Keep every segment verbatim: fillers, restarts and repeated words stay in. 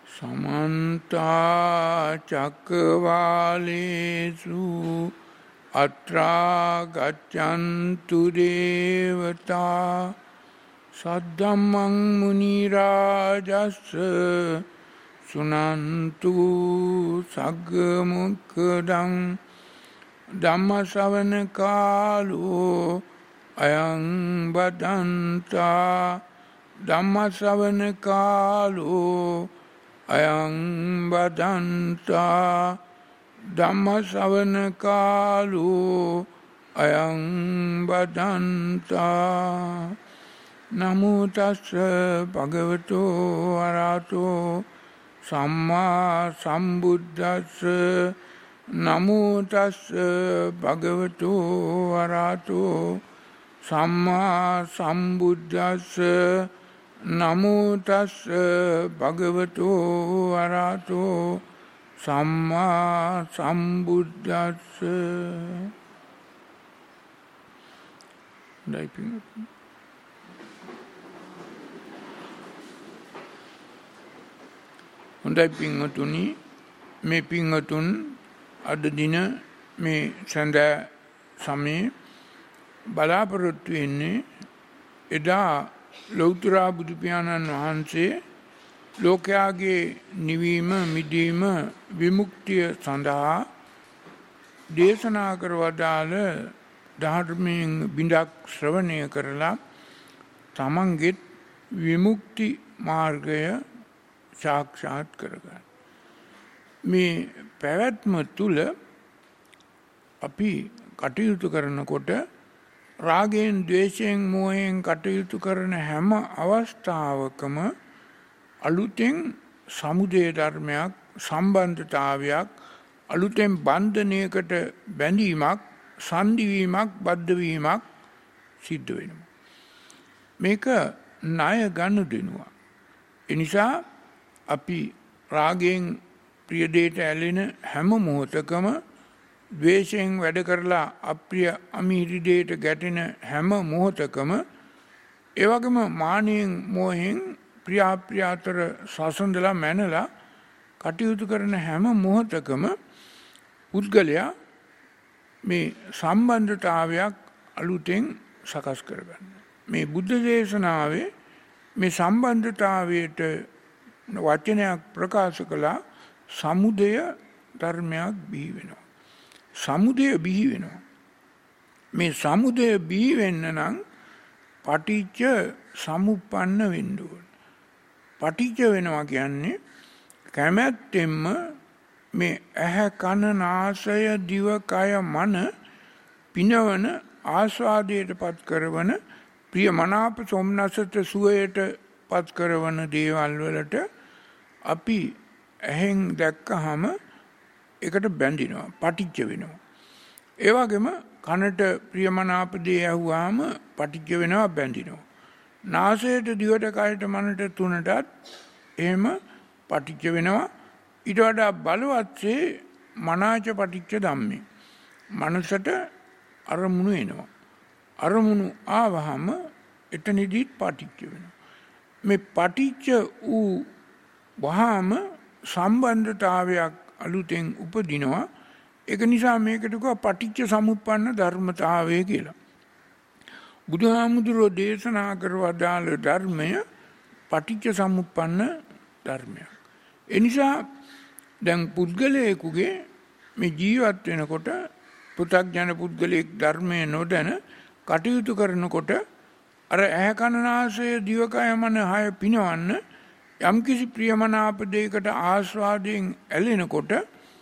समन्ता चक्रवालेषु अत्रा गच्छन्तु देवता सद्धम्मं मुनिराजस्य सुनन्तु सग्गमुक्खदं धम्मश्रवण कालो अयं बदन्ता धम्मश्रवण कालो अयं बदन्ता धम्मश्रवण कालो अयं बदन्ता नमो तस्स भगवतो अरहतो सम्मा सम्बुद्धस्स नमो तस्स भगवतो अरहतो सम्मा सम्बुद्धस्स नमो तस्स भगवतो अरहतो सम्मा सम्बुद्धस्स. හොඳයි පින්වතුනි, මේ පින්වතුන් අද දින මේ සඳ සමයේ බලාපොරොත්තු වෙන්නේ එදා ලෞතර බුදු පියාණන් වහන්සේ ලෝකයාගේ නිවීම මිදීම විමුක්තිය සඳහා දේශනා කර වදාළ ධර්මයෙන් බිඳක් ශ්‍රවණය කරලා තමන්ගේ විමුක්ති මාර්ගය සාක්ෂාත් කරගන්න. මේ පැවැත්ම තුල අපි කටයුතු කරනකොට රාගයෙන් ද්වේෂයෙන් මෝහයෙන් කටයුතු කරන හැම අවස්ථාවකම අලුතෙන් සමුදය ධර්මයක් සම්බන්ධතාවයක් අලුතෙන් බන්ධනයකට බැඳීමක් සංදිවීමක් බද්ධවීමක් සිද්ධ වෙනවා. මේක ණය ගනුදෙනුව. ඒ නිසා අපි රාගයෙන් ප්‍රිය දෙයට ඇලෙන හැම මොහොතකම ද්වේෂයෙන් වැඩ කරලා අප්‍රිය අමිහිරි දෙයට ගැටෙන හැම මොහොතකම ඒ වගේම මානයෙන් මෝහයෙන් ප්‍රියාප්‍රිය අතර සසඳලා මැනලා කටයුතු කරන හැම මොහොතකම පුද්ගලයා මේ සම්බන්ධතාවයක් අලුතෙන් සකස් කරගන්න. මේ බුද්ධ දේශනාවේ මේ සම්බන්ධතාවයට වචනයක් ප්‍රකාශ කළා සමුදය ධර්මයක් බිහි වෙනවා. සමුදය බිහි වෙනවා. මේ සමුදය බිහි වෙන්න නම් පටිච්ච සමුප්පන්න වෙන්න ඕන. පටිච්ච වෙනවා කියන්නේ කැමැත්තෙන්ම මේ ඇහැ කන නාසය දිව කය මන පිනවන ආස්වාදයට පත් කරවන ප්‍රිය මනාප සොම්නසට සුවයට පත් කරවන දේවල් වලට අපි ඇහෙන් දැක්කහම ඒකට බැඳිනවා පටිච්ච වෙනවා. ඒ වගේම කනට ප්‍රියමනාප දේ ඇහුවාම පටිච්ච වෙනවා බැඳිනවා. නාසයට දිවට කයට මනට තුනටත් එහෙම පටිච්ච වෙනවා. ඊට වඩා බලවත්සේ මනාච පටිච්ච ධම්මේ. මනසට අරමුණු එනවා. අරමුණු ආවහම එතනදිත් පටිච්ච වෙනවා. මේ පටිච්ච වූ වහාම සම්බන්ධතාවයක් අලුතෙන් උපදිනවා. ඒක නිසා මේකට කිව්වා පටිච්ච සමුප්පන්න ධර්මතාවය කියලා. බුදුහාමුදුරෝ දේශනා කරවදාළ ධර්මය පටිච්ච සමුප්පන්න ධර්මයක්. ඒ නිසා දැන් පුද්ගලයෙකුගේ මේ ජීවත් වෙනකොට පෘථග්ජන පුද්ගලයෙක් ධර්මය නොදැන කටයුතු කරනකොට අර ඇහැ කන නාසය දිවකය මන හය පිනවන්න යම්කිසි ප්‍රියමනාප දෙයකට ආස්වාදයෙන් ඇලෙනකොට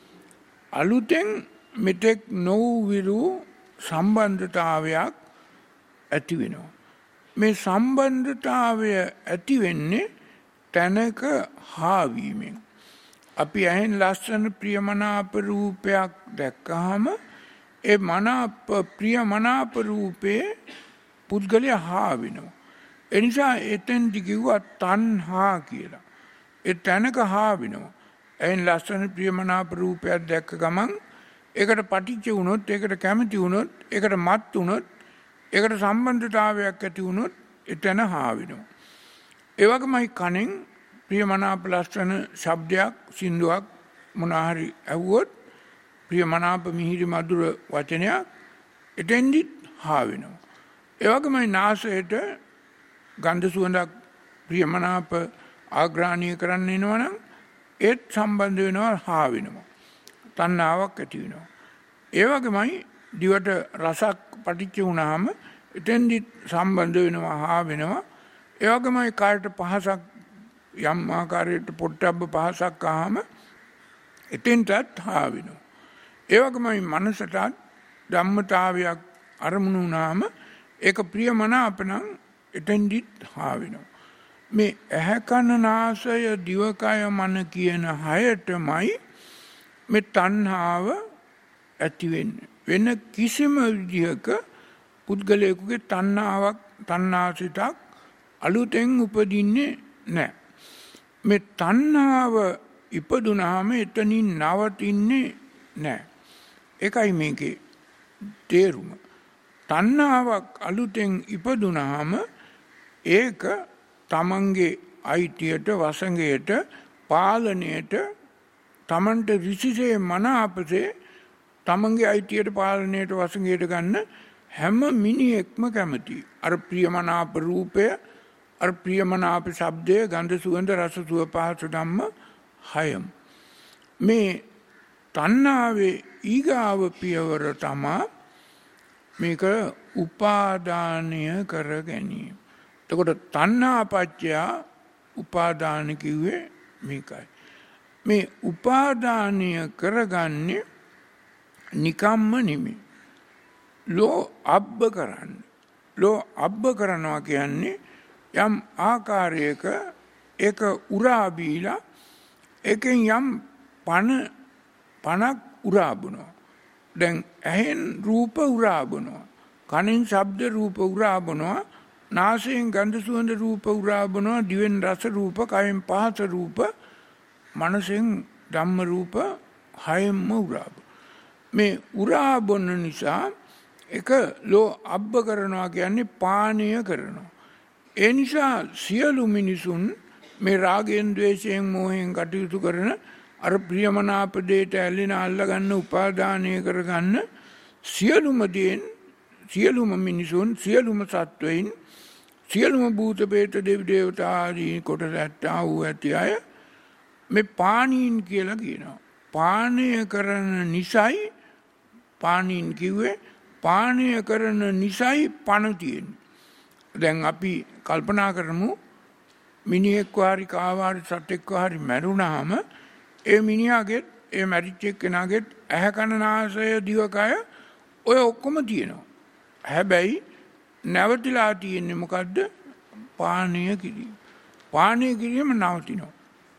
අලුතෙන් මෙතෙක් නොවූ සම්බන්ධතාවයක් ඇති වෙනවා. මේ සම්බන්ධතාවය ඇති වෙන්නේ තැනක හාවීමෙන්. අපි ඇහෙන් ලස්සන ප්‍රියමනාප රූපයක් දැක්කහම ඒ මනාප ප්‍රියමනාප රූපේ පුද්ගලයා හා වෙනවා. ඒ නිසා එතෙන්දි කිව්වා තණ්හා කියලා. ඒ තැනක හා වෙනවා. ඇහෙන් ලස්සන ප්‍රියමනාප රූපයක් දැක්ක ගමන් ඒකට පටිච්ච වුණොත්, ඒකට කැමති වුණොත්, ඒකට මත් වුණොත්, ඒකට සම්බන්ධතාවයක් ඇති වුණොත් එතන හා වෙනවා. ඒ වගේමයි කනෙන් ප්‍රියමනාප ලස්සන ශබ්දයක් සින්දුවක් මොනහරි ඇහුවොත් ප්‍රියමනාප මිහිරි මధుර වචනයක් එතෙන්දිත් හා වෙනවා. ඒ වගේමයි නාසයට ගන්ධ සුවඳක් ප්‍රියමනාප ආග්‍රහණය කරන්න එනවනම් ඒත් සම්බන්ධ වෙනවා හා වෙනවා. තණ්හාවක් ඇති වෙනවා. ඒ වගේමයි දිවට රසක් පටිච්ච වුණාම එතෙන්දිත් සම්බන්ධ වෙනවා හා වෙනවා. ඒ වගේමයි කායට පහසක් යම් ආකාරයකට පොට්ටබ්බ පහසක් ආවම එතෙන්ටත් හා වෙනවා. ඒ වගේමයි මනසට ධම්මතාවයක් අරමුණු වුණාම ඒක ප්‍රියමනාප නම් එතෙන්දිත් හා වෙනවා. මේ ඇහැ කන නාසය දිවකය මන කියන හයටමයි මේ තණ්හාව ඇති වෙන්නේ. වෙන කිසිම විදිහක පුද්ගලයෙකුගේ තණ්හාවක් තණ්හාසිතක් අලුතෙන් උපදින්නේ නැහැ. මේ තණ්හාව ඉපදුනාම එතනින් නවතින්නේ නැහැ. ඒකයි මේකේ තේරුම. තණ්හාවක් අලුතෙන් ඉපදුනාම ඒක තමන්ගේ අයිතියට වසඟයට පාලනයට තමන්ට ඍෂිසේ මන අපසේ තමන්ගේ අයිතියට පාලනයට වසඟයට ගන්න හැම මිනිහෙක්ම කැමතියි. අර ප්‍රියමනාප රූපය අර ප්‍රියමනාප ශබ්දය ගන්ධ සුවඳ රස සුව පහස ධම්ම හයම. මේ තණ්හාවේ ඊගාව පියවර තමා මේක උපාදානය කර ගැනීම. එතකොට තණ්හාපච්චය උපාදාන කිව්වේ මේකයි. මේ උපාදානය කරගන්නේ නිකම්ම නෙමෙයි. ලෝ අබ්බ කරන්න. ලෝ අබ්බ කරනවා කියන්නේ යම් ආකාරයක ඒක උරා බීලා එකෙන් යම් පණ පණක් උරා බොනවා. දැන් ඇහෙන් රූප උරා බොනවා. කනෙන් ශබ්ද රූප උරා බොනවා. නාසයෙන් ගන්ධ සුවඳ රූප උරා බොනවා. දිවෙන් රස රූප, කයෙන් පහස රූප, මනසෙන් ධම්ම රූප හයෙන්ම උරා බොනවා. මේ උරා බොන නිසා එක ලෝ අබ්බ කරනවා කියන්නේ පානය කරනවා. ඒ නිසා සියලු මිනිසුන් මේ රාගයෙන් ද්වේෂයෙන් මෝහයෙන් කටයුතු කරන අර ප්‍රියමනාප දෙයට ඇලෙන අල්ලගන්න උපාදානය කරගන්න සියලුම දේන් සියලුම මිනිසුන් සියලුම සත්වයින් සියලුම භූත ප්‍රේත දෙවි දේවතා ආදී කොටස ඇත්තා වූ ඇති අය මේ පානීන් කියලා කියනවා. පානය කරන නිසයි පානීන් කිව්වේ පානය කරන නිසයි පණ තියෙන්නේ. දැන් අපි කල්පනා කරමු මිනිහෙක් වාරි කාවාරි සතෙක් වාරි මැරුණාම ඒ මිනිහාගෙත් ඒ මැරිච්ච එක්කෙනාගෙත් ඇහැ කන නාසය දිවකය ඔය ඔක්කොම තියෙනවා. හැබැයි නැවතිලා තියෙන්නේ මොකද්ද? පානය කිරීම. පානය කිරීම නවතිනවා.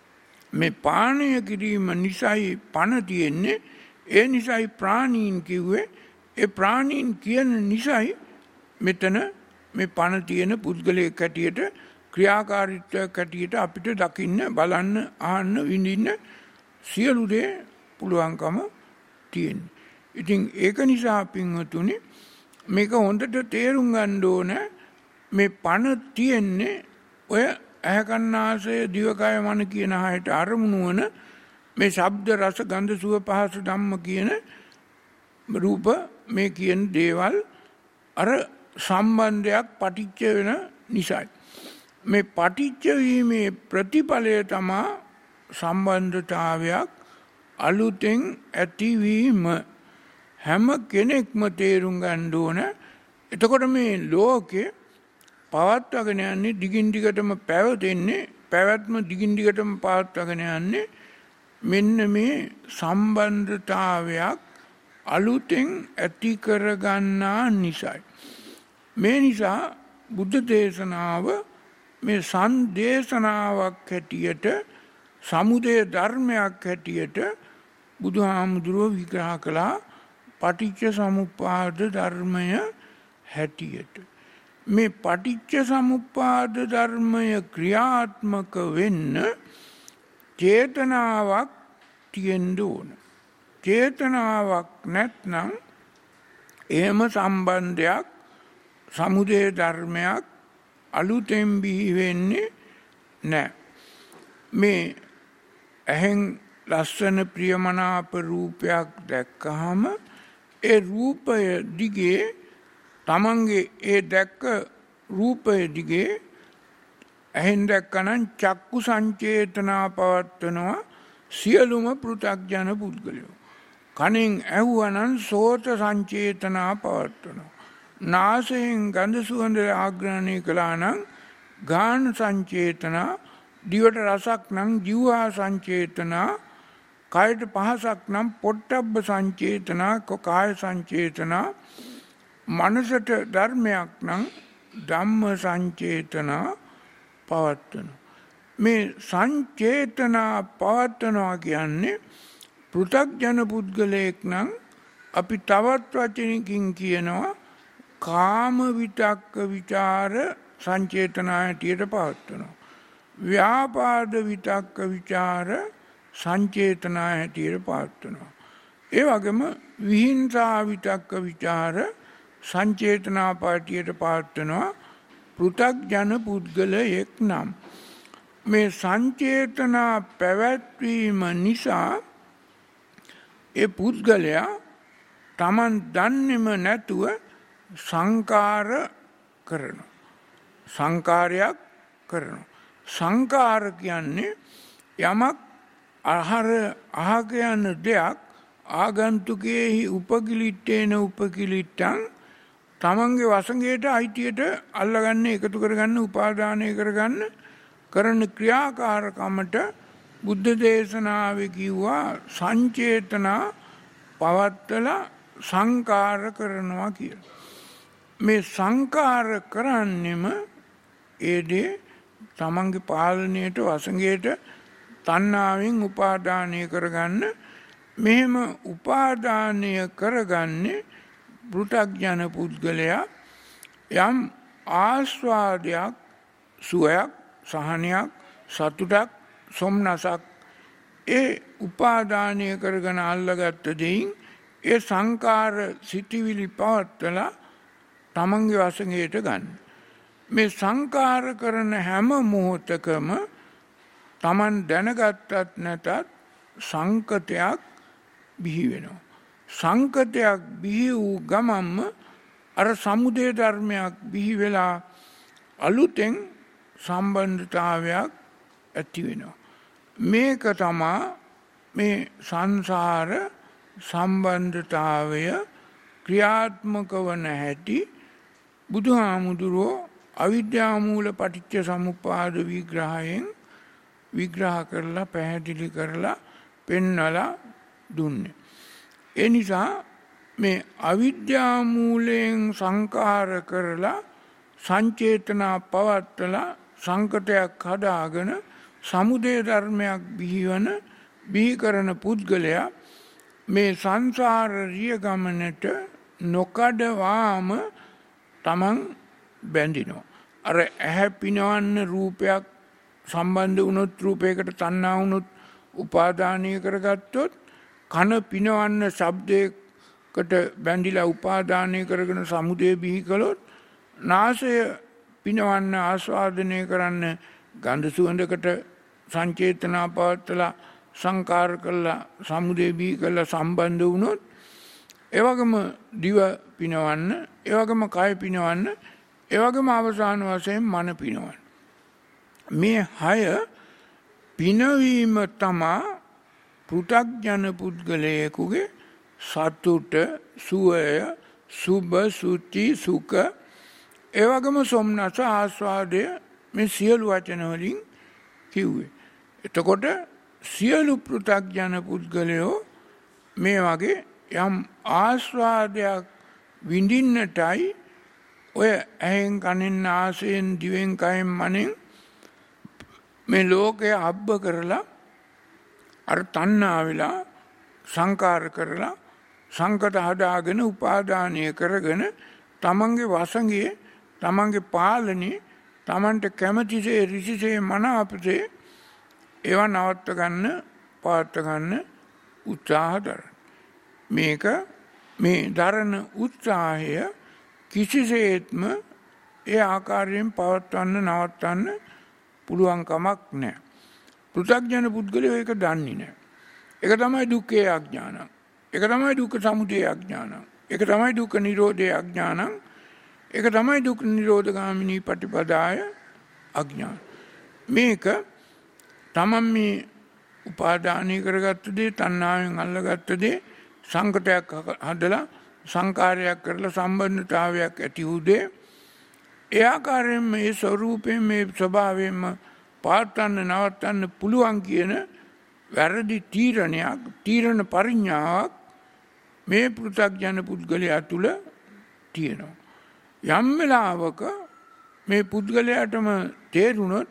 මේ පානය කිරීම නිසයි පණ තියෙන්නේ. ඒ නිසයි ප්‍රාණීන් කිව්වේ. ඒ ප්‍රාණීන් කියන නිසයි මෙතන මේ පණ තියෙන පුද්ගලයෙක් හැටියට ක්‍රියාකාරීත්වයක් හැටියට අපිට දකින්න බලන්න අහන්න විඳින්න සියලු දේ පුළුවන්කම තියෙන්නේ. ඉතින් ඒක නිසා පින්වතුනි මේක හොඳට තේරුම් ගන්න ඕන මේ පණ තියෙන්නේ ඔය ඇහැ කන නාසය දිවකය මන කියන හයට අරමුණු වන මේ ශබ්ද රස ගන්ධ සුව පහස ධම්ම කියන රූප මේ කියන දේවල් අර සම්බන්ධයක් පටිච්ච වෙන නිසායි. මේ පටිච්ච වීමේ ප්‍රතිඵලය තමයි සම්බන්ධතාවයක් අලුතෙන් ඇතිවීම. හැම කෙනෙක්ම තේරුම් ගන්න ඕන. එතකොට මේ ලෝකේ පවත්වාගෙන යන්නේ දිගින් දිගටම පැවතෙන්නේ පැවැත්ම දිගින් දිගටම පවත්වාගෙන යන්නේ මෙන්න මේ සම්බන්ධතාවයක් අලුතෙන් ඇති කරගන්නා නිසායි. මේ නිසා බුද්ධ දේශනාව මේ සංදේශනාවක් හැටියට සමුදය ධර්මයක් හැටියට බුදුහාමුදුරුවෝ විග්‍රහ කළා පටිච්ච සමුප්පාද ධර්මය හැටියට. මේ පටිච්ච සමුප්පාද ධර්මය ක්‍රියාත්මක වෙන්න චේතනාවක් තියෙන්න ඕන. චේතනාවක් නැත්නම් එහෙම සම්බන්ධයක් සමුදය ධර්මයක් අලුතෙන් බිහි වෙන්නේ නැහැ. මේ ඇහෙන් ලස්සන ප්‍රියමනාප රූපයක් දැක්කහම ඒ රූපය දිගේ තමන්ගේ ඒ දැක්ක රූපය දිගේ ඇහෙන් දැක්කනම් චක්කු සංචේතනා පවත්වනවා සියලුම පෘථග්ජන පුද්ගලයෝ. කනෙන් ඇහුවනම් සෝත සංචේතනා පවත්වනවා. නාසයෙන් ගඳ සුවඳ ආග්‍රහණය කළා නම් ගාන සංචේතනා, දිවට රසක් නම් ජීවා සංචේතනා, කයට පහසක් නම් පොට්ටබ්බ සංචේතනා, කාය සංචේතනා, මනසට ධර්මයක් නම් ධම්ම සංචේතනා පවත්වනවා. මේ සංචේතනා පවත්වනවා කියන්නේ පෘථග්ජන පුද්ගලයෙක් නම් අපි තවත් වචනකින් කියනවා කාම විතක්ක විචාර සංචේතනා හැටියට පවත්වනවා. ව්‍යාපාද විතක්ක විචාර සංචේතනා හැටියට පවත්වනවා. ඒ වගේම විහිංසා විතක්ක විචාර සංචේතනා පාටියට පවත්වනවා පෘථග්ජන පුද්ගලයෙක් නම්. මේ සංචේතනා පැවැත්වීම නිසා ඒ පුද්ගලයා තමන් දන්නේම නැතුව සංකාර කරනවා. සංකාරයක් කරනවා. සංකාර කියන්නේ යමක් අහර අහක යන දෙයක් ආගන්තුකයෙහි උපකිලිට්ඨේන උපකිලිට්ඨං තමන්ගේ වසඟයට අයිතියට අල්ලගන්න, එකතු කරගන්න, උපාදානය කරගන්න කරන ක්‍රියාකාරකමට බුද්ධ දේශනාවේ කිව්වා සංචේතනා පවත්තලා සංකාර කරනවා කියලා. මේ සංකාර කරන්නෙම ඒ දේ තමන්ගේ පාලනයට වසඟයට තණ්හාවෙන් උපාදානය කරගන්න. මෙහෙම උපාදානය කරගන්නේ පෘථග්ජන පුද්ගලයා යම් ආස්වාදයක්, සුවයක්, සහනයක්, සතුටක්, සොම්නසක් ඒ උපාදානය කරගෙන අල්ලගත්ත දෙයින් ඒ සංකාර සිටිවිලි පවත්වලා තමන්ගේ වසඟයට ගන්න. මේ සංකාර කරන හැම මොහොතකම තමන් දැනගත්තත් නැතත් සංකතයක් බිහි වෙනවා. සංකතයක් බිහි වූ ගමන්ම අර සමුදය ධර්මයක් බිහි වෙලා අලුතෙන් සම්බන්ධතාවයක් ඇති වෙනවා. මේක තමා මේ සංසාර සම්බන්ධතාවය ක්‍රියාත්මක වන හැටි බුදුහාමුදුරුවෝ අවිද්‍යාමූල පටිච්ච සමුප්පාද විග්‍රහයෙන් විග්‍රහ කරලා පැහැදිලි කරලා පෙන්වලා දුන්නේ. ඒ නිසා මේ අවිද්‍යාමූලයෙන් සංකාර කරලා සංචේතනා පවත්වලා සංකතයක් හදාගෙන සමුදය ධර්මයක් බිහිවන බිහි කරන පුද්ගලයා මේ සංසාර රිය ගමනට නොකඩවාම තමන් බැඳිනවා. අර ඇහැ පිනවන්න රූපයක් සම්බන්ධ වුණොත්, රූපයකට තණ්හා වුණොත් උපාදානය කරගත්තොත්, කන පිනවන්න ශබ්දයකට බැඳිලා උපාදානය කරගෙන සමුදය බිහි කළොත්, නාසය පිනවන්න ආස්වාදනය කරන්න ගන්ධ සුවඳකට සංචේතනා පවත්වලා සංකාර කළා සමුදය බිහි කළා සම්බන්ධ වුණොත්, ඒ වගේම දිව පිනවන්න, ඒ වගේම කය පිනවන්න, ඒ වගේම අවසාන වශයෙන් මන පිනවන්න. මේ හය පිනවීම තමා පෘථග්ජන පුද්ගලයෙකුගේ සතුට, සුවය, සුභ, සුචි, සුඛ, ඒ වගේම සොම්නස, ආස්වාදය මේ සියලු වචන වලින් කිව්වේ. එතකොට සියලු පෘථග්ජන පුද්ගලයෝ මේ වගේ යම් ආස්වාදයක් විඳින්නටයි ඔය ඇහෙන්, කනෙන්, නාසයෙන්, දිවෙන්, කයෙන්, මනෙන් මේ ලෝකය අබ්බ කරලා අර තණ්හා වෙලා සංකාර කරලා සංකත හදාගෙන උපාදානය කරගෙන තමන්ගේ වසඟයේ, තමන්ගේ පාලනේ, තමන්ට කැමතිසේ ඍෂිසේ මනාපසේ ඒවා නවත්ත ගන්න, පවත්ත ගන්න උත්සාහ දරන. මේක මේ දරන උත්සාහය කිසිසේත්ම ඒ ආකාරයෙන් පවත්වන්න, නවත්තන්න පුළුවන් කමක් නැහැ. පෘථග්ජන පුද්ගලයෝ ඒක දන්නේ නැහැ. ඒක තමයි දුක්ඛේ අඥානං. ඒක තමයි දුක්ඛ සමුදය අඥානං. ඒක තමයි දුක්ඛ නිරෝධේ අඥානං. ඒක තමයි දුක්ඛ නිරෝධ ගාමිනී පටිපදාය අඥාන. මේක තමන් මේ උපාදානය කරගත්ත දේ, තණ්හාවෙන් අල්ලගත්ත දේ, සංකතයක් හදලා සංකාරයක් කරලා සම්බන්ධතාවයක් ඇති වූ දේ, ඒ ආකාරයෙන් මේ ස්වરૂපයෙන් මේ ස්වභාවයෙන්ම පාත්තන්න නවත්තන්න පුළුවන් කියන වැරදි තීරණයක්, තීරණ පරිඥාවක් මේ පෘථග්ජන පුද්ගලයා තුළ තියෙනවා. යම් වෙලාවක මේ පුද්ගලයාටම තේරුණොත්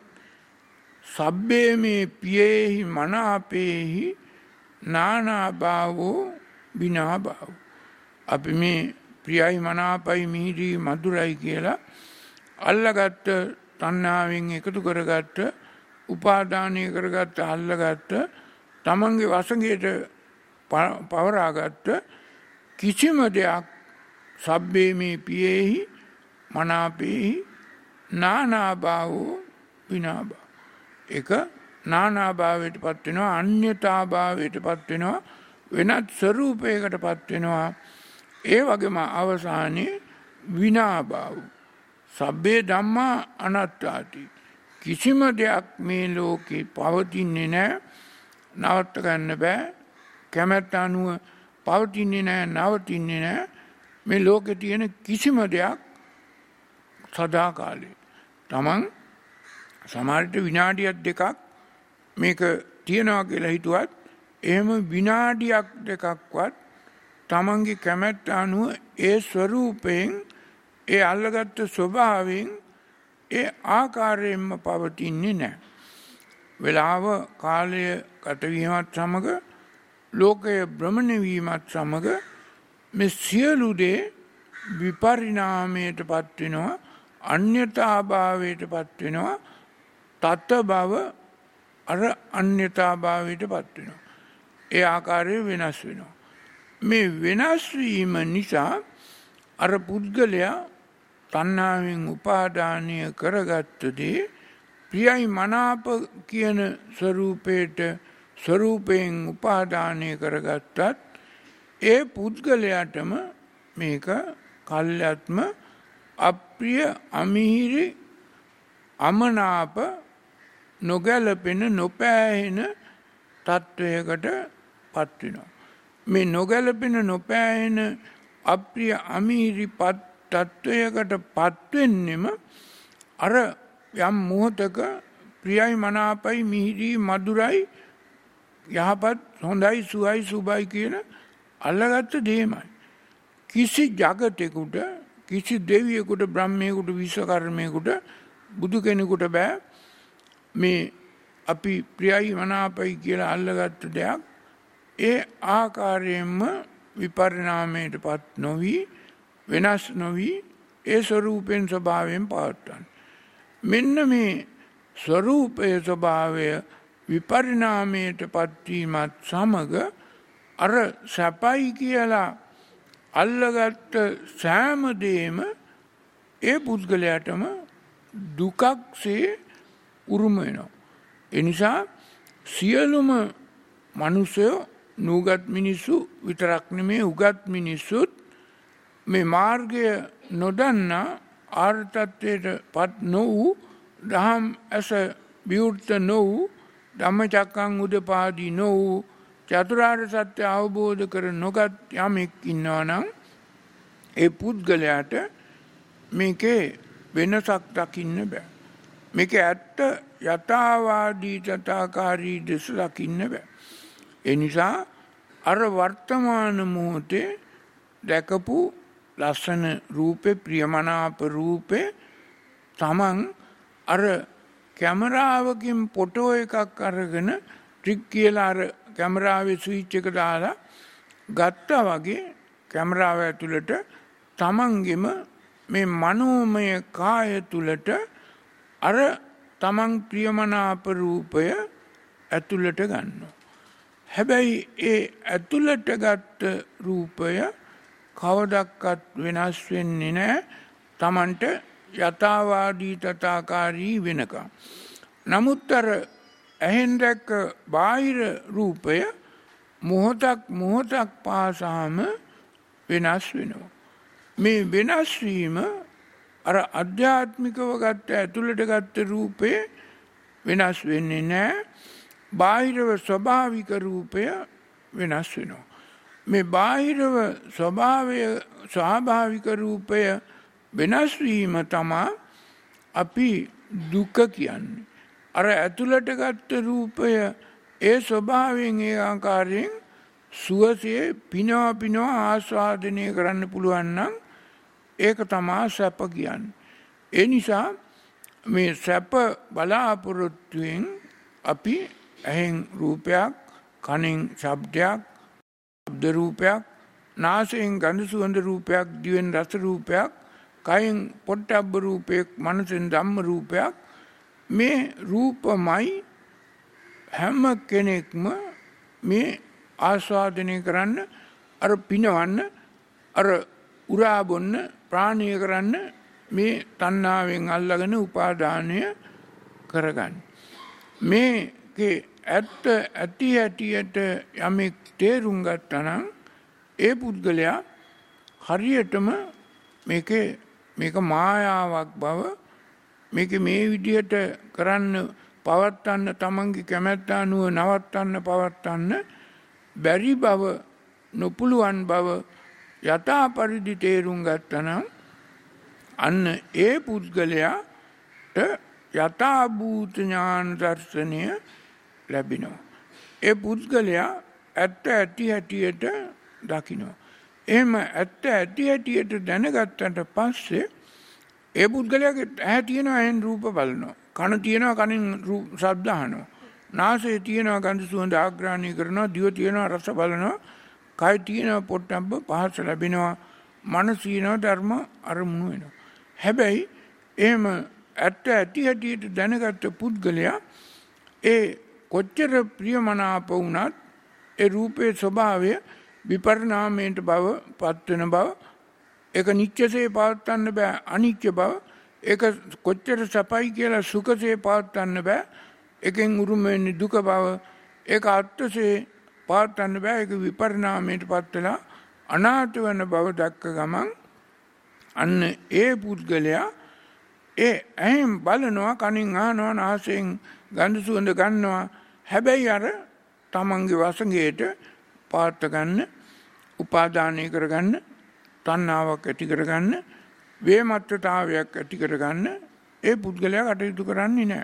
සබ්බේ මේ පියේහි මනාපේහි නානාභාවෝ විනාභාවෝ. අපි මේ ප්‍රියයි මනාපයි මිහිරි මధుරයි කියලා අල්ලගත්ත, තණ්හාවෙන් එකතු කරගත්ත, උපාදානය කරගත්ත, අල්ලගත්ත, තමන්ගේ වසඟයට පවරාගත්ත කිසිම දෙයක් සබ්බේ මේ පියේහි මනාපේහි නානාභාවෝ විනාභාවෝ. ඒක නානාභාවයට පත් වෙනවා, අන්‍යතාභාවයට පත් වෙනවා, වෙනත් ස්වરૂපයකට පත් වෙනවා. ඒ වගේම අවසානයේ විනාභාවෝ. සබ්බේ ධම්මා අනාත්තාති. කිසිම දෙයක් මේ ලෝකේ පවතින්නේ නැහැ, නවත්ත ගන්න බෑ. කැමැත්ත අනුව පවතින්නේ නැහැ, නවතින්නේ නැහැ. මේ ලෝකේ තියෙන කිසිම දෙයක් සදාකාලේ. තමන් සමහරට විනාඩියක් දෙකක් මේක තියනවා කියලා හිතුවත් එහෙම විනාඩියක් දෙකක්වත් තමන්ගේ කැමැත්ත අනුව ඒ ස්වરૂපයෙන්, ඒ අල්ලගත්ත ස්වභාවයෙන්, ඒ ආකාරයෙන්ම පවතින්නේ නැහැ. වෙලාව කාලය ගතවීමත් සමග, ලෝකය භ්‍රමණය වීමත් සමග මේ සියලු දේ විපරිණාමයට පත් වෙනවා, අන්‍යතාභාවයට පත් වෙනවා, තත් බව අර අන්‍යතාභාවයට පත් වෙනවා. ඒ ආකාරයේ වෙනස් වෙනවා. මේ වෙනස් වීම නිසා අර පුද්ගලයා තණ්හාවෙන් උපාදානය කරගත්ත දේ ප්‍රියයි මනාප කියන ස්වરૂපයට, ස්වરૂපයෙන් උපාදානය කරගත්තත් ඒ පුද්ගලයාටම මේක කල්යත්ම අප්‍රිය, අමිහිරි, අමනාප, නොගැලපෙන, නොපෑහෙන තත්වයකට පත් වෙනවා. මේ නොගැලපෙන, නොපෑහෙන, අප්‍රිය, අමිහිරි තත්වයකට පත් වෙන්නෙම අර යම් මොහොතක ප්‍රියයි මනාපයි මිහිරි මధుරයි යහපත් හොඳයි සුවයි සුබයි කියන අල්ලගත්ත දෙයමයි. කිසි ජගතෙකුට, කිසි දෙවියෙකුට, බ්‍රහ්මයෙකුට, විශ්වකර්මයෙකුට, බුදු කෙනෙකුට බෑ මේ අපි ප්‍රියයි මනාපයි කියලා අල්ලගත්ත දෙයක් ඒ ආකාරයෙන්ම විපරිණාමයට පත් නොවි, වෙනස් නොවි, ඒ ස්වરૂපෙන් ස්වභාවයෙන් පවත්වන්න. මෙන්න මේ ස්වરૂපයේ ස්වභාවය විපරිණාමයට පත්වීමත් සමග අර සැපයි කියලා අල්ලගත්ත සෑම දේම ඒ පුද්ගලයාටම දුකක්සේ උරුම වෙනවා. ඒ නිසා සියලුම මනුස්සයෝ, නූගත් මිනිස්සු විතරක් නෙමේ, උගත් මිනිස්සුත් මේ මාර්ගය නොදන්නා, ආර්ථත්වයට පත් නොවූ, දහම් ඇස විවෘත නොවූ, ධම්මචක්කං උදපාදී නොවූ, චතුරාර්ය සත්‍ය අවබෝධ කර නොගත් යමෙක් ඉන්නවා නම් ඒ පුද්ගලයාට මේකේ වෙනසක් දකින්න බෑ. මේක ඇත්ත යථාවාදී තථාකාරී දෙස දකින්න බෑ. ඒ නිසා අර වර්තමාන මොහොතේ දැකපු ලස්සන රූපේ, ප්‍රියමනාප රූපේ තමන් අර කැමරාවකින් ෆොටෝ එකක් අරගෙන ට්‍රික් කියලා අර කැමරාවේ ස්විච් එක දාලා ගත්තා වගේ කැමරාව ඇතුළට තමන්ගෙම මේ මනෝමය කාය තුළට අර තමන් ප්‍රියමනාප රූපය ඇතුළට ගන්නවා. හැබැයි ඒ ඇතුළට ගත්ත රූපය කවදක්වත් වෙනස් වෙන්නේ නැහැ තමන්ට යථාවාදී තථාකාරී වෙනකම්. නමුත් අර ඇහෙන් දැක්ක බාහිර රූපය මොහොතක් මොහොතක් පාසාම වෙනස් වෙනවා. මේ වෙනස් වීම අර අධ්‍යාත්මිකව ගත්ත ඇතුළට ගත්ත රූපේ වෙනස් වෙන්නේ නැහැ. බාහිරව ස්වභාවික රූපය වෙනස් වෙනවා. මේ බාහිරව ස්වභාවය ස්වාභාවික රූපය වෙනස් වීම තමයි අපි දුක කියන්නේ. අර ඇතුළට ගත්ත රූපය ඒ ස්වභාවයෙන් ඒ ආකාරයෙන් සුවසේ පිනවා පිනවා ආස්වාදනය කරන්න පුළුවන් නම් ඒක තමයි සැප කියන්නේ. ඒ නිසා මේ සැප බලාපොරොත්තුවෙන් අපි ඇහෙන් රූපයක්, කනෙන් ශබ්දයක්, ශබ්ද රූපයක්, නාසයෙන් ගඳ සුවඳ රූපයක්, දිවෙන් රස රූපයක්, කයෙන් පොට්ටබ්බ රූපයක්, මනසෙන් ධම්ම රූපයක්, මේ රූපමයි හැම කෙනෙක්ම මේ ආස්වාදනය කරන්න, අර පිනවන්න, අර උරා බොන්න, ප්‍රාණීය කරන්න මේ තණ්හාවෙන් අල්ලගෙන උපාදානය කරගන්න. මේකේ ඇත්ත ඇති හැටියට යමෙක් තේරුම් ගත්තා නම් ඒ පුද්ගලයා හරියටම මේකේ මේක මායාවක් බව, මේක මේ විදිහට කරන්න පවත්වන්න තමන්ගේ කැමැත්ත අනුව නවත්තන්න පවත්වන්න බැරි බව, නොපුළුවන් බව යථා පරිදි තේරුම් ගත්තා නම් අන්න ඒ පුද්ගලයාට යථා භූත ඥාන දර්ශනය ලැබෙනවා. ඒ පුද්ගලයා ඇත්ත ඇති හැටියට දකිනවා. එහෙම ඇත්ත ඇති හැටියට දැනගත්තට පස්සේ ඒ පුද්ගලයාගේ ඇහැ තියෙනවා, ඇහෙන් රූප බලනවා, කන තියෙනවා, කනින් ශබ්ද අහනවා, නාසය තියෙනවා, ගන්ධ සුවඳ ආග්‍රහණය කරනවා, දිව තියෙනවා, රස බලනවා, කය තියෙනවා, පොට්ටබ්බ පහස ලැබෙනවා, මනස තියෙනවා, ධර්ම අරමුණු වෙනවා. හැබැයි එහෙම ඇත්ත ඇති හැටියට දැනගත්ත පුද්ගලයා ඒ කොච්චර ප්‍රියමනාප වුණත් ඒ රූපේ ස්වභාවය විපරිණාමයට බව පත්වෙන බව, ඒක නිත්‍යසේ පවත්වන්න බෑ, අනිත්‍ය බව, ඒක කොච්චර සපයි කියලා සුඛසේ පවත්වන්න බෑ, එකෙන් උරුම වෙන්නේ දුක බව, ඒක අත්‍යසේ පවත්වන්න බෑ, ඒක විපරිණාමයට පත් වෙලා අනාථ වෙන බව දැක්ක ගමන් අන්න ඒ පුද්ගලයා ඒ ඇහෙන් බලනවා, කනින් අහනවා, නාසයෙන් ගඳ සුවඳ ගන්නවා. හැබැයි අර තමන්ගේ වසඟයට පාත්ත ගන්න, උපාදානය කරගන්න, තණ්හාවක් ඇති කරගන්න, වේමත්තතාවයක් ඇති කරගන්න ඒ පුද්ගලයා කටයුතු කරන්නේ නැහැ.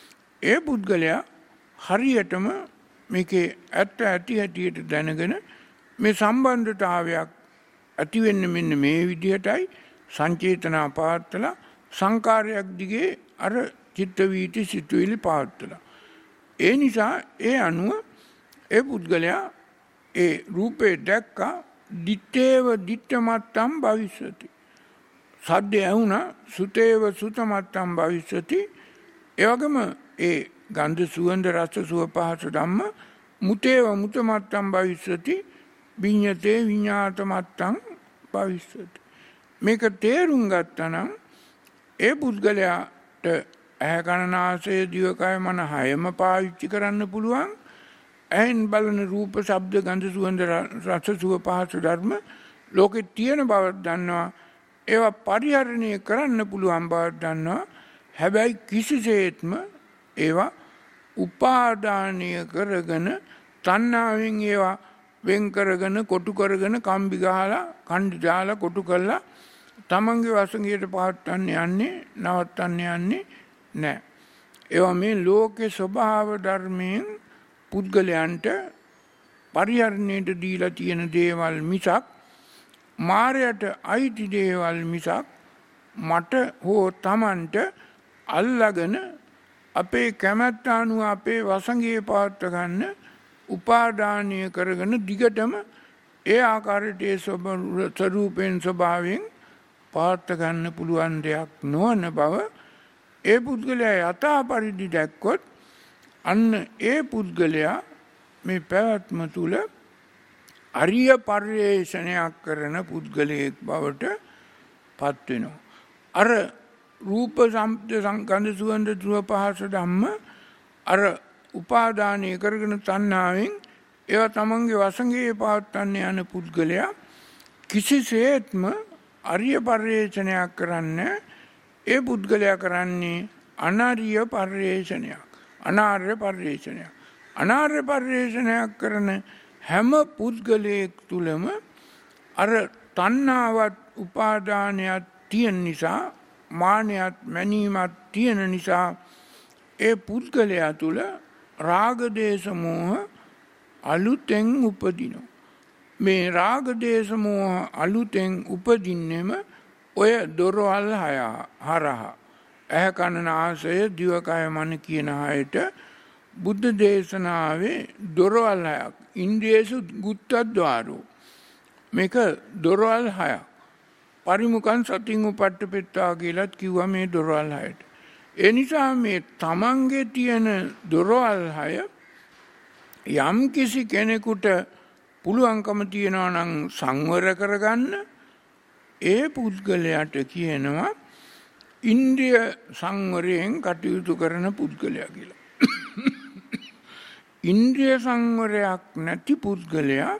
ඒ පුද්ගලයා හරියටම මේකේ ඇත්ත ඇති හැටියට දැනගෙන මේ සම්බන්ධතාවයක් ඇති වෙන්නේ මෙන්න මේ විදිහටයි, සංචේතනා පවත්තලා සංකාරයක් දිගේ අර චිත්ත වීති සිතුවිලි පවත්තලා. ඒ නිසා ඒ අනුව ඒ පුද්ගලයා ඒ රූපේ දැක්කා, දිත්තේව දිත්තමත්තම් භවිෂ්‍යති. සද්ද ඇහුණා, සුතේව සුතමත්තම් භවිෂ්‍යති. ඒ වගේම ඒ ගන්ධ සුවඳ රස සුව පහස ධම්ම මුතේව මුතමත්තම් භවිෂ්‍යති, විඤ්ඤතේ විඤ්ඤාතමත්තම් භවිෂ්‍යති. මේක තේරුම් ගත්තා නම් ඒ පුද්ගලයාට ඇහැ කන නාසය දිවකය මන හයම පාවිච්චි කරන්න පුළුවන්. ඇහෙන් බලන රූප ශබ්ද ගන්ධ සුවඳ රස සුව පහස ධර්ම ලෝකෙ තියෙන බව දන්නවා. ඒවා පරිහරණය කරන්න පුළුවන් බව දන්නවා. හැබැයි කිසිසේත්ම ඒවා උපාදානය කරගෙන තණ්හාවෙන් ඒවා වෙන් කරගෙන කොටු කරගෙන කම්බි ගහලා කණ්ඩි දාලා කොටු කරලා තමන්ගේ වසඟයට පවත්වන්න යන්නේ, නවත්තන්න යන්නේ නැහැ. ඒවා මේ ලෝකේ ස්වභාව ධර්මයෙන් පුද්ගලයන්ට පරිහරණයට දීලා තියෙන දේවල් මිසක්, මායයට අයිති දේවල් මිසක් මට හෝ තමන්ට අල්ලගෙන අපේ කැමැත්ත අනුව අපේ වසඟයේ පවත්ව ගන්න, උපාදානය කරගෙන දිගටම ඒ ආකාරයට ඒ ස්වරූපෙන් ස්වභාවයෙන් පවත්ව ගන්න පුළුවන් දෙයක් නොවන බව ඒ පුද්ගලයා යථා පරිදි දැක්කොත් අන්න ඒ පුද්ගලයා මේ පැවැත්ම තුල අරිය පරිේශනයක් කරන පුද්ගලයෙක් බවට පත් වෙනවා. අර රූප සම්පද සංකන්ද සුවඳ ධ්‍රුව පහස ධම්ම අර උපාදානය කරගෙන තණ්හාවෙන් ඒවා තමන්ගේ වසඟයේ පවත්වන්න යන පුද්ගලයා කිසිසේත්ම අරිය පරිේෂණයක් කරන්න ඒ පුද්ගලයා කරන්නේ අනාර්ය පරිේෂණයක් අනාර්ය පරිේෂණයක් අනාර්ය පරිේෂණයක් කරන හැම පුද්ගලයෙක් තුළම අර තණ්හාවත් උපාදානයත් තියෙන නිසා මානයත් මැනීමත් තියෙන නිසා ඒ පුද්ගලයා තුළ රාග දේශ මොහ අලුතෙන් උපදිනවා. මේ රාග දේශ මොහ අලුතෙන් උපදින්නෙම ඔය දොරවල් හය හරහා ඇහැ කන නාසය දිවකය මන කියන හයට බුද්ධ දේශනාවේ දොරවල් හයක් ඉන්ද්‍රියසු ගුත්තද්වාරෝ මේක දොරවල් හයක් පරිමුඛං සතින් උපට්ඨපෙත්තා කියලාත් කිව්වා මේ දොරවල් හයට. ඒ නිසා මේ තමන්ගේ තියෙන දොරවල් හය යම් කිසි කෙනෙකුට පුළුවන්කම තියනවා නම් සංවර කරගන්න ඒ පුද්ගලයාට කියනවා ඉන්ද්‍රිය සංවරයෙන් කටයුතු කරන පුද්ගලයා කියලා. ඉන්ද්‍රිය සංවරයක් නැති පුද්ගලයා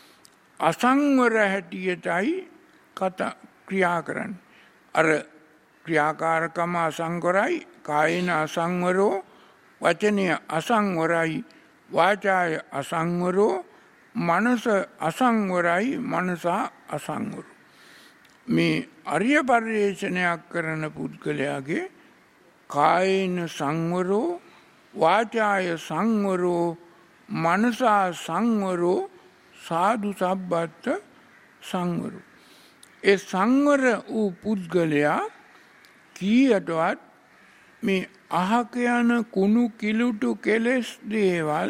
අසංවර හැටියටයි කතා ක්‍රියා කරන්නේ. අර ක්‍රියාකාරකම අසංවරයි, කායේන අසංවරෝ, වචනය අසංවරයි, වාචාය අසංවරෝ, මනස අසංවරයි, මනසා අසංවරෝ. මේ අරිය පරිේෂණයක් කරන පුද්ගලයාගේ කායේන සංවරෝ, වාචාය සංවරෝ, මනසා සංවරෝ, සාදු සබ්බත් සංවරෝ. ඒ සංවර වූ පුද්ගලයා කීයටවත් මේ අහක යන කුණු කිලුටු කෙලෙස් දේවල්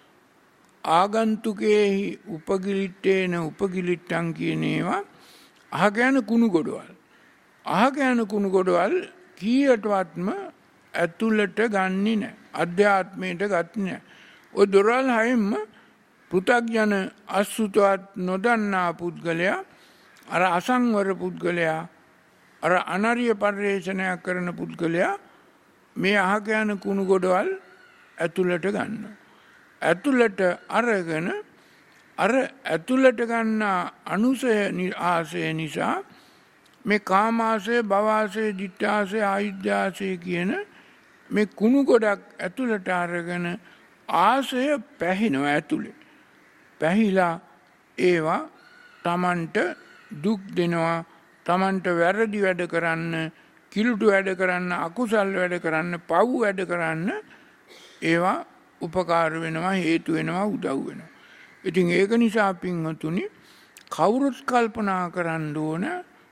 ආගන්තුකේහි උපගිලිට්ටේන උපගිලිට්ටන් කියන ඒවා අහක යන කුණු ගොඩවල්. අහක යන කුණු ගොඩවල් කීයටවත්ම ඇතුළට ගන්නේ නැහැ. අධ්‍යාත්මයට ගත්තේ නැහැ. ඔය දොරවල් හයෙන්ම පෘථග්ජන අසුතවත් නොදන්නා පුද්ගලයා අර අසංවර පුද්ගලයා අර අනර්ය පරිේෂණයක් කරන පුද්ගලයා මේ අහක යන කුණු ගොඩවල් ඇතුළට ගන්නවා. ඇතුළට අරගෙන අර ඇතුළට ගන්නා අනුසය ආසය නිසා මේ කාමාසය, භවආසය, ditthාසය, ආයුද්ධාසය කියන මේ කුණු ගොඩක් ඇතුළට අරගෙන ආසය පැහිනවා ඇතුළේ. පැහිලා ඒවා තමන්ට දුක් දෙනවා, තමන්ට වැරදි වැඩ කරන්න, කිලුටු වැඩ කරන්න, අකුසල් වැඩ කරන්න, පව් වැඩ කරන්න ඒවා උපකාර වෙනවා, හේතු වෙනවා, උදව් වෙනවා. ඉතින් ඒක නිසා පින්වතුනි කවුරුත් කල්පනා කරන්න ඕන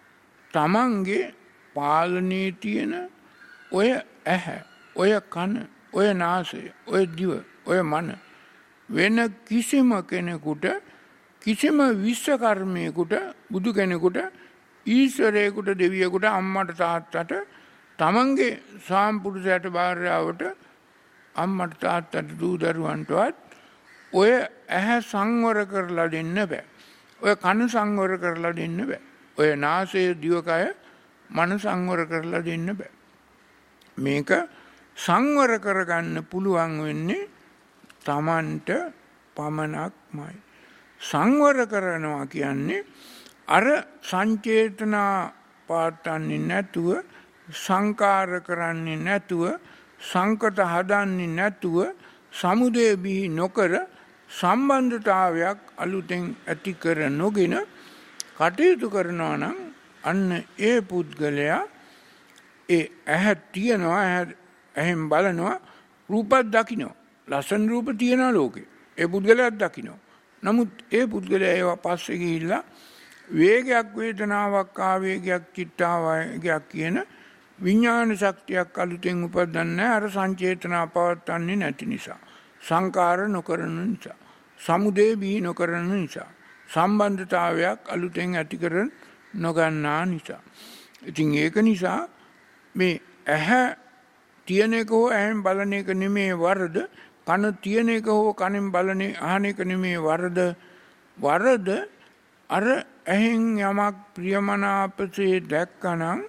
තමන්ගේ පාලනයේ තියෙන ඔය ඇහැ, ඔය කන, ඔය නාසය, ඔය දිව, ඔය මන වෙන කිසිම කෙනෙකුට, කිසිම විශ්වකර්මයකුට, බුදු කෙනෙකුට, ඊශ්වරයෙකුට, දෙවියෙකුට, අම්මට, තාත්තට, තමන්ගේ සාම්පුරුෂයාට, භාර්යාවට, අම්මට, තාත්තට, දූ දරුවන්ටවත් ඔය ඇහැ සංවර කරලා දෙන්න බෑ. ඔය කන සංවර කරලා දෙන්න බෑ. ඔය නාසය, දිවකය, මන සංවර කරලා දෙන්න බෑ. මේක සංවර කරගන්න පුළුවන් වෙන්නේ තමන්ට පමණක්මයි. සංවර කරනවා කියන්නේ අර සංචේතනා පාත්තන්නේ නැතුව, සංකාර කරන්නේ නැතුව, සංකත හදන්නේ නැතුව, සමුදය බිහි නොකර සම්බන්ධතාවයක් අලුතෙන් ඇති කර නොගෙන කටයුතු කරනවා නම් අන්න ඒ පුද්ගලයා ඒ ඇහැ තියනවා, ඇහෙන් බලනවා, රූපත් දකිනවා, ලස්සන රූප තියෙනවා ලෝකේ, ඒ පුද්ගලයාත් දකිනවා. නමුත් ඒ පුද්ගලයා ඒවා පස්සේ ගිහිල්ලා වේගයක්, වේදනාවක්, ආවේගයක්, චිත්තාවේගයක් කියන විඥාන ශක්තියක් අලුතෙන් උපදින්නේ අර සංචේතනා පවත්න්නේ නැති නිසා, සංකාර නොකරන නිසා, සමුදය බිහි නොකරන නිසා, සම්බන්ධතාවයක් අලුතෙන් ඇති කර නොගන්නා නිසා. ඉතින් ඒක නිසා මේ ඇහැ තියෙන එක හෝ ඇහෙන් බලන එක නෙමේ වරද, කන තියෙන එක හෝ කනෙන් බලන අහන එක නෙමේ වරද. වරද අර ඇහෙන් යමක් ප්‍රියමනාපසේ දැක්කනම්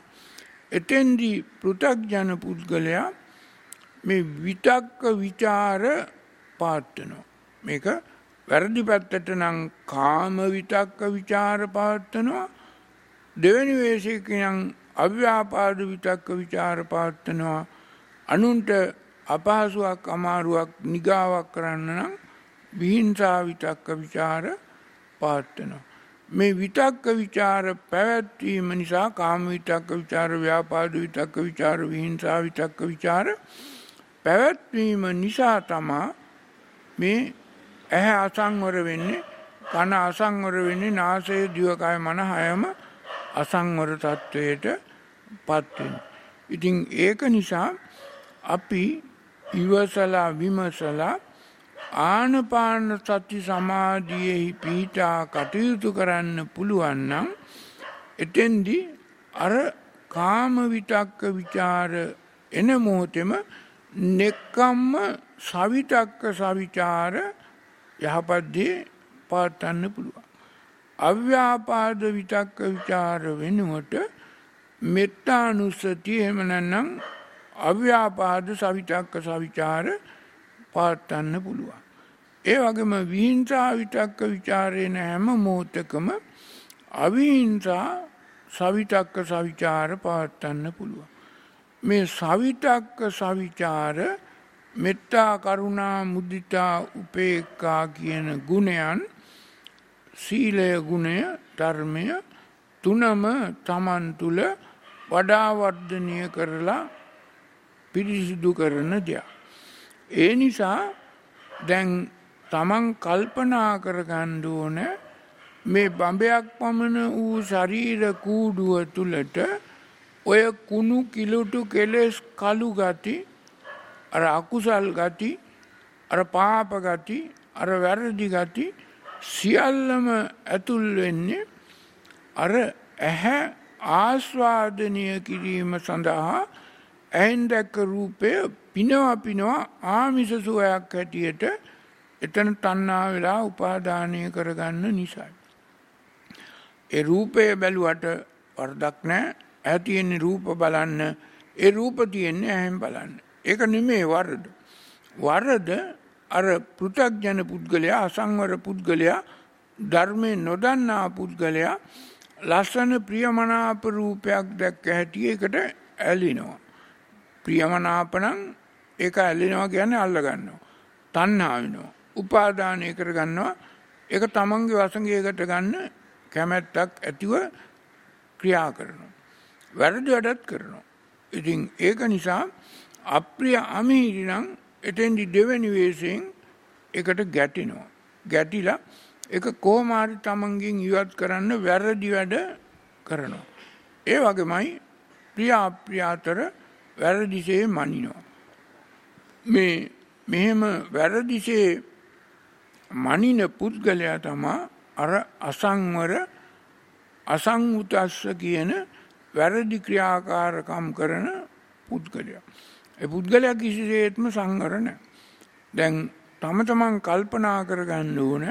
එතෙන්දී පෘථග්ජන පුද්ගලයා මේ විතක්ක විචාර පාත් වෙනවා. මේක වැරදි පැත්තට නම් කාම විතක්ක ਵਿਚාර පාත් වෙනවා. දෙවෙනි වේශයකින් අව්‍යාපාද විතක්ක ਵਿਚාර පාත් වෙනවා. අනුන්ට අපහසුයක් අමාරුවක් නිගාවක් කරන්න නම් විහිංසා විතක්ක ਵਿਚාර පාත් වෙනවා. මේ විතක්ක ਵਿਚාර පැවැත්වීම නිසා කාම විතක්ක ਵਿਚාර ව්‍යාපාද විතක්ක ਵਿਚාර විහිංසා විතක්ක ਵਿਚාර පැවැත්වීම නිසා තමයි මේ ඇහැ අසංවර වෙන්නේ, කන අසංවර වෙන්නේ, නාසය දිවකය මන හයම අසංවර තත්වයට පත් වෙනවා. ඉතින් ඒක නිසා අපි ඉවසලා විමසලා ආනපාන සති සමාධියෙහි පිහිටා කටයුතු කරන්න පුළුවන් නම් එතෙන්දී අර කාම විතක්ක ਵਿਚාර එන මොහොතේම නෙක්ඛම්ම සවිතක්ක සවිචාර යහපත් දේ පාත්තන්න පුළුවන්. අව්‍යාපාද විතක්ක ਵਿਚාර වෙනුවට මෙත්තානුස්සතිය එහෙම නැත්නම් අව්‍යාපාද සවිතක්ක සවිචාර පාත්තන්න පුළුවන්. ඒ වගේම විහිංසා විතක්ක ਵਿਚාරේ හැම මොහොතකම අවිහිංසා සවිතක්ක සවිචාර පාත්තන්න පුළුවන්. මේ සවිතක්ක සවිචාර මෙත්තා කරුණා මුදිතා උපේක්ඛා කියන ගුණයන් සීලය ගුණය ධර්මය තුනම තමන් තුළ වඩා වර්ධනය කරලා පිරිසිදු කරන දෙයක්. ඒ නිසා දැන් තමන් කල්පනා කරගන්න ඕන මේ බඹයක් පමණ වූ ශරීර කූඩුව තුළට ඔය කුණු කිලුටු කෙලෙස් කළු ගති, අර අකුසල් ගති, අර පාප ගති, අර වැරදි ගති සියල්ලම ඇතුල් වෙන්නේ අර ඇහැ ආස්වාදනය කිරීම සඳහා ඇහෙන් දැක්ක රූපය පිනවා පිනවා ආමිෂ සුවයක් හැටියට එතන තණ්හා වෙලා උපාදානය කරගන්න නිසා. ඒ රූපය බැලුවට වරදක් නැහැ. ඇහැ තියෙන රූප බලන්න, ඒ රූප තියෙන්නේ ඇහෙන් බලන්න. ඒක නෙමෙයි වරද. වරද අර පෘථග්ජන පුද්ගලයා, අසංවර පුද්ගලයා, ධර්මේ නොදන්නා පුද්ගලයා ලස්සන ප්‍රියමනාප රූපයක් දැක්ක හැටි ඒකට ඇලිනවා. ප්‍රියමනාප නම් ඒක ඇලිනවා කියන්නේ අල්ල ගන්නවා. තණ්හා වෙනවා. උපාදානය කර ගන්නවා. ඒක තමන්ගේ වසඟයකට ගන්න කැමැත්තක් ඇතිව ක්‍රියා කරනවා. වැරදි වැඩත් කරනවා. ඉතින් ඒක නිසා අප්‍රිය අමිහිරි නම් එතෙන්දි දෙවෙනි වේශයෙන් ඒකට ගැටෙනවා. ගැටිලා ඒක කොහොම හරි තමන්ගෙන් ඉවත් කරන්න වැරදි වැඩ කරනවා. ඒ වගේමයි ප්‍රිය අප්‍රිය අතර වැරදිසේ මනිනවා. මේ මෙහෙම වැරදිසේ මනින පුද්ගලයා තමයි අර අසංවර අසංඋතස්ස කියන වැරදි ක්‍රියාකාරකම් කරන පුද්ගලයා. ඒ පුද්ගලයා කිසිසේත්ම සංවර නැහැ. දැන් තම තමන් කල්පනා කරගන්න ඕන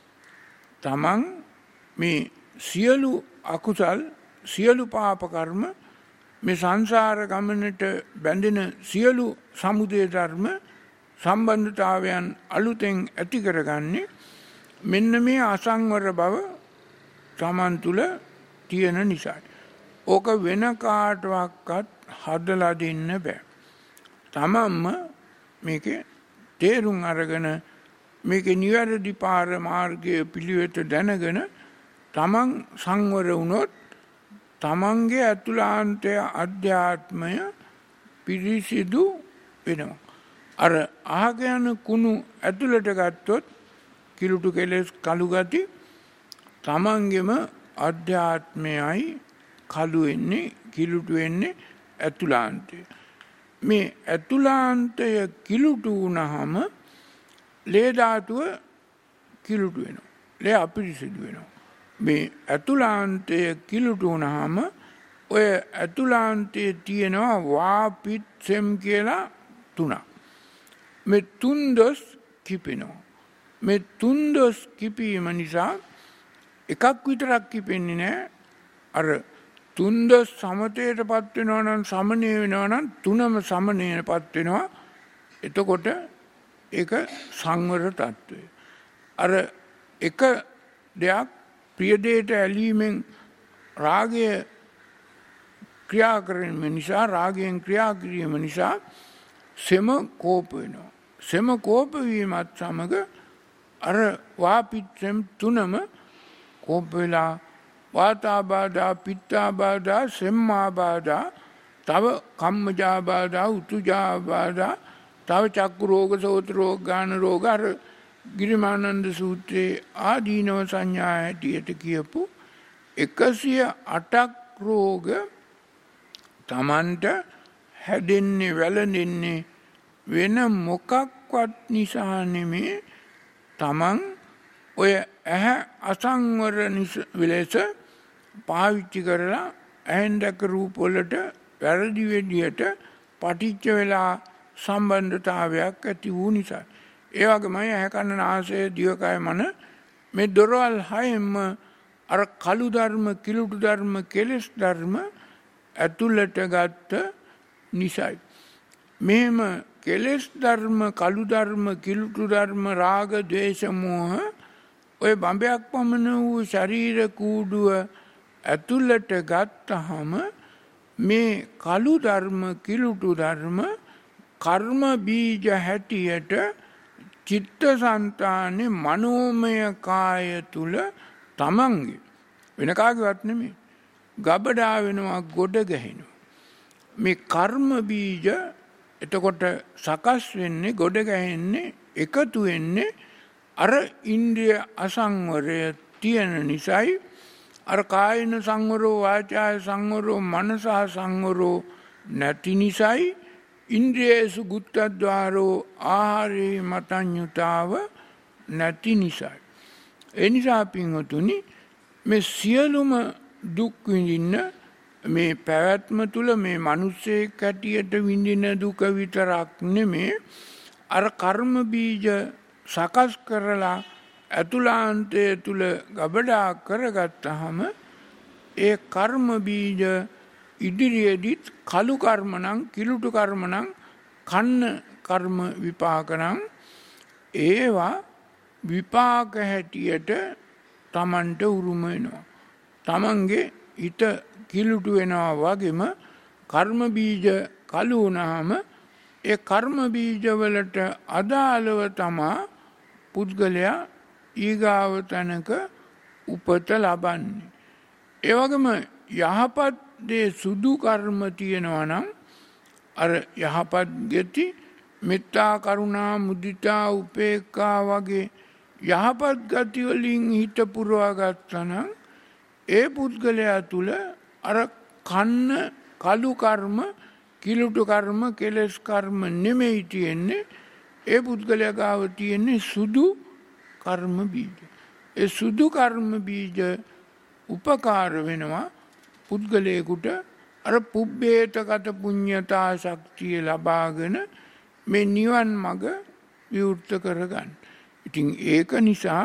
තමන් මේ සියලු අකුසල් සියලු පාප කර්ම මේ සංසාර ගමනට බැඳෙන සියලු සමුදය ධර්ම සම්බන්ධතාවයන් අලුතෙන් ඇති කරගන්නේ මෙන්න මේ අසංවර බව තමන් තුළ තියෙන නිසා. ඕක වෙන කාටවත් හදලා දෙන්න බෑ. තමන්ම මේකේ තේරුම් අරගෙන මේකේ නිවැරදි පාර මාර්ගයේ පිළිවෙත දැනගෙන තමන් සංවර වුණොත් තමන්ගේ අතුලාන්තය අධ්‍යාත්මය පිරිසිදු වෙනවා. අර අහක යන කුණු ඇතුළට ගත්තොත් කිලුටු කෙලෙස් කළු ගති තමන්ගෙම අධ්‍යාත්මයයි කළු වෙන්නේ කිලුටු වෙන්නේ ඇතුලාන්තය. මේ ඇතුලාන්තය කිලුටු වුණාම ලේ ධාතුව කිලුටු වෙනවා. ලේ අපිරිසිදු වෙනවා. මේ ඇතුලාන්තය කිලුටු වුණාම ඔය ඇතුලාන්තයේ තියෙනවා වාපිත් සෙම් කියලා තුනක්. මේ තුන් දොස් කිපෙනවා. මේ තුන් දොස් කිපීම නිසා එකක් විතරක් කිපෙන්නේ නැහැ. අර තුන් දොස් සමතේටපත් වෙනවා නම් සමනය වෙනවා නම් තුනම සමනයටපත් වෙනවා. එතකොට ඒක සංවර තත්ත්වය. අර එක දෙයක් ප්‍රිය දෙයට ඇලීමෙන් රාගය ක්‍රියා කිරීම නිසා රාගයෙන් ක්‍රියා කිරීම නිසා සෙම කෝප වෙනවා. සෙම කෝප වීමත් සමග අර වාපිච්චම් තුනම කෝප වෙලා වාතාබාධා පිත්තාබාධා සෙම්මාබාධා තව කම්මජාබාධා උතුජාබාධා තව චක්කු රෝග සෝත රෝග ගාන රෝග අර ගිරිමානන්ද සූත්‍රයේ ආදීනව සංඥා හැටියට කියපු එකසිය අටක් රෝග තමන්ට හැදෙන්නේ වැළඳෙන්නේ වෙන මොකක්වත් නිසා නෙමේ තමන් ඔය ඇහැ අසංවර ලෙස පාවිච්චි කරලා ඇහෙන් දැක රූප වලට වැරදි විදියට පටිච්ච වෙලා සම්බන්ධතාවයක් ඇති වූ නිසා. ඒ වගේමයි ඇහැ කන නාසය දිවකය මන මේ දොරවල් හයෙම අර කළු ධර්ම කිලුටු ධර්ම කෙලෙස් ධර්ම ඇතුළට ගත්ත නිසායි. මෙහෙම කෙලෙස් ධර්ම කළු ධර්ම කිලුටු ධර්ම රාග ද්වේෂ මෝහ ඔය බඹයක් පමණ වූ ශරීර කූඩුව ඇතුළට ගත්තහම මේ කළු ධර්ම කිලුටු ධර්ම කර්ම බීජ හැටියට චිත්තසංතානේ මනෝමය කාය තුල තමන්ගේ වෙන කාගේවත් නෙමෙයි ගබඩා වෙනවා ගොඩ ගැහෙනවා. මේ කර්ම බීජ එතකොට සකස් වෙන්නේ ගොඩ ගැහෙන්නේ එකතු වෙන්නේ අර ඉන්ද්‍රිය අසංවරය තියෙන නිසායි අර කායන සංවරෝ වාචාය සංවරෝ මනස සංවරෝ නැති නිසායි ඉන්ද්‍රියසු ගුත්තද්වාරෝ ආහාරේ මතඤ්ඤුතාව නැති නිසායි. ඒ නිසා පින්වතුනි මේ සියලුම දුක් විඳින්න මේ පැවැත්ම තුල මේ මිනිස්සෙක් හැටියට විඳින දුක විතරක් නෙමේ අර කර්ම බීජ සකස් කරලා අතුලාන්තය තුල ගබඩා කරගත්තාම ඒ කර්ම බීජ ඉදිරියේදීත් කළු කර්ම නම් කිලුටු කර්ම නම් කන්න කර්ම විපාක නම් ඒවා විපාක හැටියට තමන්ට උරුම වෙනවා. තමන්ගේ හිත කිලුටු වෙනවා වගේම කර්ම බීජ කළු වුණාම ඒ කර්ම බීජ වලට අදාළව තමා පුද්ගලයා ඊගාව තැනක උපත ලබන්නේ. ඒ වගේම යහපත් දේ සුදු කර්ම තියෙනවා නම් අර යහපත් ගති මෙත්තා කරුණා මුදිතා උපේක්ඛා වගේ යහපත් ගති වලින් හිත පුරවා ගත්තා නම් ඒ පුද්ගලයා තුල අර කන්න කළු කර්ම කිලුටු කර්ම කෙලස් කර්ම නෙමෙයි තියෙන්නේ ඒ පුද්ගලයා ගාව තියෙන්නේ සුදු කර්ම බීජ. ඒ සුදු කර්ම බීජ උපකාර වෙනවා පුද්ගලයෙකුට අර පුබ්බේතගත පුඤ්ඤතා ශක්තිය ලබාගෙන මේ නිවන් මඟ විවෘත කරගන්න. ඉතින් ඒක නිසා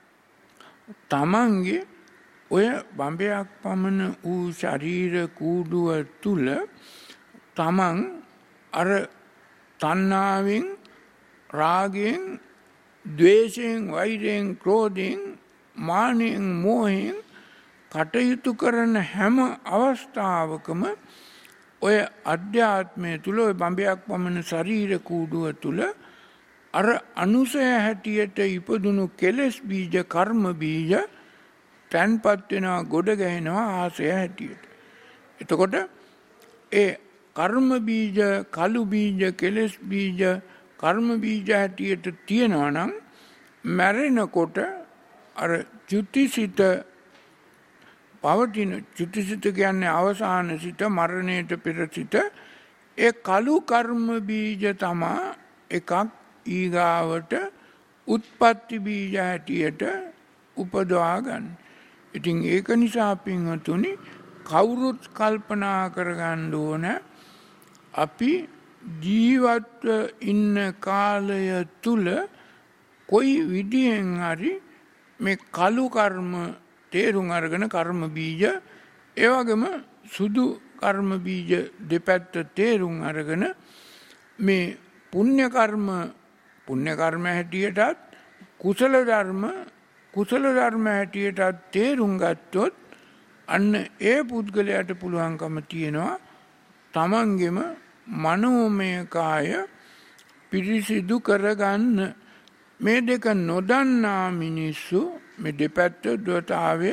තමන්ගේ ඔය බඹයක් පමණ වූ ශරීර කූඩුව තුල තමන් අර තණ්හාවෙන් රාගයෙන් ද්වේෂයෙන් වෛරයෙන් ක්‍රෝධයෙන් මානෙන් මෝහෙන් කටයුතු කරන හැම අවස්ථාවකම ඔය අධ්‍යාත්මය තුල ඔය බඹයක් පමණ ශරීර කූඩුව තුල අර අනුසය හැටියට ඉපදුණු කෙලෙස් බීජ කර්ම බීජ තන්පත් වෙනවා ගොඩ ගැහෙනවා ආසය හැටියට. එතකොට ඒ කර්ම බීජ කළු බීජ කෙලෙස් බීජ කර්ම බීජ හැටියට තියෙනවා නම් මැරෙනකොට අර චුතිසිත පවතින චුතිසිත කියන්නේ අවසාන සිත මරණයට පෙර සිත ඒ කළු කර්ම බීජ තමා එකක් ඊගාවට උත්පත්ති බීජ හැටියට උපදවා ගන්න. ඉතින් ඒක නිසා පින්වතුනි කවුරුත් කල්පනා කරගන්න ඕන අපි ජීවත්ව ඉන්න කාලය තුල කොයි විදියෙන් හරි මේ කළු කර්ම තේරුම් අරගෙන කර්ම බීජ ඒ වගේම සුදු කර්ම බීජ දෙපැත්ත තේරුම් අරගෙන මේ පුණ්‍ය කර්ම පුණ්‍ය කර්ම හැටියටත් කුසල ධර්ම කුසල ධර්ම හැටියටත් තේරුම් ගත්තොත් අන්න ඒ පුද්ගලයාට පුළුවන්කම තියෙනවා තමන්ගෙම මනෝමය කාය පිරිසිදු කරගන්න. මේ දෙක නොදන්නා මිනිස්සු මේ දෙපැත්ත ද්වතාවය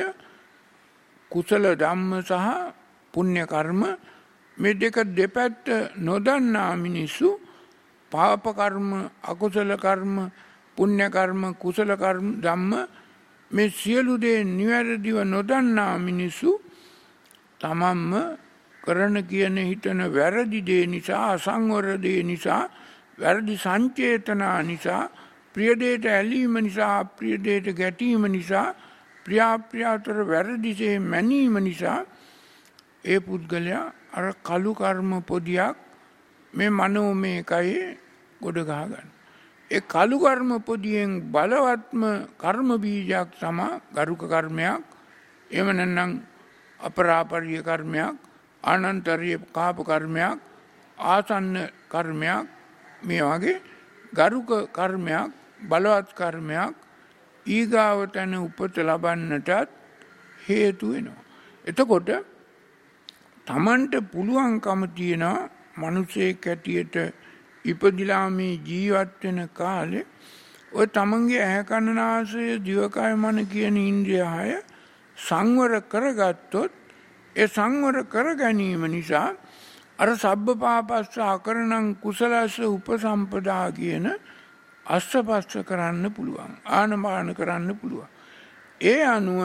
කුසල ධම්ම සහ පුණ්‍ය කර්ම මේ දෙක දෙපැත්ත නොදන්නා මිනිස්සු පාප කර්ම අකුසල කර්ම පුණ්‍ය කර්ම කුසල කර්ම ධම්ම මේ සියලු දේ නිවැරදිව නොදන්නා මිනිස්සු තමන්ම කරන කියන හිතන වැරදි දේ නිසා අසංවර දේ නිසා වැරදි සංචේතනා නිසා ප්‍රිය දෙයට ඇලීම නිසා අප්‍රිය දෙයට ගැටීම නිසා ප්‍රියාප්‍රියාතර වැරදිසේ මැනීම නිසා ඒ පුද්ගලයා අර කළු කර්ම පොදියක් මේ මනෝමය කයේ ගොඩ ගහගන්න. ඒ කළු කර්ම පොදියෙන් බලවත්ම කර්ම බීජයක් තමයි ගරුක කර්මයක්. එහෙම නැත්නම් අපරාපරිය කර්මයක්, අනන්තරීය කාප කර්මයක්, ආසන්න කර්මයක්, මේ වගේ ගරුක කර්මයක්, බලවත් කර්මයක් ඊගාව තැන උපත ලබන්නටත් හේතු වෙනවා. එතකොට තමන්ට පුළුවන්කම තියෙනවා මිනිසෙක් හැටියට ඉපදිලා මේ ජීවත් වෙන කාලේ ඔය තමන්ගේ ඇහැ කන නාසය දිවකය මන කියන ඉන්ද්‍රිය හය සංවර කරගත්තොත් ඒ සංවර කර ගැනීම නිසා අර සබ්බ පාපස්ස අකරණං කුසලස්ස උපසම්පදා කියන අස්සපස්ස කරන්න පුළුවන්. ආනපාන කරන්න පුළුවන්. ඒ අනුව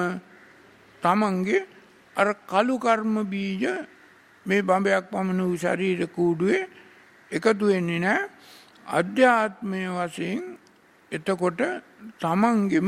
තමන්ගේ අර කළු කර්ම බීජ මේ බඹයක් පමණ වූ ශරීර කූඩුවේ එකතු වෙන්නේ නැහැ. අධ්‍යාත්මය වශයෙන් එතකොට තමන්ගෙම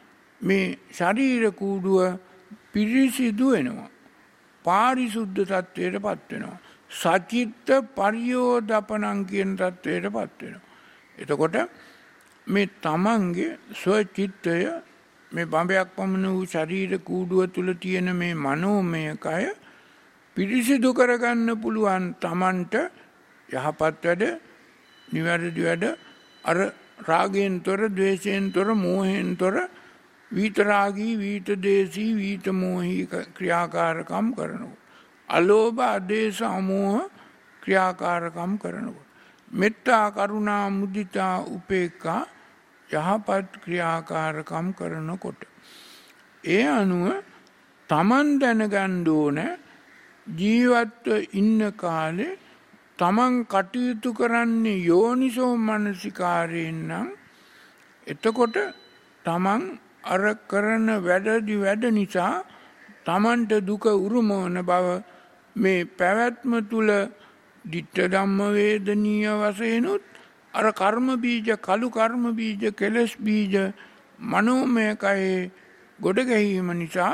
මේ ශරීර කූඩුව පිරිසිදු වෙනවා. පාරිශුද්ධ තත්වයට පත් වෙනවා. සචිත්ත පරියෝදපනං කියන තත්වයට පත් වෙනවා. එතකොට මේ තමන්ගේ ස්වචිත්තය මේ බඹයක් පමණ වූ ශරීර කූඩුව තුල තියෙන මේ මනෝමය කය පිරිසිදු කරගන්න පුළුවන් තමන්ට යහපත් වැඩ, නිවැරදි වැඩ, අර රාගයෙන් තොර, ද්වේෂයෙන් තොර, මෝහයෙන් තොර විතරාගී, විතදේශී, විතමෝහී ක්‍රියාකාරකම් කරනවා. අලෝභ, අදේශ, අමෝහ ක්‍රියාකාරකම් කරනවා. මෙත්තා, කරුණා, මුදිතා, උපේක්ඛා යහපත් ක්‍රියාකාරකම් කරනකොට ඒ අනුව තමන් දැනගන්න ඕන ජීවත්ව ඉන්න කාලේ තමන් කටයුතු කරන්නේ යෝනිසෝ මනසිකාරයෙන් නම් එතකොට තමන් අර කරන වැඩදි වැඩ නිසා තමන්ට දුක උරුම වන බව මේ පැවැත්ම තුල ditta ධම්ම වේදනීය වශයෙන්ුත් අර කර්ම බීජ, කළු කර්ම බීජ, කෙලස් බීජ මනෝමය කයේ ගොඩ ගැනීම නිසා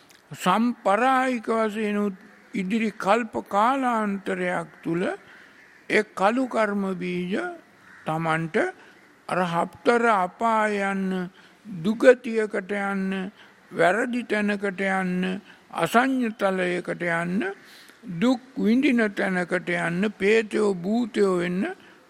සම්පරායික වශයෙන්ුත් ඉදිරි කල්ප කාලාන්තරයක් තුල ඒ කළු කර්ම බීජ තමන්ට අර හතර අපාය යන්න, දුගතියකට යන්න, වැරදි තැනකට යන්න, අසඤ්ඤතලයකට යන්න, දුක් විඳින තැනකට යන්න, පේතයෝ භූතයෝ වෙන්න,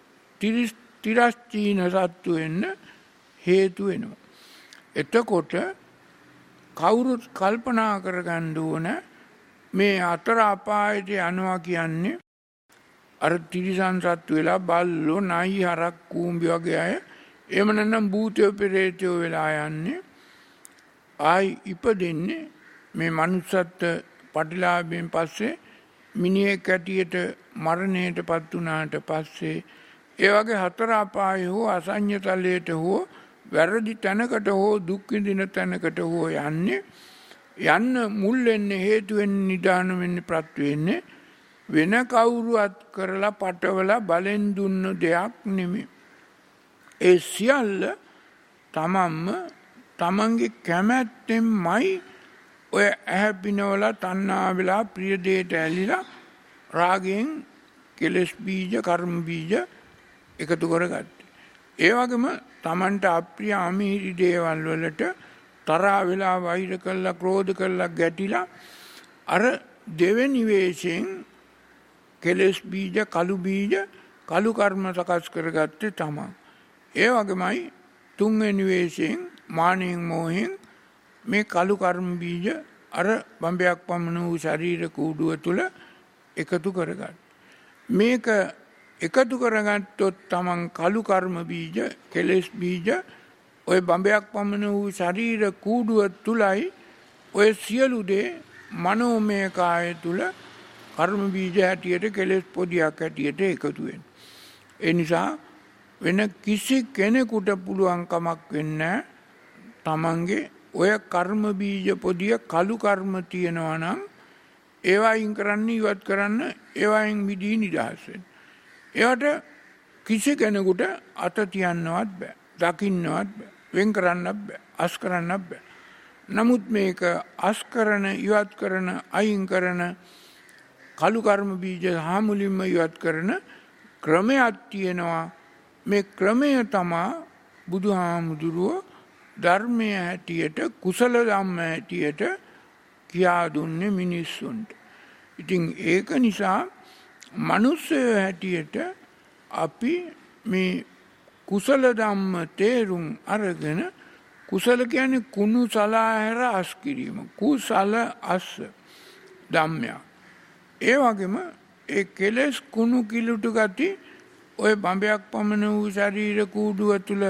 තිරස්චීන සත්තු වෙන්න හේතු වෙනවා. එතකොට කවුරුත් කල්පනා කරගන්න ඕන මේ අතර අපායට යනවා කියන්නේ අර තිරිසන් සත්තු වෙලා බල්ලෝ, නයි, හරක්, කූඹි වගේ අය, එහෙම නැත්නම් භූතයෝ පෙරේතයෝ වෙලා යන්නේ ආයි ඉපදෙන්නේ මේ මනුස්සත් පටිලාභයෙන් පස්සේ මිනිහෙක් ඇටියට මරණයටපත් වුණාට පස්සේ ඒ වගේ හතර අපාය හෝ අසඤ්ඤතලයට හෝ වැරදි තැනකට හෝ දුක් විඳින තැනකට හෝ යන්නේ යන්න මුල් වෙන්නේ හේතු වෙන්නේ නිදාන වෙන්නේ ප්‍රත් වෙන්නේ වෙන කවුරුවත් කරලා පටවලා බලෙන් දුන්න දෙයක් නෙමෙයි. ඒ සියල්ල තමන්ම තමන්ගේ කැමැත්තෙන්මයි ඔය ඇහැ පිනවලා තණ්හා වෙලා ප්‍රිය දෙයට ඇලිලා රාගයෙන් කෙලස් බීජ, කර්ම බීජ එකතු කරගත්තේ. ඒ වගේම තමන්ට අප්‍රිය අමිහිරි දේවල් වලට තරහා වෙලා, වෛර කළා, ක්‍රෝධ කළා, ගැටිලා අර දෙවෙනි වේශයෙන් කෙලස් බීජ, කළු බීජ, කළු කර්ම සකස් කරගත්තේ තමන්. ඒ වගේමයි තුන්වෙනි වේශයෙන් මානෙන් මෝහෙන් මේ කළු කර්ම බීජ අර බඹයක් පමණ වූ ශරීර කූඩුව තුළ එකතු කරගන්න. මේක එකතු කරගත්තොත් තමන් කළු කර්ම බීජ කෙලෙස් බීජ ඔය බඹයක් පමණ වූ ශරීර කූඩුව තුලයි ඔය සියලු දේ මනෝමය කාය තුල කර්ම බීජ හැටියට කෙලෙස් පොදියක් හැටියට එකතු වෙනවා. ඒ නිසා වෙන කිසි කෙනෙකුට පුළුවන් කමක් වෙන්නේ තමන්ගේ ඔය කර්ම බීජ පොදිය කළු කර්ම තියෙනවා නම් ඒවායින් කරන්න ඉවත් කරන්න ඒවායින් මිදී නිදහස් වෙන්න. ඒවට කිසි කෙනෙකුට අත තියන්නවත් බෑ. දකින්නවත් බෑ. වෙන් කරන්නත් බෑ. අස් කරන්නත් බෑ. නමුත් මේක අස් කරන ඉවත් කරන අයින් කරන කළු කර්ම බීජ හාමුලින්ම ඉවත් කරන ක්‍රමයක් තියෙනවා. මේ ක්‍රමය තමා බුදුහාමුදුරුවෝ ධර්මය හැටියට කුසල ධම්ම හැටියට කියා දුන්නේ මිනිස්සුන්ට. ඉතින් ඒක නිසා මනුස්සය හැටියට අපි මේ කුසල ධම්ම තේරුම් අරගෙන කුසල කියන්නේ කුණු සලාහැර අස් කිරීම. කුසල අස්ස ධම්මයක්. ඒ වගේම ඒ කෙලෙස් කුණු කිලුට ගති ඔය බඹයක් පමණ වූ ශරීර කූඩුව තුළ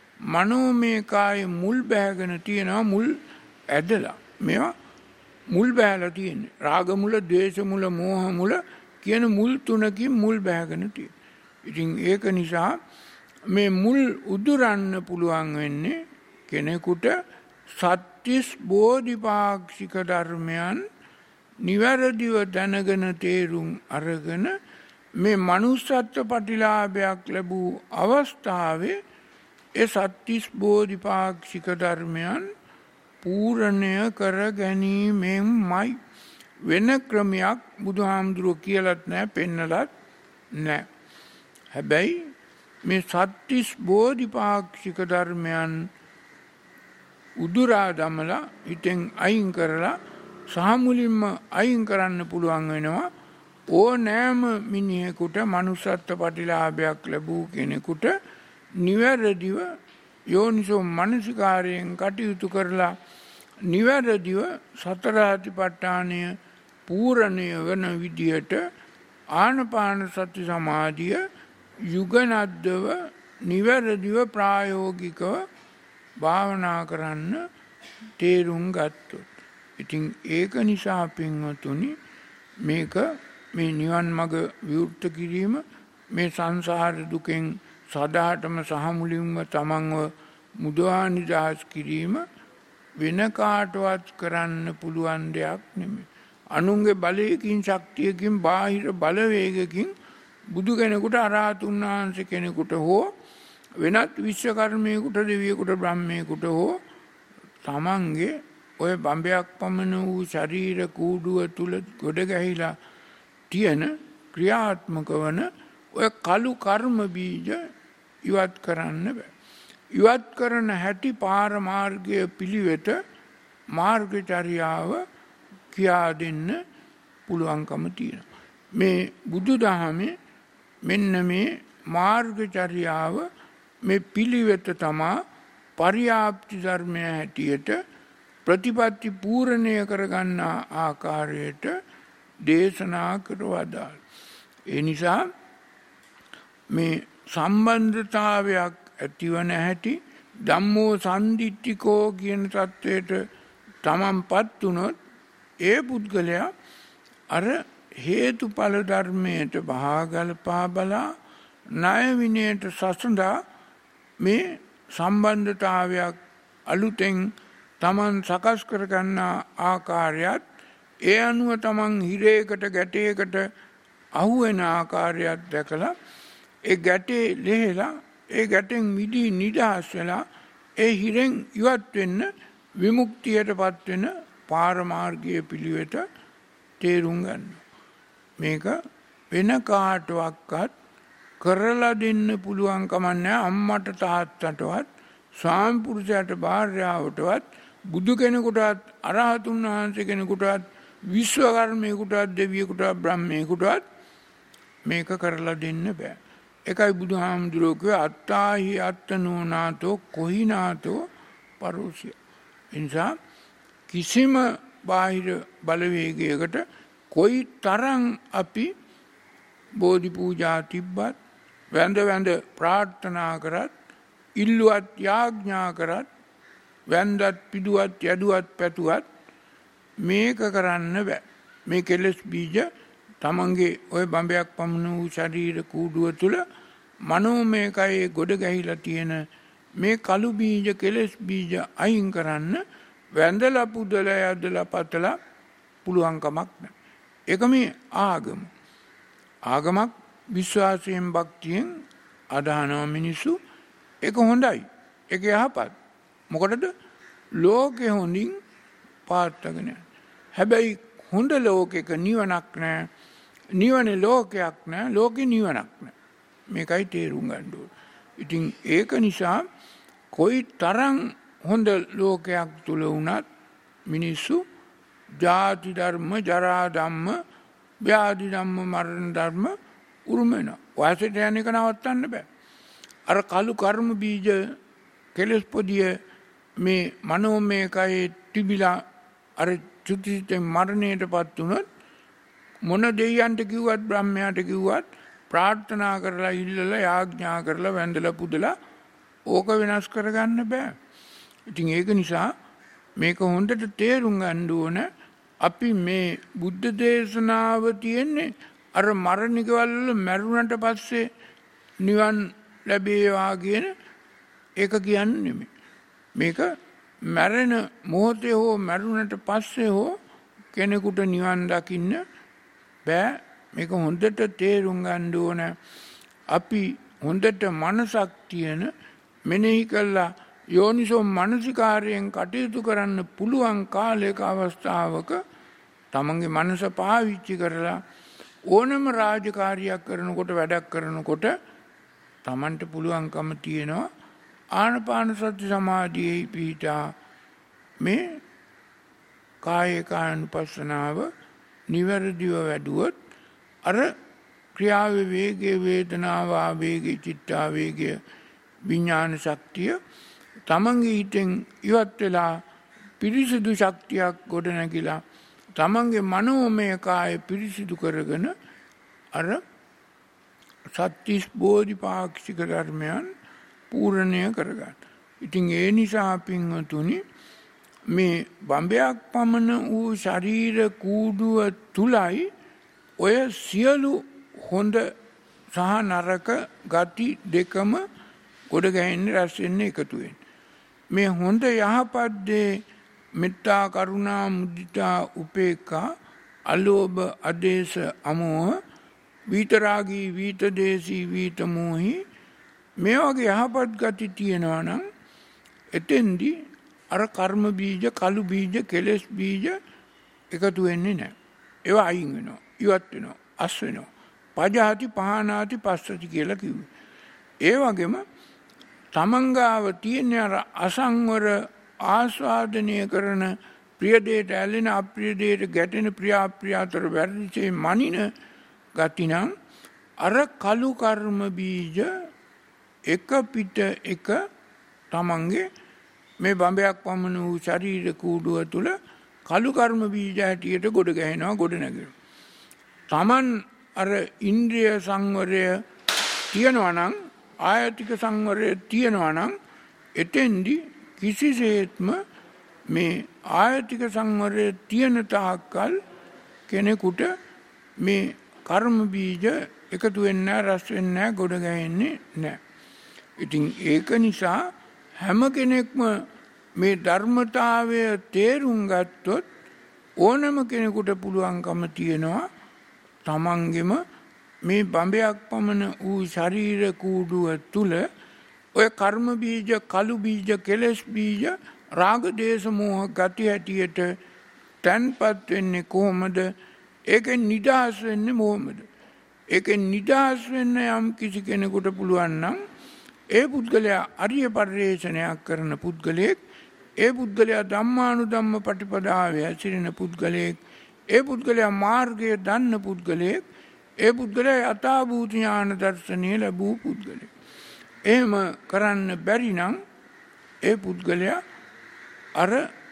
මනෝමය කායේ මුල් බෑගෙන තියෙනවා. මුල් ඇදලා මේවා මුල් බෑලා තියෙන්නේ. රාග මුල, ද්වේෂ මුල, මෝහ මුල කියන මුල් තුනකින් මුල් බෑගෙන තියෙනවා. ඉතින් ඒක නිසා මේ මුල් උදුරන්න පුළුවන් වෙන්නේ කෙනෙකුට සත්‍තිස් බෝධිපාක්ෂික ධර්මයන් නිවැරදිව දැනගෙන තේරුම් අරගෙන මේ manussත්ව ප්‍රතිලාභයක් ලැබූ අවස්ථාවේ ඒ සත්‍තිස් බෝධිපාක්ෂික ධර්මයන් පූර්ණය කර ගැනීමෙන්මයි. වෙන ක්‍රමයක් බුදුහාමුදුරුවෝ කියලත් නැහැ, පෙන්නලත් නැහැ. හැබැයි මේ සත්‍තිස් බෝධිපාක්ෂික ධර්මයන් උදුරා දමලා හිතෙන් අයින් කරලා සාමුලින්ම අයින් කරන්න පුළුවන් වෙනවා ඕනෑම මිනිහෙකුට manussත්ව ප්‍රතිලාභයක් ලැබූ කෙනෙකුට නිවැරදිව යෝනිසෝ මනසිකාරයෙන් කටයුතු කරලා නිවැරදිව සතර සතිපට්ඨානය පූර්ණය වෙන විදියට ආනපාන සති සමාධිය යුගනද්දව නිවැරදිව ප්‍රායෝගිකව භාවනා කරන්න තේරුම් ගත්තොත්. ඉතින් ඒක නිසා පින්වතුනි මේක මේ නිවන් මඟ විවෘත කිරීම මේ සංසාර දුකෙන් සදාටම සහ මුලින්ම තමන්ව මුදවා නිදහස් කිරීම වෙන කාටවත් කරන්න පුළුවන් දෙයක් නෙමෙයි. අනුන්ගේ බලයකින් ශක්තියකින් බාහිර බලවේගකින් බුදු කෙනෙකුට අරහතුන් වහන්සේ කෙනෙකුට හෝ වෙනත් විශ්වකර්මයෙකුට දෙවියෙකුට බ්‍රහ්මයෙකුට හෝ තමන්ගේ ඔය බඹයක් පමණ වූ ශරීර කූඩුව තුල ගොඩ ගැහිලා තියෙන ක්‍රියාත්මක වන ඔය කළු කර්ම බීජ ඉවත් කරන්න බෑ. ඉවත් කරන හැටි පාරමාර්ගය පිළිවෙත මාර්ගචර්යාව කියා දෙන්න පුළුවන්කම තියෙනවා. මේ බුදුදහමේ මෙන්න මේ මාර්ගචර්යාව මේ පිළිවෙත තමා පරියාප්ති ධර්මය හැටියට ප්‍රතිපත්ති පූර්ණය කරගන්න ආකාරයට දේශනා කරවදාල්. ඒ නිසා මේ සම්බන්ධතාවයක් ඇතිවන හැටි ධම්මෝ සන්දිට්ඨිකෝ කියන தത്വයට තමන්පත් වුණොත් ඒ පුද්ගලයා අර හේතුඵල ධර්මයට බහාගල්පා බලා ණය විනයට සසඳා මේ සම්බන්ධතාවයක් අලුතෙන් තමන් සකස් කරගන්න ආකාරයත් ඒ අනුව තමන් හිරේකට ගැටයකට අහුවෙන ආකාරයක් දැකලා ඒ ගැටේ ලෙහෙලා ඒ ගැටෙන් මිදී නිදහස් වෙලා ඒ හිරෙන් ඉවත් වෙන්න විමුක්තියටපත් වෙන පාරමාර්ගයේ පිළිවෙත තේරුම් ගන්න. මේක වෙන කාටවත් කරලා දෙන්න පුළුවන් කමක් නැහැ. අම්මට තාත්තටවත් ස්වාමි පුරුෂයාට භාර්යාවටවත් බුදු කෙනෙකුටවත් අරහතුන් වහන්සේ කෙනෙකුටවත් විශ්වකර්මයෙකුටවත් දෙවියෙකුටවත් බ්‍රහ්මයෙකුටවත් මේක කරලා දෙන්න බෑ. එකයි බුදුහාමුදුරුවෝ කිව්වේ අත්තාහි අත්තනෝ නාතෝ කොහිනාතෝ පරෝසිය. ඒ නිසා කිසිම බාහිර බලවේගයකට කොයි තරම් අපි බෝධි පූජා තිබ්බත් වැඳ වැඳ ප්‍රාර්ථනා කරත් ඉල්ලුවත් යාඥා කරත් වැන්දත් පිදුවත් යදුවත් පැතුවත් මේක කරන්න බෑ. මේ කෙලෙස් බීජ තමන්ගේ ඔය බඹයක් පමණ වූ ශරීර කූඩුව තුළ මනෝමය කයේ ගොඩ ගැහිලා තියෙන මේ කළු බීජ කෙලෙස් බීජ අයින් කරන්න වැඳලා පුදලා යදලා පතලා පුළුවන් කමක් නැහැ. ඒක මේ ආගම. ආගමක් විශ්වාසයෙන් භක්තියෙන් අදහනවා මිනිස්සු. ඒක හොඳයි. ඒක යහපත්. මොකටද? ලෝකෙ හොඳින් පාත්තගෙන. හැබැයි හොඳ ලෝකෙක නිවනක් නැහැ. නිවනේ ලෝකයක් නැහැ. ලෝකෙ නිවනක් නැහැ. මේකයි තේරුම් ගන්න ඕන. ඉතින් ඒක නිසා කොයි තරම් හොඳ ලෝකයක් තුල වුණත් මිනිස්සු ජාති ධර්ම, ජරා ධම්ම, ව්‍යාධි ධම්ම, මරණ ධර්ම උරුම වෙනවා. වාසයට යන එක නවත්තන්න බෑ. අර කලු කර්ම බීජ කෙලස් පොදිය මේ මනෝමය කයේ තිබිලා අර චුතිසිතෙන් මරණයටපත් වුණොත් මොන දෙයයන්ට කිව්වත් බ්‍රහ්මයාට කිව්වත් ප්‍රාර්ථනා කරලා ඉල්ලලා යාඥා කරලා වැඳලා පුදලා ඕක වෙනස් කරගන්න බෑ. ඉතින් ඒක නිසා මේක හොඳට තේරුම් ගන්න ඕන. අපි මේ බුද්ධ දේශනාව තියෙන්නේ අර මරණිකවල මැරුණට පස්සේ නිවන් ලැබේවා කියන ඒක කියන්නේ නෙමෙයි. මේක මැරෙන මොහොතේ හෝ මැරුණට පස්සේ හෝ කෙනෙකුට නිවන් දකින්න බෑ. මේක හොඳට තේරුම් ගන්න ඕන. අපි හොඳට මනසක් තියෙන මෙනෙහි කළා යෝනිසෝ මනසිකාරයෙන් කටයුතු කරන්න පුළුවන් කාලයක අවස්ථාවක තමන්ගේ මනස පාවිච්චි කරලා ඕනම රාජකාරියක් කරනකොට වැඩක් කරනකොට තමන්ට පුළුවන්කම තියෙනවා ආනාපාන සති සමාධියේ පිහිටා මේ කායකානුපස්සනාව නිවැරදිව වැඩුවොත් අර ක්‍රියාවේ වේගයේ වේදනාව ආවේගයේ චිත්තාවේගය විඥාන ශක්තිය තමන්ගේ හිතෙන් ඉවත් වෙලා පිරිසිදු ශක්තියක් ගොඩ නැගිලා තමන්ගේ මනෝමය කාය පිරිසිදු කරගෙන අර සත්‍තිස් බෝධිපාක්ෂික ධර්මයන් පූර්ණය කරගන්න. ඉතින් ඒ නිසා පින්වතුනි මේ බඹයක් පමණ වූ ශරීර කූඩුව තුලයි ඔය සියලු හොඳ සහ නරක ගති දෙකම ගොඩ ගැහෙන්නේ රැස් වෙන්නේ එකතු වෙන්නේ. මේ හොඳ යහපත් දේ මෙත්තා කරුණා මුදිතා උපේක්ඛා අලෝභ අදේශ අමෝහ විතරාගී විතදේශී විතමෝහි මේ වගේ යහපත් ගති තියෙනවා නම් එතෙන්දී අර කර්ම බීජ කළු බීජ කෙලෙස් බීජ එකතු වෙන්නේ නැහැ. ඒවා අයින් වෙනවා, ඉවත් වෙනවා, අස් වෙනවා. පජාති පහනාති පස්සති කියලා කිව්වේ. ඒ වගේම තමන්ගාව තියෙන අර අසංවර ආස්වාදනය කරන ප්‍රිය දෙයට ඇලෙන අප්‍රිය දෙයට ගැටෙන ප්‍රිය අප්‍රිය අතර වැරදිචේ මනින ගතිනම් අර කලු කර්ම බීජ එක පිට එක තමන්ගේ මේ බඹයක් පමණ වූ ශරීර කූඩුව තුළ කලු කර්ම බීජ හැටියට ගොඩ ගැහෙනවා, ගොඩ නැගෙනවා. තමන් අර ඉන්ද්‍රිය සංවරය තියනවා නම්, ආයතික සංවරය තියනවා නම් එතෙන්දි කිසිසේත්ම මේ ආයතික සංවරය තියන තාක්කල් කෙනෙකුට මේ කර්ම බීජ එකතු වෙන්නේ නැහැ, රස වෙන්නේ නැහැ, ගොඩ ගැහෙන්නේ නැහැ. ඉතින් ඒක නිසා හැම කෙනෙක්ම මේ ධර්මතාවය තේරුම් ගත්තොත් ඕනම කෙනෙකුට පුළුවන්කම තියෙනවා තමන්ගෙම මේ බඹයක් පමණ වූ ශරීර කූඩුව තුල ඔය කර්ම බීජ, කළු බීජ, කෙලෙස් බීජ, රාග දේශ මොහ ගති හැටියට තන්පත් වෙන්නේ කොහොමද? ඒකෙන් නිදහස් වෙන්නේ කොහොමද? ඒකෙන් නිදහස් වෙන්න යම් කිසි කෙනෙකුට පුළුවන් නම් ඒ පුද්ගලයා අරිය පරිශ්‍රණයක් කරන පුද්ගලයෙක්, ඒ පුද්ගලයා ධම්මානුධම්ම පටිපදාවේ හැසිරෙන පුද්ගලයෙක්, ඒ පුද්ගලයා මාර්ගය දන්න පුද්ගලයෙක්, ඒ පුද්ගලයා යථාභූත ඥාන දර්ශනය ලැබූ පුද්ගලයා. එහෙම කරන්න බැරි නම් ඒ පුද්ගලයා අර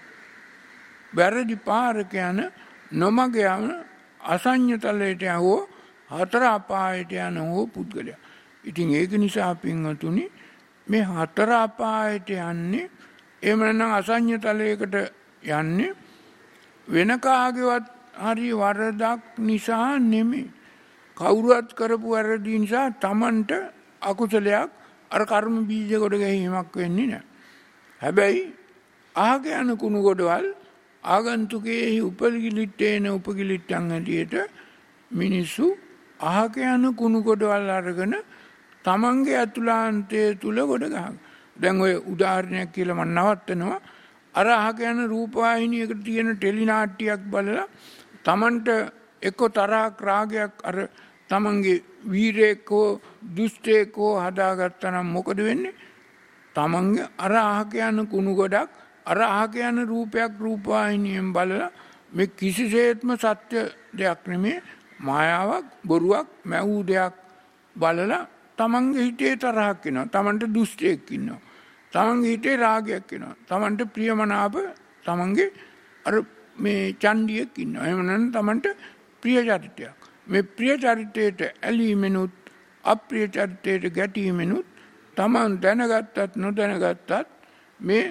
වැරදි පාරක යන නොමග යන අසඤ්ඤතලයට හෝ හතර අපායට යන හෝ පුද්ගලයා. ඉතින් ඒක නිසා පින්වතුනි මේ හතර අපායට යන්නේ එහෙම නැත්නම් අසඤ්ඤතලයකට යන්නේ වෙන කාගේවත් හරි වරදක් නිසා නෙමෙයි. කවුරුත් කරපු වැරදි නිසා Tamanට අකුසලයක් අර කර්ම බීජ කොට ගැනීමක් වෙන්නේ නැහැ. හැබැයි ආග යන කුණු ගොඩවල් ආගන්තුකයේ උපකිලිටේන උපකිලිට්ටන් හැටියට මිනිස්සු ආග යන කුණු ගොඩවල් අරගෙන තමන්ගේ අතුලාන්තය තුල ගොඩ ගහන. දැන් ඔය උදාහරණයක් කියලා මම නවත්තනවා. අර ආග යන රූපවාහිනියකට තියෙන ටෙලි නාට්‍යයක් බලලා තමන්ට එක්ක තරහක් රාගයක් අර තමන්ගේ වීරයෙක් හෝ දුෂ්ටයෙක් හෝ හදාගත්තා නම් මොකද වෙන්නේ? තමන්ගේ අර ආහක යන කුණු ගොඩක් අර ආහක යන රූපයක් රූපවාහිනියෙන් බලලා මේ කිසිසේත්ම සත්‍ය දෙයක් නෙමේ මායාවක් බොරුවක් මැවූ දෙයක් බලලා තමන්ගේ හිතේ තරහක් එනවා. තමන්ට දුෂ්ටයෙක් ඉන්නවා. තමන්ගේ හිතේ රාගයක් එනවා. තමන්ට ප්‍රියමනාප තමන්ගේ අර මේ චණ්ඩියෙක් ඉන්නවා. එහෙම නැත්නම් තමන්ට ප්‍රිය චරිතයක්. මේ ප්‍රිය චරිතයට ඇලීමෙනුත් අප්‍රිය චරිතයට ගැටීමෙනුත් තමන් දැනගත්තත් නොදැනගත්තත් මේ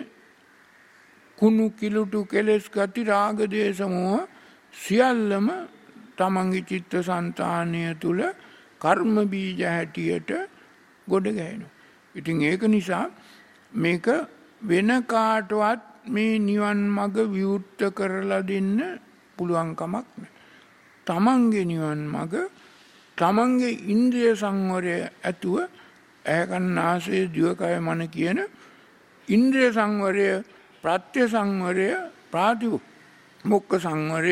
කුණු කිලුටු කෙලෙස් ගති රාග දේශ මොහ සියල්ලම තමන්ගේ චිත්තසංතානය තුල කර්ම බීජ හැටියට ගොඩ ගැහෙනවා. ඉතින් ඒක නිසා මේක වෙන කාටවත් මේ නිවන් මඟ විවුර්ත කරලා දෙන්න පුළුවන් කමක් නැහැ. තමන්ගේ නිවන් මඟ තමන්ගේ ඉන්ද්‍රිය සංවරය ඇතුව ඇහැ කන නාසය දිවකය මන කියන ඉන්ද්‍රිය සංවරය ප්‍රත්‍ය සංවරය ප්‍රාතිමොක්ඛ සංවරය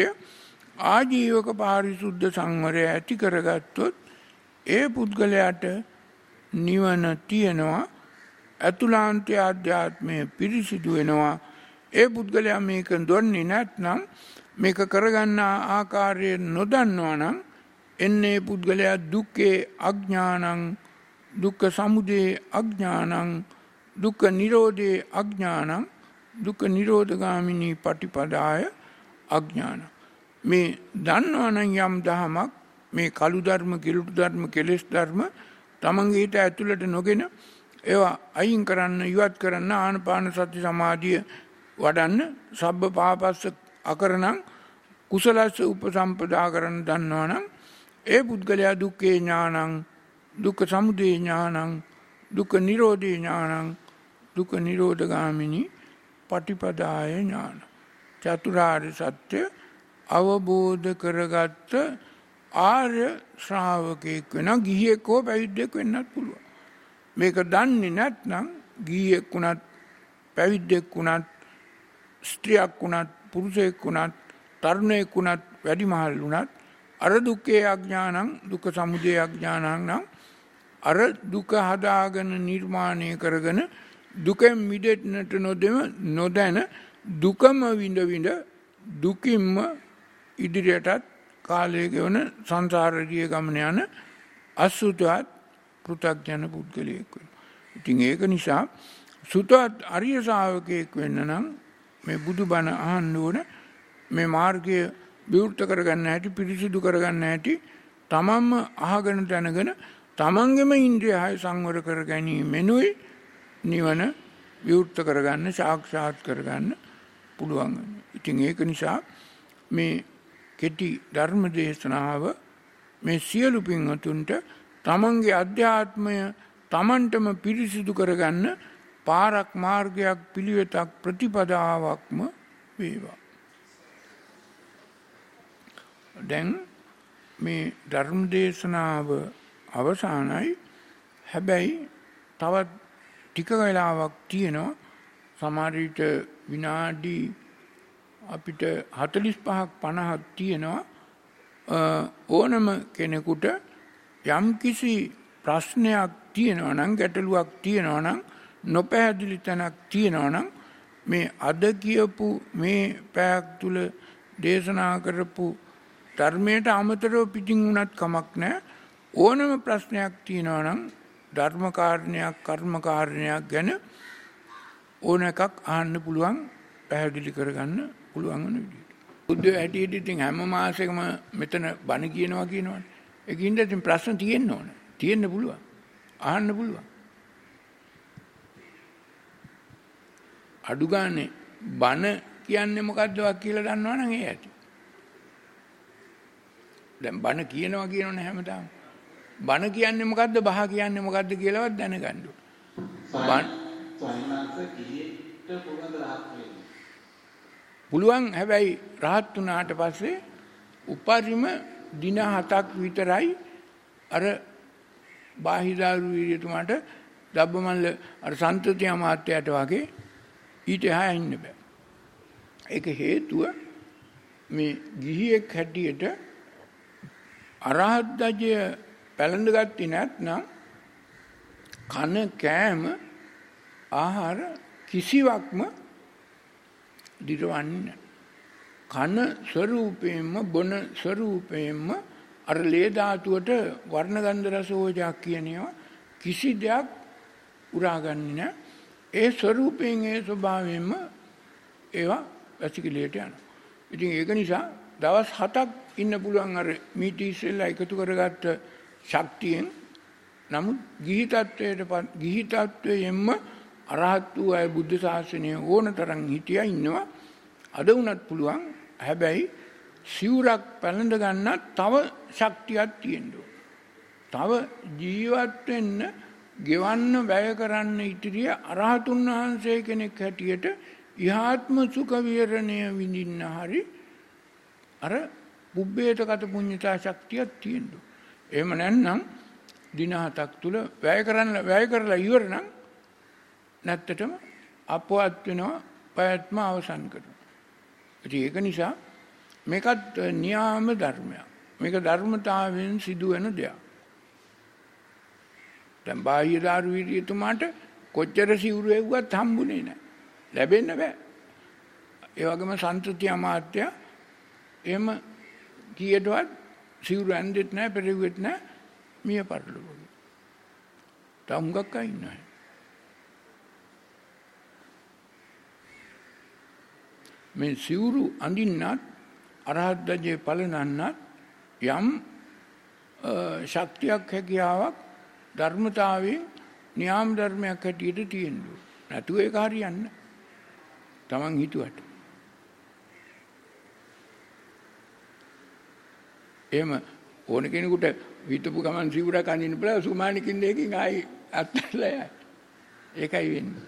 ආජීවක පාරිශුද්ධ සංවරය ඇති කරගත්තොත් ඒ පුද්ගලයාට නිවන තියෙනවා. අතුලාන්තය ආධ්‍යාත්මය පිරිසිදු වෙනවා. ඒ පුද්ගලයා මේක දොන්නේ නැත්නම් මේක කරගන්න ආකාරය නොදන්නවා නම් එන්නේ පුද්ගලයා දුක්ඛේ අඥානං දුක්ඛ සමුදය අඥානං දුක්ඛ නිරෝධේ අඥානං දුක්ඛ නිරෝධගාමිනී පටිපදාය අඥානං. මේ දන්නවනම් යම් දහමක් මේ කළු ධර්ම කිලුටු ධර්ම කෙලෙස් ධර්ම තමන්ගේ හිත ඇතුළට නොගෙන ඒවා අයින් කරන්න ඉවත් කරන්න ආනපාන සති සමාධිය වඩන්න සබ්බ පාපස්ස අකරණං කුසලස්ස උපසම්පදා කරන්න දන්නවනම් ඒ පුද්ගලයා දුක්ඛේ ඥානං දුක්ඛ සමුදය ඥානං දුක්ඛ නිරෝධේ ඥානං දුක්ඛ නිරෝධගාමිනී පටිපදාය ඥාන චතුරාර්ය සත්‍ය අවබෝධ කරගත්ත ආර්ය ශ්‍රාවකෙක් වෙන ගිහියෙක් හෝ පැවිද්දෙක් වෙන්නත් පුළුවන්. මේක දන්නේ නැත්නම් ගිහියෙක් වුණත් පැවිද්දෙක් වුණත් ස්ත්‍රියක් වුණත් පුරුෂයෙක් වුණත් තරුණයෙක් වුණත් වැඩිමහල් වුණත් අර දුක්ඛේ අඥානං දුක්ඛ සමුදය අඥානං නම් අර දුක හදාගෙන නිර්මාණය කරගෙන දුකෙන් මිදෙන්නට නොදෙම නොදැන දුකම විඳ විඳ දුකින්ම ඉදිරියටත් කාලය ගෙවන සංසාරයේ ගමන යන අසුතවත් පෘථග්ජන පුද්ගලයෙක් වෙනවා. ඉතින් ඒක නිසා සුතවත් අරිය ශ්‍රාවකයෙක් වෙන්න නම් මේ බුදුබණ අහන්න ඕන. මේ මාර්ගය විවෘත කරගන්න හැටි පිරිසිදු කරගන්න හැටි තමන්ම අහගෙන දැනගෙන තමන්ගේම ඉන්ද්‍රිය හය සංවර කර ගැනීමෙනුයි නිවන විවෘත කරගන්න සාක්ෂාත් කරගන්න පුළුවන්. ඉතින් ඒක නිසා මේ කෙටි ධර්ම දේශනාව මේ සියලු පින්වතුන්ට තමන්ගේ අධ්‍යාත්මය තමන්ටම පිරිසිදු කරගන්න පාරක් මාර්ගයක් පිළිවෙතක් ප්‍රතිපදාවක්ම වේවා. දැන් මේ ධර්ම දේශනාව අවසానයි. හැබැයි තවත් ටික වෙලාවක් තියෙනවා. සමහර විට විනාඩි අපිට හතළිස් පහක් පනහක් තියෙනවා. ඕනම කෙනෙකුට යම් කිසි ප්‍රශ්නයක් තියෙනවා නම් ගැටලුවක් තියෙනවා නම් නොපැහැදිලි තැනක් තියෙනවා නම් මේ අද කියපු මේ පැයක් තුල දේශනා කරපු ධර්මයට අමතරව පිටින් වුණත් කමක් නැහැ. ඕනම ප්‍රශ්නයක් තියෙනවා නම් ධර්ම කාරණයක් කර්ම කාරණයක් ගැන ඕන එකක් අහන්න පුළුවන්, පැහැදිලි කරගන්න පුළුවන් වෙන විදිහට. බුද්ධ හැටියට ඉතින් හැම මාසෙකම මෙතන බණ කියනවා කියනවනේ. ඒකින්ද ඉතින් ප්‍රශ්න තියෙන්න ඕන. තියෙන්න පුළුවන්. අහන්න පුළුවන්. අඩු ගානේ බණ කියන්නේ මොකද්ද කියලා දන්නවනම් ඒ ඇති. දැන් බණ කියනවා කියනවනේ හැමදාම. බණ කියන්නේ මොකද්ද, බහ කියන්නේ මොකද්ද කියලාවත් දැනගන්න ඕන. බණ පුළුවන්. හැබැයි රහත් වුණාට පස්සේ උපරිම දින හතක් විතරයි අර බාහිදාරු වීර්යතුමාට දබ්බමල්ල අර සන්තතිය අමාත්‍යයට වගේ ඊට එහා ඉන්න බෑ. ඒක හේතුව මේ ගිහියෙක් හැටියට අරහත් ධජය පැලඳ ගත්තේ නැත්නම් කන කෑම ආහාර කිසිවක්ම දිරවන්නේ නැහැ. කන ස්වરૂපයෙන්ම බොන ස්වરૂපයෙන්ම අර ලේ ධාතුවට වර්ණ ගන්ධ රස ඕජා කියන ඒවා කිසි දෙයක් උරාගන්නේ නැහැ. ඒ ස්වરૂපයෙන් ඒ ස්වභාවයෙන්ම ඒවා වැසිකිළියට යනවා. ඉතින් ඒක නිසා දවස් හතක් ඉන්න පුළුවන් අර මීට ඉස්සෙල්ලා එකතු කරගත්ත ශක්තියෙන්. නමුත් ගිහි තත්වයට ගිහි තත්වයෙන්ම අරහත් වූ අය බුද්ධ ශාසනය ඕන තරම් හිටියා ඉන්නවා. අද වුණත් පුළුවන්. හැබැයි සිවුරක් පැලඳ ගන්නත් තව ශක්තියක් තියෙන්න ඕන. තව ජීවත් වෙන්න, ගෙවන්න, වැය කරන්න ඉතිරිය අරහතුන් වහන්සේ කෙනෙක් හැටියට ඉහාත්ම සුඛ විහරණය විඳින්න හරි අර පුබ්බේත කත පුඤ්ඤතා ශක්තියක් තියෙන්න ඕන. එහෙම නැත්නම් දින හතක් තුල වැය කරන්න වැය කරලා ඉවර නම් නැත්තටම අපවත් වෙනවා, පැවැත්ම අවසන් කරනවා. ඉතින් ඒක නිසා මේකත් න්‍යාම ධර්මයක්. මේක ධර්මතාවයෙන් සිදුවෙන දෙයක්. දැන් බාහ්‍ය දාරු වීර්යතුමාට කොච්චර සිවුරු එව්වත් හම්බුනේ නැහැ. ලැබෙන්න බෑ. ඒ වගේම සන්තති අමාත්‍ය එහෙම කීයටවත් සිවුරු ඇන්දෙත් නැහැ, පෙරෙව්වෙත් නැහැ, මිය පරලෝකෙ. තමුගක් අය ඉන්නවා. මේ සිවුරු අඳින්නත් අරහත් ධජේ පලනන්නත් යම් ශක්තියක් හැකියාවක් ධර්මතාවයෙන් න්‍යාම ධර්මයක් හැටියට තියෙනවා. නැතුව ඒක හරියන්නේ තමන් හිතුවට. එහෙම ඕන කෙනෙකුට හිතපු ගමන් සිවුරක් අඳින්න බලා සුමානිකින් දෙකකින් ආයි අත්හැරලා යයි. ඒකයි වෙන්නේ.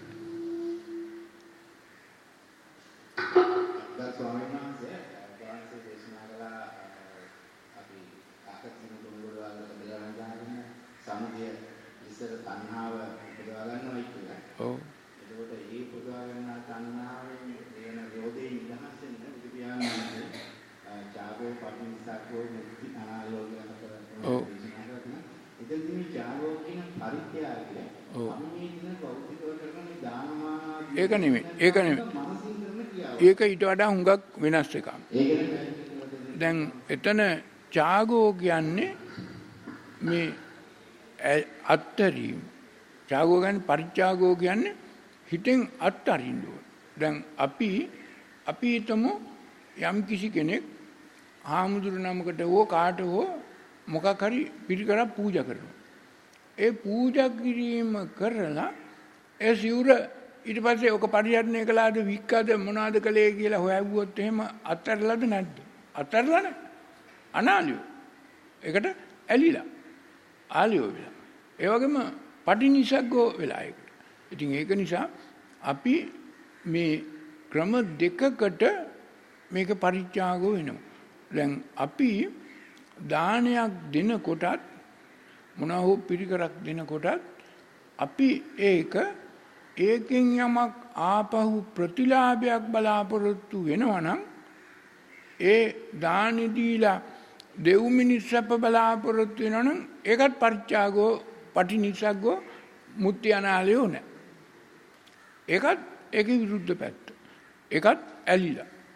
ස්වාමීන් වහන්සේ වහන්සේ දේශනා කළා අපි ආකතින දුරුවල බෙදලා ගන්න සමුදය ඉස්සර තණ්හාව උපදවා ගන්නවා කියලා. ඔව්. ඒකට ඒ උපදවා ගන්න තණ්හාවෙන් වෙන රෝධේ නිදහස් වෙන බුදු පියාණන් චාගෝ පටිනිසක්කෝ මුක්ති අනාලෝක කරනවා. ඔව්. එතෙන්දී මේ චාගෝ කියන පරිත්‍යාගය අපි මේ දින භෞතිකව කරන දානමාන ඒක නෙමෙයි. ඒක නෙමෙයි. ඒක ඊට වඩා හුඟක් වෙනස් එකක්. දැන් එතන ත්‍යාගෝ කියන්නේ මේ අත්තරීම. ත්‍යාගෝ කියන්නේ පරිත්‍යාගෝ කියන්නේ හිතෙන් අත්තරින්න ඕන. දැන් අපි අපි හිතමු යම් කිසි කෙනෙක් ආමුදුරු නමකට හෝ කාට හෝ මොකක් හරි පිළිකරක් පූජා කරනවා. ඒ පූජා කිරීම කරලා ඒ සිවුර ඊට පස්සේ ඔක පරිහරණය කළාද වික්කද මොනවද කළේ කියලා හොයවුවොත් එහෙම අත්හැරලාද නැද්ද? අත්හැරලා නැහැ. අනාලියෝ. ඒකට ඇලිලා. ආලියෝ වෙලා. ඒ වගේම පටිනිසග්ගෝ වෙලා ඒකට. ඉතින් ඒක නිසා අපි මේ ක්‍රම දෙකකට මේක පරිත්‍යාගෝ වෙනවා. දැන් අපි දානයක් දෙනකොටත් මොනවා හෝ පිරිකරක් දෙනකොටත් අපි ඒක ඒකෙන් යමක් ආපහු ප්‍රතිලාභයක් බලාපොරොත්තු වෙනවා නම් ඒ දානි දීලා දෙව් මිනිස් සැප බලාපොරොත්තු වෙනවා නම් ඒකත් පරිත්‍යාගෝ පටිනිසග්ගෝ මුත්‍ති අනාලයෝ නැහැ. ඒකත් ඒකේ විරුද්ධ පැත්ත. ඒකත් ඇලිලා.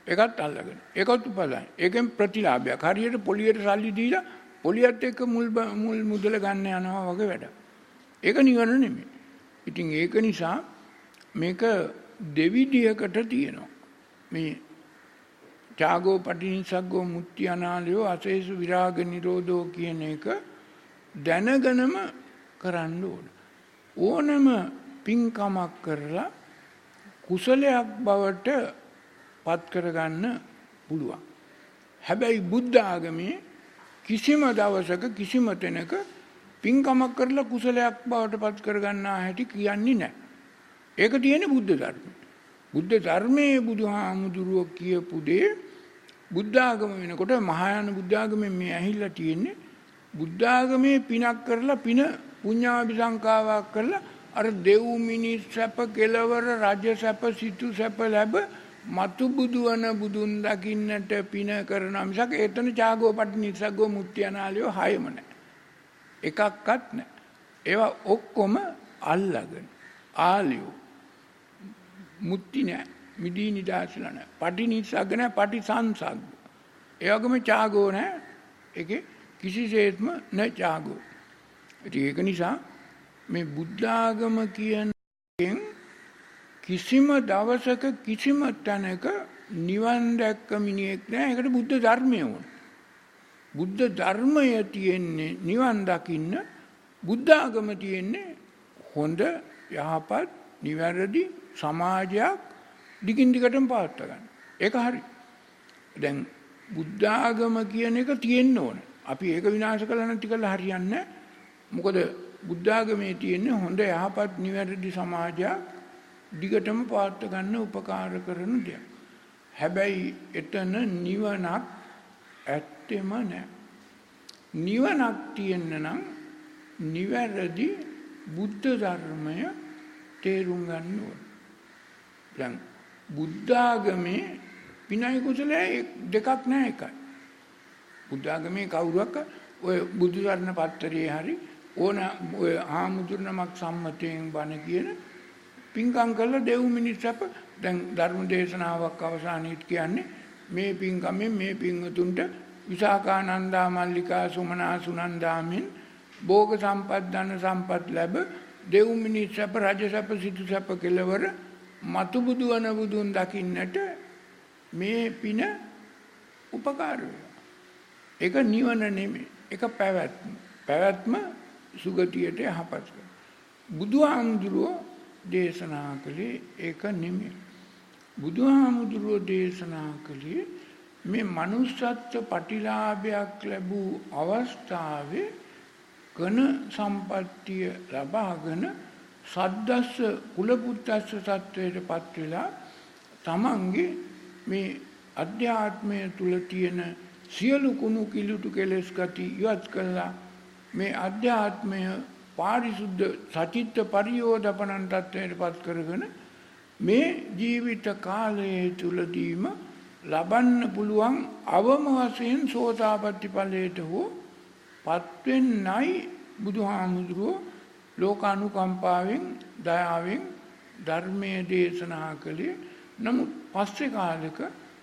ඒකත් අල්ලගෙන. ඒකත් උපදාන. ඒකෙන් ප්‍රතිලාභයක්. හරියට පොලියට සල්ලි දීලා පොලියත් එක්ක මුල් මුල් මුදල ගන්න යනවා වගේ වැඩ. ඒක නිවන නෙමෙයි. ඉතින් ඒක නිසා මේක දෙවිදියකට තියෙනවා. මේ ත්‍යාගෝ පටිනිස්සග්ගෝ මුක්ති අනාලයෝ අසේසු විරාග නිරෝධෝ කියන එක දැනගෙනම කරන්න ඕන. ඕනම පින්කමක් කරලා කුසලයක් බවට පත් කරගන්න පුළුවන්. හැබැයි බුද්ධ ආගමේ කිසිම දවසක කිසිම තැනක පින්කමක් කරලා කුසලයක් බවට පත් කරගන්නා හැටි කියන්නේ නැහැ. ඒක තියෙන්නේ බුද්ධ ධර්මයේ. බුද්ධ ධර්මයේ බුදුහාමුදුරුවෝ කියපු දේ බුද්ධ ආගම වෙනකොට මහායාන බුද්ධ ආගමෙන් මේ ඇහිලා තියෙන්නේ බුද්ධ ආගමේ පිනක් කරලා පින පුඤ්ඤාභිසංකාවක් කරලා අර දෙව් මිනිස් සැප කෙලවර රජ සැප සිටු සැප ලැබ මතු බුදුවන බුදුන් දකින්නට පින කරන මිසක් එතන ත්‍යාගෝ පටිනිස්සග්ගෝ මුක්ති අනාලයෝ හයම නැහැ. එකක්වත් නැහැ. ඒවා ඔක්කොම අල්ලගෙන ආලියෝ මුක්ති නැහැ. මිදී නිදාසලා නැහැ. පටිනිස්සග්ග නැහැ. පටිසංසග්ග. ඒ වගේම ත්‍යාගෝ නැහැ. ඒකේ කිසිසේත්ම නැ ත්‍යාගෝ. ඒක නිසා මේ බුද්ධ ආගම කියන කිසිම දවසක කිසිම තැනක නිවන් දැක්ක මිනිහෙක් නෑ. ඒකට බුද්ධ ධර්මය ඕන. බුද්ධ ධර්මය තියෙන්නේ නිවන් දකින්න. බුද්ධ ආගම තියෙන්නේ හොඳ යහපත් නිවැරදි සමාජයක් දිගින් දිගටම පවත්වා ගන්න. ඒක හරි. දැන් බුද්ධ ආගම කියන එක තියෙන්න ඕන. අපි ඒක විනාශ කළා නැති කළා හරියන්නේ නැහැ. මොකද බුද්ධ ආගමේ තියෙන්නේ හොඳ යහපත් නිවැරදි සමාජයක් දිගටම පවත්වා ගන්න උපකාර කරන දෙයක්. හැබැයි එතන නිවනක් ඇත්තෙම නැහැ. නිවනක් තියෙන්න නම් නිවැරදි බුද්ධ ධර්මය තේරුම් ගන්න ඕන. දැන් බුද්ධ ආගමේ විනය කුසලයේ දෙකක් නැහැ එකයි. බුද්ධ ආගමේ කවුරුවක් ඔය බුදු සරණ පත්තරේ හරි ඕන ඔය ආමුදුරනමක් සම්මතයෙන් බණ කියන පින්කම් කළා දෙව් මිනිස් අප දැන් ධර්ම දේශනාවක් අවසානයේත් කියන්නේ මේ පින්කමෙන් මේ පින්වතුන්ට විසාකානන්දා මල්ලිකා සුමනා සුනන්දාමින් භෝග සම්පත් ධන සම්පත් ලැබ දෙව් මිනිස් අප රජ සැප සිටු සැප කෙලවර මතු බුදු වන බුදුන් දකින්නට මේ පින උපකාර වෙනවා. ඒක නිවන නෙමෙයි. ඒක පැවැත්ම. පැවැත්ම සුගතියට යහපත් කරන. බුදුහාමුදුරුවෝ දේශනා කළේ ඒක නෙමෙයි. බුදුහාමුදුරුවෝ දේශනා කළේ මේ manussත්ව ප්‍රතිලාභයක් ලැබූ අවස්ථාවේ කන සම්පත්තිය ලබාගෙන සද්දස්ස කුලපුත්තස්ස සත්වයට පත් වෙලා තමන්ගේ මේ අධ්‍යාත්මය තුල තියෙන සියලු කුණු කිලුටු කෙලෙස් ගති ඉවත් කළා මේ අධ්‍යාත්මය පාරිශුද්ධ සචිත්ත පරියෝධපනන් තත්වයට පත් කරගෙන මේ ජීවිත කාලයේ තුලදීම ලබන්න පුළුවන් අවම වශයෙන් සෝතාපට්ටි ඵලයට හෝ පත් වෙන්නයි බුදුහාමුදුරුවෝ ලෝකානුකම්පාවෙන් දයාවෙන් ධර්මයේ දේශනා කළේ. නමුත් පස්සේ කාලෙක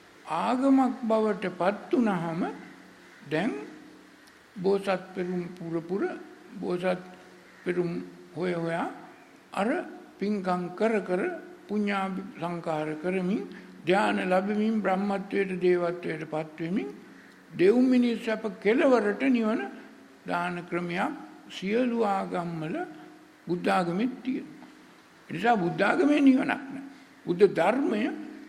ආගමක් බවට පත් වුණාම දැන් බෝසත් පෙරුම් පුර පුර බෝසත් පෙරුම් හොය හොයා අර පින්කම් කර කර පුඤ්ඤාභි සංකාර කරමින් ධාන ලැබෙමින් බ්‍රහ්මත්වයට දේවත්වයට පත් වෙමින් දෙව් මිනිස් අප කෙලවරට නිවන දාන ක්‍රමයක් සියලු ආගම්වල බුද්ධ ආගමෙත් තියෙනවා. ඒ නිසා බුද්ධ ආගමේ නිවනක් නැහැ. බුද්ධ ධර්මය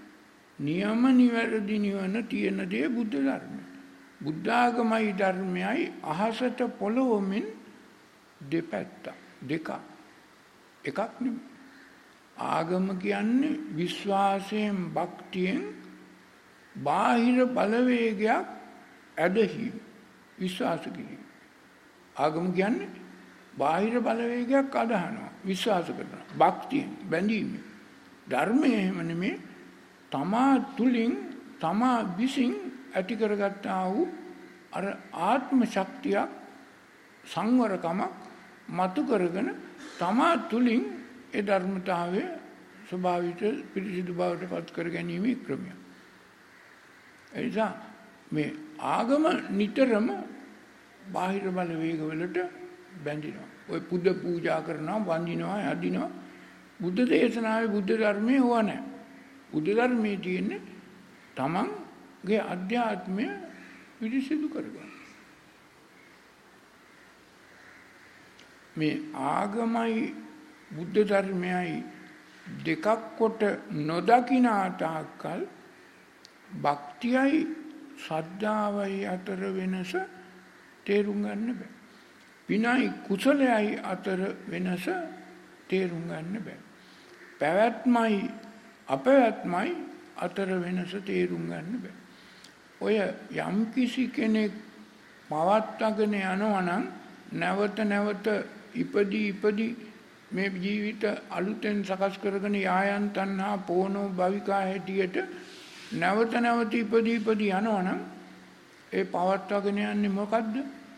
නියම නිවැරදි නිවන තියෙන දේ බුද්ධ ධර්මය. බුද්ධ ආගමයි ධර්මයයි අහසට පොළොවෙමින් දෙපැත්ත දෙක එකක් නෙමෙයි. ආගම කියන්නේ විශ්වාසයෙන් භක්තියෙන් බාහිර බලවේගයක් ඇදහිීම විශ්වාස කිරීම. ආගම කියන්නේ බාහිර බලවේගයක් අදහනවා විශ්වාස කරනවා භක්තියෙන් බැඳීම. ධර්මය එහෙම නෙමෙයි. තමා තුලින් තමා විසින් ඇති කරගත්තා වූ අර ආත්ම ශක්තියක් සංවරකමක් මතු කරගෙන තමා තුලින් ඒ ධර්මතාවය ස්වභාවිත පිරිසිදු බවට පත් කර ගැනීමේ ක්‍රමය. ඒ නිසා මේ ආගම නිතරම බාහිර බලවේගවලට බැඳිනවා. ඔය පුද පූජා කරනවා, වඳිනවා, යදිනවා. බුද්ධ දේශනාවේ බුද්ධ ධර්මයේ හොව නැහැ. බුද්ධ ධර්මයේ තියෙන්නේ තමන්ගේ අධ්‍යාත්මය පිරිසිදු කරගන්න. මේ ආගමයි බුද්ධ ධර්මයයි දෙකක් කොට නොදකින තාක්කල් භක්තියයි ශ්‍රද්ධාවයි අතර වෙනස තේරුම් ගන්න බෑ. විනයි කුසලයයි අතර වෙනස තේරුම් ගන්න බෑ. පැවැත්මයි අපැවැත්මයි අතර වෙනස තේරුම් ගන්න බෑ. ඔය යම්කිසි කෙනෙක් පවත්වාගෙන යනවා නම් නැවත නැවත ඉපදී ඉපදී මේ ජීවිත අලුතෙන් සකස් කරගෙන යායන් තණ්හා පෝනෝ භවිකා හැටියට නැවත නැවත ඉපදී ඉපදී යනවා නම් ඒ පවත්වාගෙන යන්නේ මොකද්ද?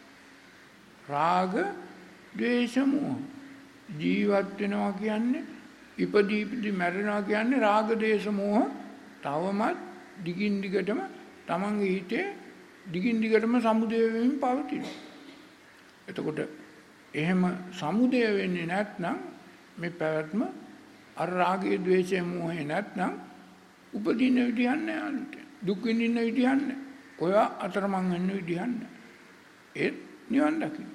රාග, ද්වේෂ, මෝහ. ජීවත් වෙනවා කියන්නේ ඉපදී ඉපදී මැරෙනවා කියන්නේ රාග, ද්වේෂ, මෝහ තවමත් දිගින් දිගටම තමන්ගේ හිතේ දිගින් දිගටම සමුදය වෙමින් පවතිනවා. එතකොට එහෙම සමුදය වෙන්නේ නැත්නම් මේ පැවැත්ම අර රාගයේ, ද්වේෂයේ, මෝහේ නැත්නම් උපදින විදිහක් නැහැ. දුක් විඳින්න විදිහක් නැහැ. ඔය අතරමං වෙන්න විදිහක් නැහැ. ඒත් නිවන් දකින්න.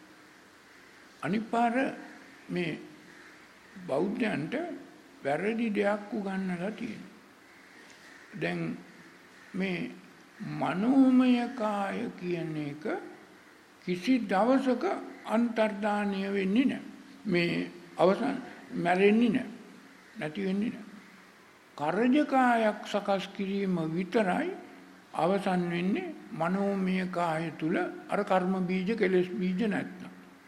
අනිත් පාර මේ බෞද්ධයන්ට වැරදි දෙයක් උගන්වලා තියෙනවා. දැන් මේ මනෝමය කාය කියන එක කිසි දවසක අන්තර්දානය වෙන්නේ නැහැ. මේ අවසන් මැරෙන්නේ නැහැ. නැති වෙන්නේ නැහැ. කරජකායක් සකස් කිරීම විතරයි අවසන් වෙන්නේ මනෝමය කාය තුල අර කර්ම බීජ කෙලෙස් බීජ නැත්නම්.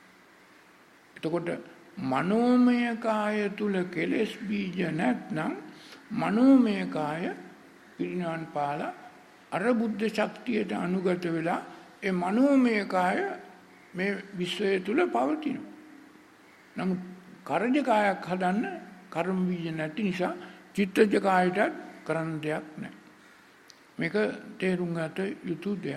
එතකොට මනෝමය කාය තුල කෙලෙස් බීජ නැත්නම් මනෝමය කාය පිරිනවන් පාලා අර බුද්ධ ශක්තියට අනුගත වෙලා ඒ මනෝමය කාය මේ විශ්වය තුල පවතිනවා. නමුත් කරජ කායක් හදන්න කර්ම බීජ නැති නිසා චිත්තජ කායයට කරන්න දෙයක් නැහැ. මේක තේරුම් ගත යුතු දෙයක්.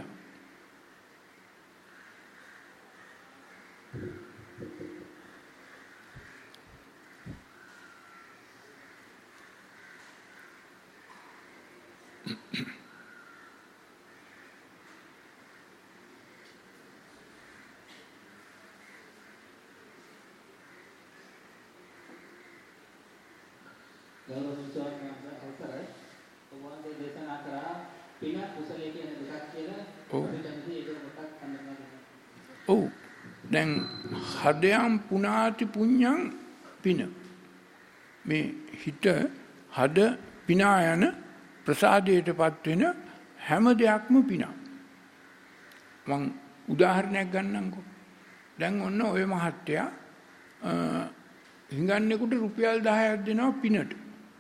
ඔව් දැන් හදයන් පුනාති පුඤ්ඤං පින මේ හිත හද පිනා යන ප්‍රසාදයටපත් වෙන හැම දෙයක්ම පින. මම උදාහරණයක් ගන්නම්කෝ. දැන් ඔන්න ඔය මහත්තයා හිඟන්නෙකුට රුපියල් දහයක් දෙනවා පිනට.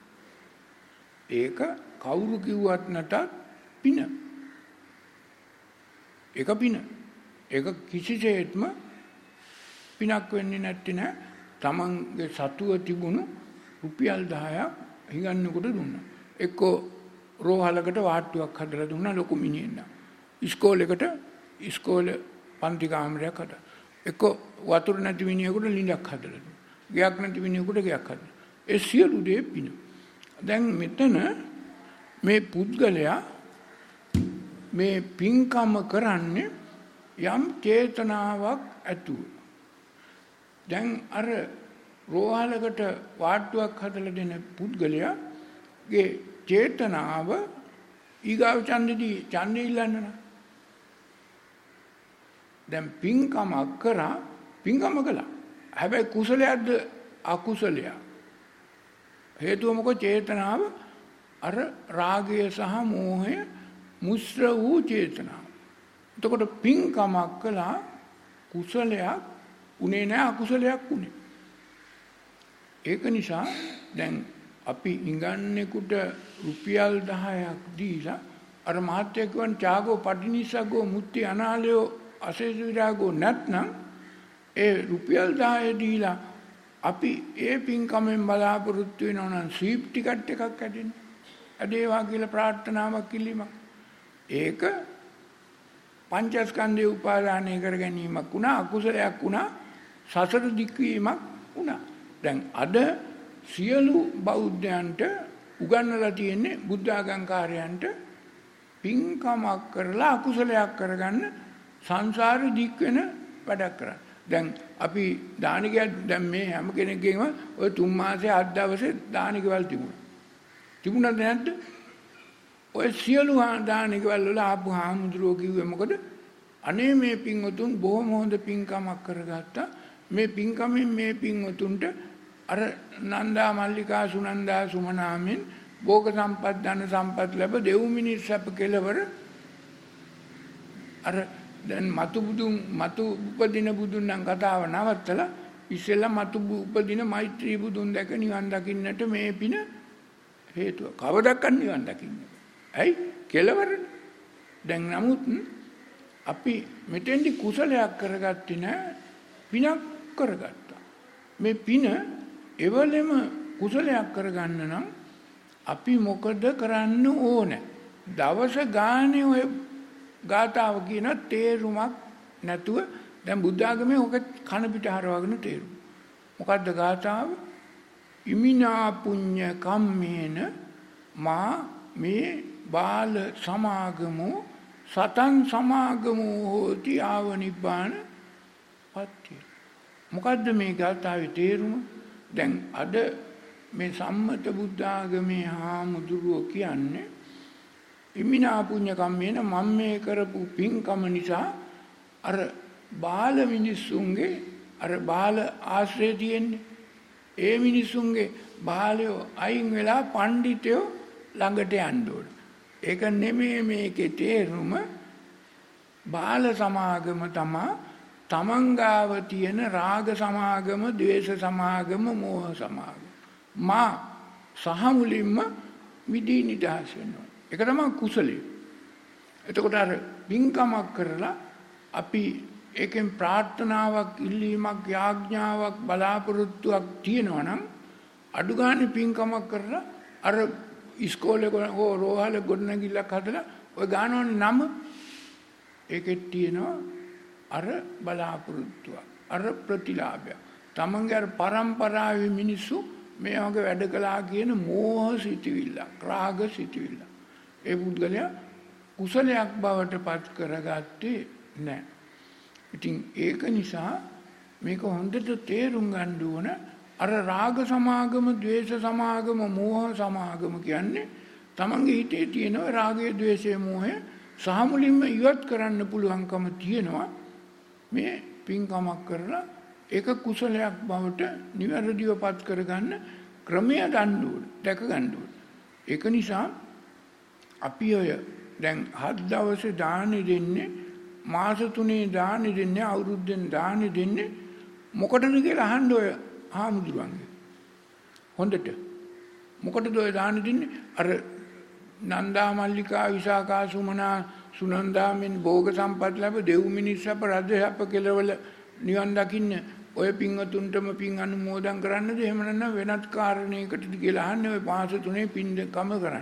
ඒක කවුරු කිව්වත් නැතත් පින. ඒක පින. ඒක කිසිසේත්ම පිනක් වෙන්නේ නැති නෑ. තමන්ගේ සතුව තිබුණු රුපියල් දහයක් හිඟන්නෙකුට දුන්නා. එක්කෝ රෝහලකට වාට්ටුවක් හදලා දුන්නා ලොකු මිනිහෙක්. ඉස්කෝලේකට ඉස්කෝලේ පන්ති කාමරයක් හදලා. එක්කෝ වතුර නැති මිනිහෙකුට ලිඳක් හදලා දුන්නා. ගයක් නැති මිනිහෙකුට ගයක් හදලා. ඒ සියලු දේ පින. දැන් මෙතන මේ පුද්ගලයා මේ පින්කම කරන්නේ යම් චේතනාවක් ඇතුව. දැන් අර රෝහලකට වාට්ටුවක් හදලා දෙන පුද්ගලයාගේ චේතනාව ඊගාව ඡන්දෙදී ඡන්දෙ ඉල්ලන්න. දැන් පින්කමක් කරා පින්කම කළා. හැබැයි කුසලයක්ද අකුසලයක්? හේතුව මොකද? චේතනාව අර රාගය සහ මෝහය මුශ්‍ර වූ චේතනාව. එතකොට පින්කමක් කළා කුසලයක් උනේ නැහැ අකුසලයක් උනේ. ඒක නිසා දැන් අපි ඉඟන්නෙකුට රුපියල් දහයක් දීලා අර මහත්ය කියවන් ත්‍යාගෝ පටිනිස්සග්ගෝ මුත්‍ති අනාලයෝ අශේෂ විරාගෝ නැත්නම් ඒ රුපියල් දහය දීලා අපි ඒ පින්කමෙන් බලාපොරොත්තු වෙනවා නම් සීප් ටිකට් එකක් ඇදෙන්න. ඇදේවා කියලා ප්‍රාර්ථනාවක් කිලිමක්. ඒක පංචස්කන්ධය උපාදානය කර ගැනීමක් වුණා, අකුසලයක් වුණා, සසර දික්වීමක් වුණා. දැන් අද සියලු බෞද්ධයන්ට උගන්වලා තියෙන්නේ බුද්ධ ආගම්කාරයන්ට පින්කමක් කරලා අකුසලයක් කරගන්න සංසාරෙ දික් වෙන වැඩක් කරන්න. දැන් අපි දානිකයන් දැන් මේ හැම කෙනෙක්ගේම ඔය තුන් මාසේ අත් දවසේ දානිකවල් තිබුණා. තිබුණාද නැද්ද? ඔය සියලු දානිකවල් වල ආපු හාමුදුරුවෝ කිව්වේ මොකද? අනේ මේ පින්වතුන් බොහොම හොඳ පින්කමක් කරගත්තා. මේ පින්කමෙන් මේ පින්වතුන්ට අර නන්දා මල්ලිකා සුනන්දා සුමනාමෙන් භෝග සම්පත් ධන සම්පත් ලැබ දෙව් මිනිස් සැප කෙලවර අර දැන් මතු බුදුන් මතු උපදින බුදුන් නම් කතාව නවත්තලා ඉස්සෙල්ලා මතු උපදින මෛත්‍රී බුදුන් දැක නිවන් දකින්නට මේ පින හේතුව. කවදක්වත් නිවන් දකින්න. ඇයි? කෙලවරනේ. දැන් නමුත් අපි මෙතෙන්දි කුසලයක් කරගත්තේ නැහැ, පිනක් කරගත්තා. මේ පින එවලෙම කුසලයක් කරගන්න නම් අපි මොකද කරන්න ඕනේ? දවස ගානේ ඔය ගාතාව කියන තේරුමක් නැතුව දැන් බුද්ධ ආගමේ ඔක කන පිට හරවගෙන තේරුම. මොකද්ද ගාතාව? ඉමිනා පුඤ්ඤ කම්මේන මා මේ බාල සමාගමෝ සතන් සමාගමෝ හෝති ආව නිබ්බාන පත්‍ය. මොකද්ද මේ ගාථාවේ තේරුම? දැන් අද මේ සම්මත බුද්ධ ආගමේ හාමුදුරුවෝ කියන්නේ ඉමිනා පුඤ්ඤ කම්මේන මම මේ කරපු පින්කම නිසා අර බාල මිනිස්සුන්ගේ අර බාල ආශ්‍රය තියෙන්නේ. ඒ මිනිස්සුන්ගේ බාලයෝ අයින් වෙලා පඬිතයෝ ළඟට යන්න ඕන. ඒක නෙමෙයි මේකේ තේරුම. බාල සමාගම තමා තමන්ගාව තියෙන රාග සමාගම, ද්වේෂ සමාගම, මෝහ සමාගම. මා සහ මුලින්ම මිදී නිදහස් වෙනවා. ඒක තමයි කුසලයේ. එතකොට අර පින්කමක් කරලා අපි ඒකෙන් ප්‍රාර්ථනාවක්, ඉල්ලීමක්, යාඥාවක්, බලාපොරොත්තුවක් තියෙනවා නම් අඩු ගානේ පින්කමක් කරලා අර ඉස්කෝලේ හෝ රෝහල ගොඩනැගිල්ලක් හදලා ඔය ගානෝනේ නම ඒකෙත් තියෙනවා අර බලාපොරොත්තුවක්, අර ප්‍රතිලාභය. තමන්ගේ අර පරම්පරාවේ මිනිස්සු මේ වගේ වැඩ කළා කියන මෝහ සිටිවිල්ල, රාග සිටිවිල්ල. ඒ පුද්ගලයා කුසලයක් බවට පත් කරගත්තේ නැහැ. ඉතින් ඒක නිසා මේක හොඳට තේරුම් ගන්න ඕන. අර රාග සමාගම, ද්වේෂ සමාගම, මෝහ සමාගම කියන්නේ තමන්ගේ හිතේ තියෙන රාගය, ද්වේෂය, මෝහය සහ මුලින්ම ඉවත් කරන්න පුළුවන්කම තියෙනවා මේ පින්කමක් කරලා ඒක කුසලයක් බවට නිවැරදිව පත් කරගන්න ක්‍රමය ගන්න ඕන, දැක ගන්න ඕන. ඒක නිසා අපි ඔය දැන් හත් දවසේ දානි දෙන්නේ, මාස තුනේ දානි දෙන්නේ, අවුරුද්දෙන් දානි දෙන්නේ මොකටද කියලා අහන්න ඔය හාමුදුරුවන්ගේ. හොඳට මොකටද ඔය දානි දෙන්නේ? අර නන්දා මල්ලිකා විසාකා සුමනා සුනන්දාමෙන් භෝග සම්පත් ලැබ දෙව් මිනිස් අප රජ අප කෙලවල නිවන් දකින්න ඔය පින්වතුන්ටම පින් අනුමෝදන් කරන්නද? එහෙම නැත්නම් වෙනත් කාරණයකටද කියලා අහන්නේ. ඔය මාස තුනේ පින්කම කරන්න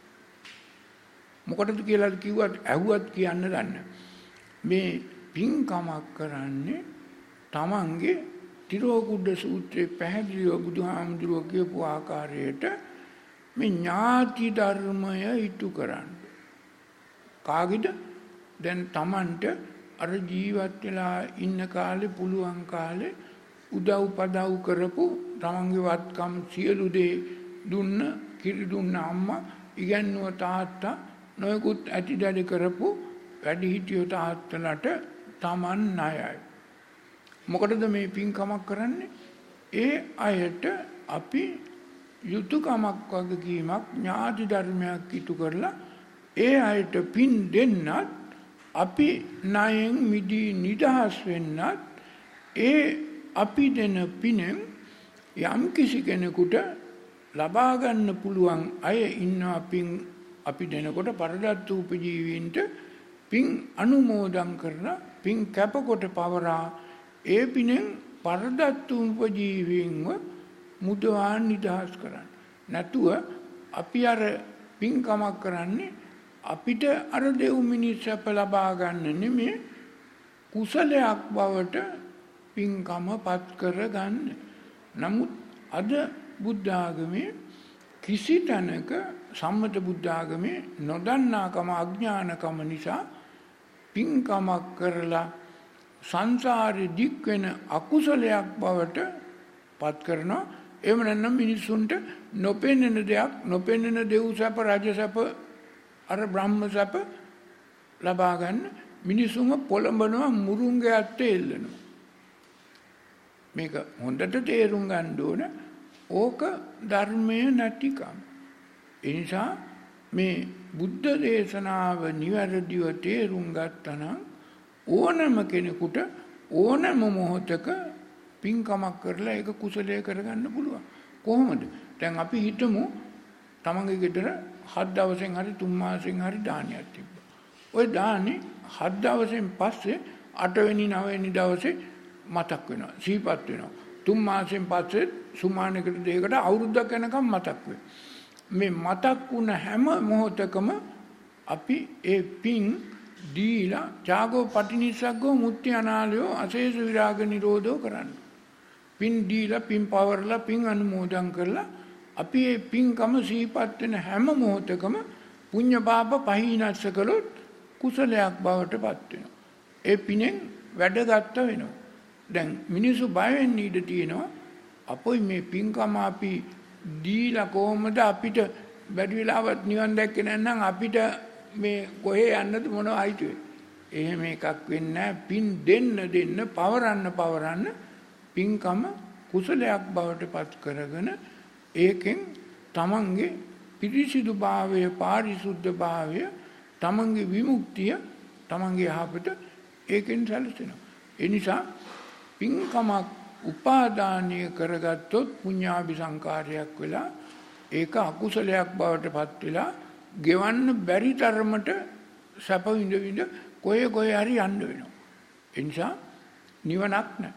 මොකටද කියලා කිව්වත් ඇහුවත් කියන්න දන්න. මේ පින්කමක් කරන්නේ තමන්ගේ තිරෝකුඩ සූත්‍රයේ පැහැදිලිව බුදුහාමුදුරුවෝ කියපු ආකාරයට මේ ඥාති ධර්මය ඉටු කරන්න. කාගෙද? දැන් තමන්ට අර ජීවත් වෙලා ඉන්න කාලේ පුළුවන් කාලේ උදව් පදව් කරපු තමන්ගේ වත්කම් සියලු දේ දුන්න, කිරි දුන්න අම්මා, ඉගැන්නුව තාත්තා, නොයෙකුත් ඇතිදැඩි කරපු වැඩිහිටියෝ තාත්තලට තමන් ණයයි. මොකටද මේ පින්කමක් කරන්නේ? ඒ අයට අපි යුතුයකමක් වගකීමක්, ඥාති ධර්මයක් ඉටු කරලා ඒ අයට පින් දෙන්නත්, අපි ණයෙන් මිදී නිදහස් වෙන්නත්, ඒ අපි දෙන පිනෙන් යම් කිසි කෙනෙකුට ලබා ගන්න පුළුවන් අය ඉන්නවා. පින් අපි දෙනකොට පරදත්ත උපජීවීන්ට පින් අනුමෝදන් කරලා පින් කැපකොට පවරා ඒ පිනෙන් පරදත්ත උපජීවීන්ව මුදවා නිදහස් කරන්න. නැතුව අපි අර පින්කමක් කරන්නේ අපිට අර දෙව් මිනිස් සැප ලබා ගන්න නෙමෙයි කුසලයක් බවට පින්කම පත් කරගන්න. නමුත් අද බුද්ධ ආගමේ කිසි තැනක සම්මත බුද්ධ ආගමේ නොදන්නාකම අඥානකම නිසා පින්කමක් කරලා සංසාරේ දික් වෙන අකුසලයක් බවට පත් කරනවා. එහෙම නැත්නම් මිනිසුන්ට නොපෙනෙන දෙයක් නොපෙනෙන දෙව් සැප රජ සැප අර බ්‍රහ්ම සැප ලබා ගන්න මිනිසුන්ව පොළඹනවා මුරුංගේ අත්තේ එල්ලනවා. මේක හොඳට තේරුම් ගන්න ඕන. ඕක ධර්මයේ නැතිකම. ඒ නිසා මේ බුද්ධ දේශනාව නිවැරදිව තේරුම් ගත්තා නම් ඕනම කෙනෙකුට ඕනම මොහොතක පින්කමක් කරලා ඒක කුසලයේ කරගන්න පුළුවන්. කොහොමද? දැන් අපි හිතමු තමන්ගේ ගෙදර හත් දවසෙන් හරි තුන් මාසෙන් හරි දානයක් තිබ්බා. ওই දානේ හත් දවසෙන් පස්සේ අට වෙනි නව වෙනි දවසේ මතක් වෙනවා. සිහිපත් වෙනවා. තුන් මාසෙන් පස්සේ සුමානකට දෙයකට අවුරුද්දක් යනකම් මතක් වෙනවා. මේ මතක් වුණ හැම මොහොතකම අපි ඒ පින් දීලා ත්‍යාගෝ පටිනිස්සග්ගෝ මුත්‍ති අනාලයෝ අශේෂ විරාග නිරෝධෝ කරන්න. පින් දීලා පින් පවර්ලා පින් අනුමෝදන් කරලා අපි මේ පින්කම සිහිපත් වෙන හැම මොහොතකම පුඤ්ඤ පාප පහිනස්ස කළොත් කුසලයක් බවට පත් වෙනවා. ඒ පිනෙන් වැඩගත් වෙනවා. දැන් මිනිස්සු බය වෙන්න ඉඩ තියෙනවා. අපොයි මේ පින්කම අපි දීලා කොහොමද අපිට බැරි වෙලාවත් නිවන් දැක්කේ නැත්නම් අපිට මේ කොහේ යන්නද මොනව අයිති වෙන්නේ? එහෙම එකක් වෙන්නේ නැහැ. පින් දෙන්න දෙන්න පවරන්න පවරන්න පින්කම කුසලයක් බවට පත් කරගෙන ඒකෙන් තමන්ගේ පිරිසිදු භාවය පාරිශුද්ධ භාවය තමන්ගේ විමුක්තිය තමන්ගේ යහපත ඒකෙන් සැලසෙනවා. ඒ නිසා පින්කමක් උපාදානීය කරගත්තොත් පුඤ්ඤාභි සංකාරයක් වෙලා ඒක අකුසලයක් බවට පත් වෙලා ගෙවන්න බැරි තරමට සැප විඳ විඳ කොහේ කොහේ හරි යන්න වෙනවා. ඒ නිසා නිවනක් නැහැ.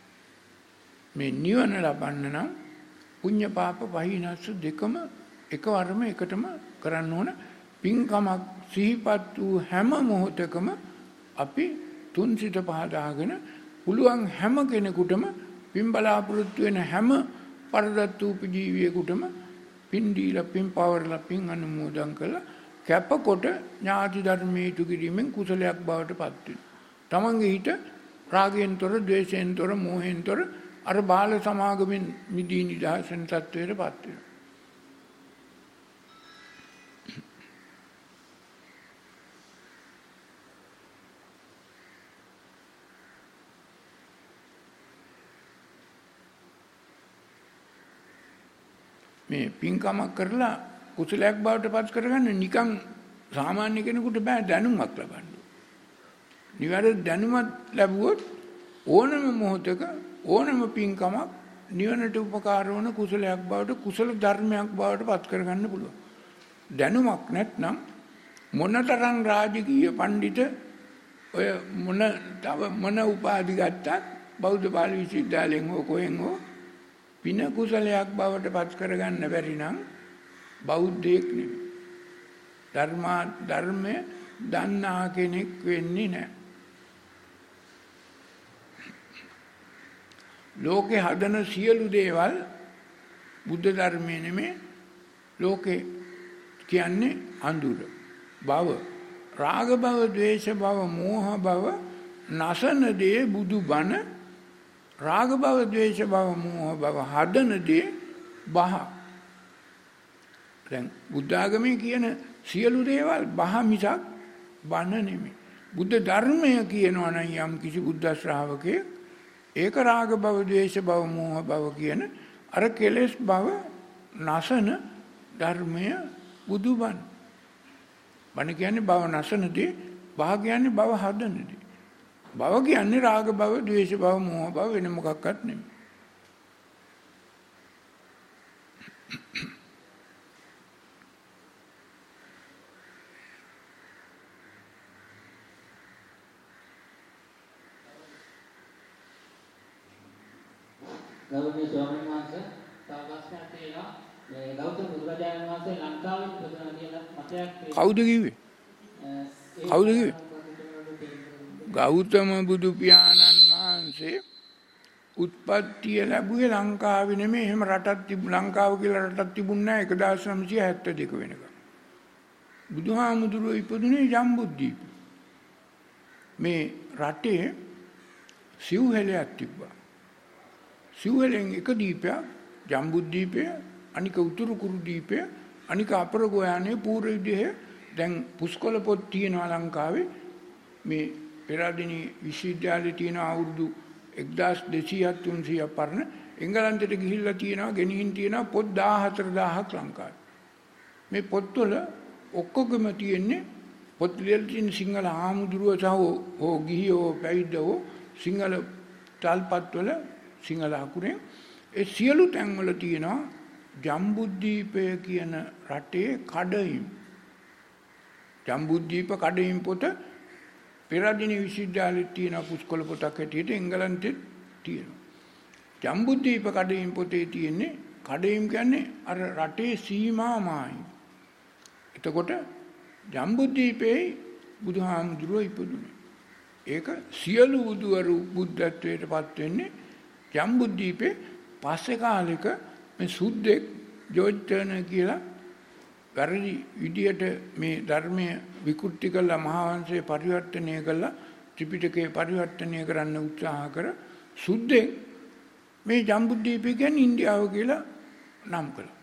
මේ නිවන ලබන්න නම් පුඤ්ඤ පාප වහිනස්ස දෙකම එකවරම එකටම කරන්න ඕන. පින්කමක් සිහිපත් වූ හැම මොහොතකම අපි තුන් සිත පහදාගෙන පුළුවන් හැම කෙනෙකුටම පින් බලාපොරොත්තු වෙන හැම පරදත්තු උපජීවියෙකුටම පින් දීලා පින් පවර්ලා පින් අනුමෝදන් කළා කැපකොට ඥාති ධර්මයේ ඉටු කිරීමෙන් කුසලයක් බවට පත් වෙනවා. තමන්ගේ හිත රාගයෙන් තොර, ද්වේෂයෙන් තොර, මෝහයෙන් තොර අර බාල සමාගමෙන් මිදී නිදහසෙන් තත්වයට පත් වෙනවා. මේ පින්කමක් කරලා කුසලයක් බවට පත් කරගන්න නිකන් සාමාන්‍ය කෙනෙකුට බෑ දැනුමක් ලබන්න. නිවැරදි දැනුමක් ලැබුවොත් ඕනම මොහොතක ඕනම පින්කමක් නිවනට උපකාර වන කුසලයක් බවට කුසල ධර්මයක් බවට පත් කරගන්න පුළුවන්. දැනුමක් නැත්නම් මොනතරම් රාජකීය පඬිත ඔය මොන තව මොන උපාධි ගත්තත් බෞද්ධ පාලි විශ්වවිද්‍යාලයෙන් හෝ කොහෙන් හෝ පින කුසලයක් බවට පත් කරගන්න බැරි නම් බෞද්ධයෙක් නෙමෙයි. ධර්මා ධර්මය දන්නා කෙනෙක් වෙන්නේ නැහැ. ලෝකේ හදන සියලු දේවල් බුද්ධ ධර්මයේ නෙමෙයි. ලෝකේ කියන්නේ අඳුර, භව, රාග භව, ද්වේෂ භව, මෝහ භව, නසන දේ බුදු බණ, රාග භව, ද්වේෂ භව, මෝහ භව හදන දේ බහ. දැන් බුද්ධ ආගමේ කියන සියලු දේවල් බහ මිසක් බණ නෙමෙයි. බුද්ධ ධර්මය කියනවා නම් යම් කිසි බුද්ධ ශ්‍රාවකයෙක් ඒක රාග භව, ද්වේෂ භව, මෝහ භව කියන අර කෙලෙස් භව නසන ධර්මය බුදුබණ. බණ කියන්නේ භව නසන දේ, බහ කියන්නේ භව හදන දේ. භව කියන්නේ රාග භව, ද්වේෂ භව, මෝහ භව වෙන මොකක්වත් නෙමෙයි. ගෞරවනීය ස්වාමීන් වහන්සේ තව ප්‍රශ්නයක් තියෙනවා. මේ ගෞතම බුදුරජාණන් වහන්සේ ලංකාවේ ඉපදුණා කියලා මතයක් තියෙනවා. කවුද කිව්වේ? කවුද කිව්වේ? ගෞතම බුදු පියාණන් වහන්සේ උත්පත්තිය ලැබුවේ ලංකාවේ නෙමෙයි. එහෙම රටක් තිබු ලංකාව කියලා රටක් තිබුණේ නැහැ එක්දාස් නවසිය හැත්තෑ දෙක වෙනකම්. බුදුහාමුදුරුවෝ ඉපදුනේ ජම්බුද්දීපේ. මේ රටේ සිව්හෙලයක් තිබ්බා. සිව්හෙලෙන් එක දීපයක් ජම්බුද්දීපය, අනික උතුරු කුරු දීපය, අනික අපර ගෝයානේ පූර්ව විදේ. දැන් පුස්කොළ පොත් තියෙනවා ලංකාවේ. මේ පෙරදිනි විශ්වවිද්‍යාලයේ තියෙන අවුරුදු එක්දාස් දෙසීයක් තුන්සීයක් පරණ එංගලන්තයට ගිහිල්ලා තියෙනවා, ගෙනිහින් තියෙනවා පොත් දාහතර දාහක් ලංකාවේ. මේ පොත්වල ඔක්කොගෙම තියෙන්නේ පොත් ලියලා තියෙන සිංහල ආමුදුරුව සහ ඕ ගිහියෝ පැවිද්දෝ සිංහල තල්පත්වල සිංහල අකුරෙන්. ඒ සියලු තැන්වල තියෙනවා ජම්බුද්දීපය කියන රටේ කඩයිම්. ජම්බුද්දීප කඩයිම් පොත පෙරදිනි විශ්වවිද්‍යාලයේ තියෙන පුස්කොළ පොතක් හැටියට එංගලන්තෙත් තියෙනවා. ජම්බුද්දීප කඩයිම් පොතේ තියෙන්නේ කඩයිම් කියන්නේ අර රටේ සීමාමායි. එතකොට ජම්බුද්දීපේ බුදුහාමුදුරුවෝ ඉපදුනේ. ඒක සියලු බුදුවරු බුද්ධත්වයට පත් වෙන්නේ ජම්බුද්දීපේ. පස්සේ කාලෙක මේ සුද්දෙක් ජෝර්ජ් ටර්නර් කියලා වැරදි විදියට මේ ධර්මය විකෘති කළා, මහාවංශය පරිවර්තනය කළා, ත්‍රිපිටකය පරිවර්තනය කරන්න උත්සාහ කර සුද්දෙක් මේ ජම්බුද්දීපය කියන්නේ ඉන්දියාව කියලා නම් කළා.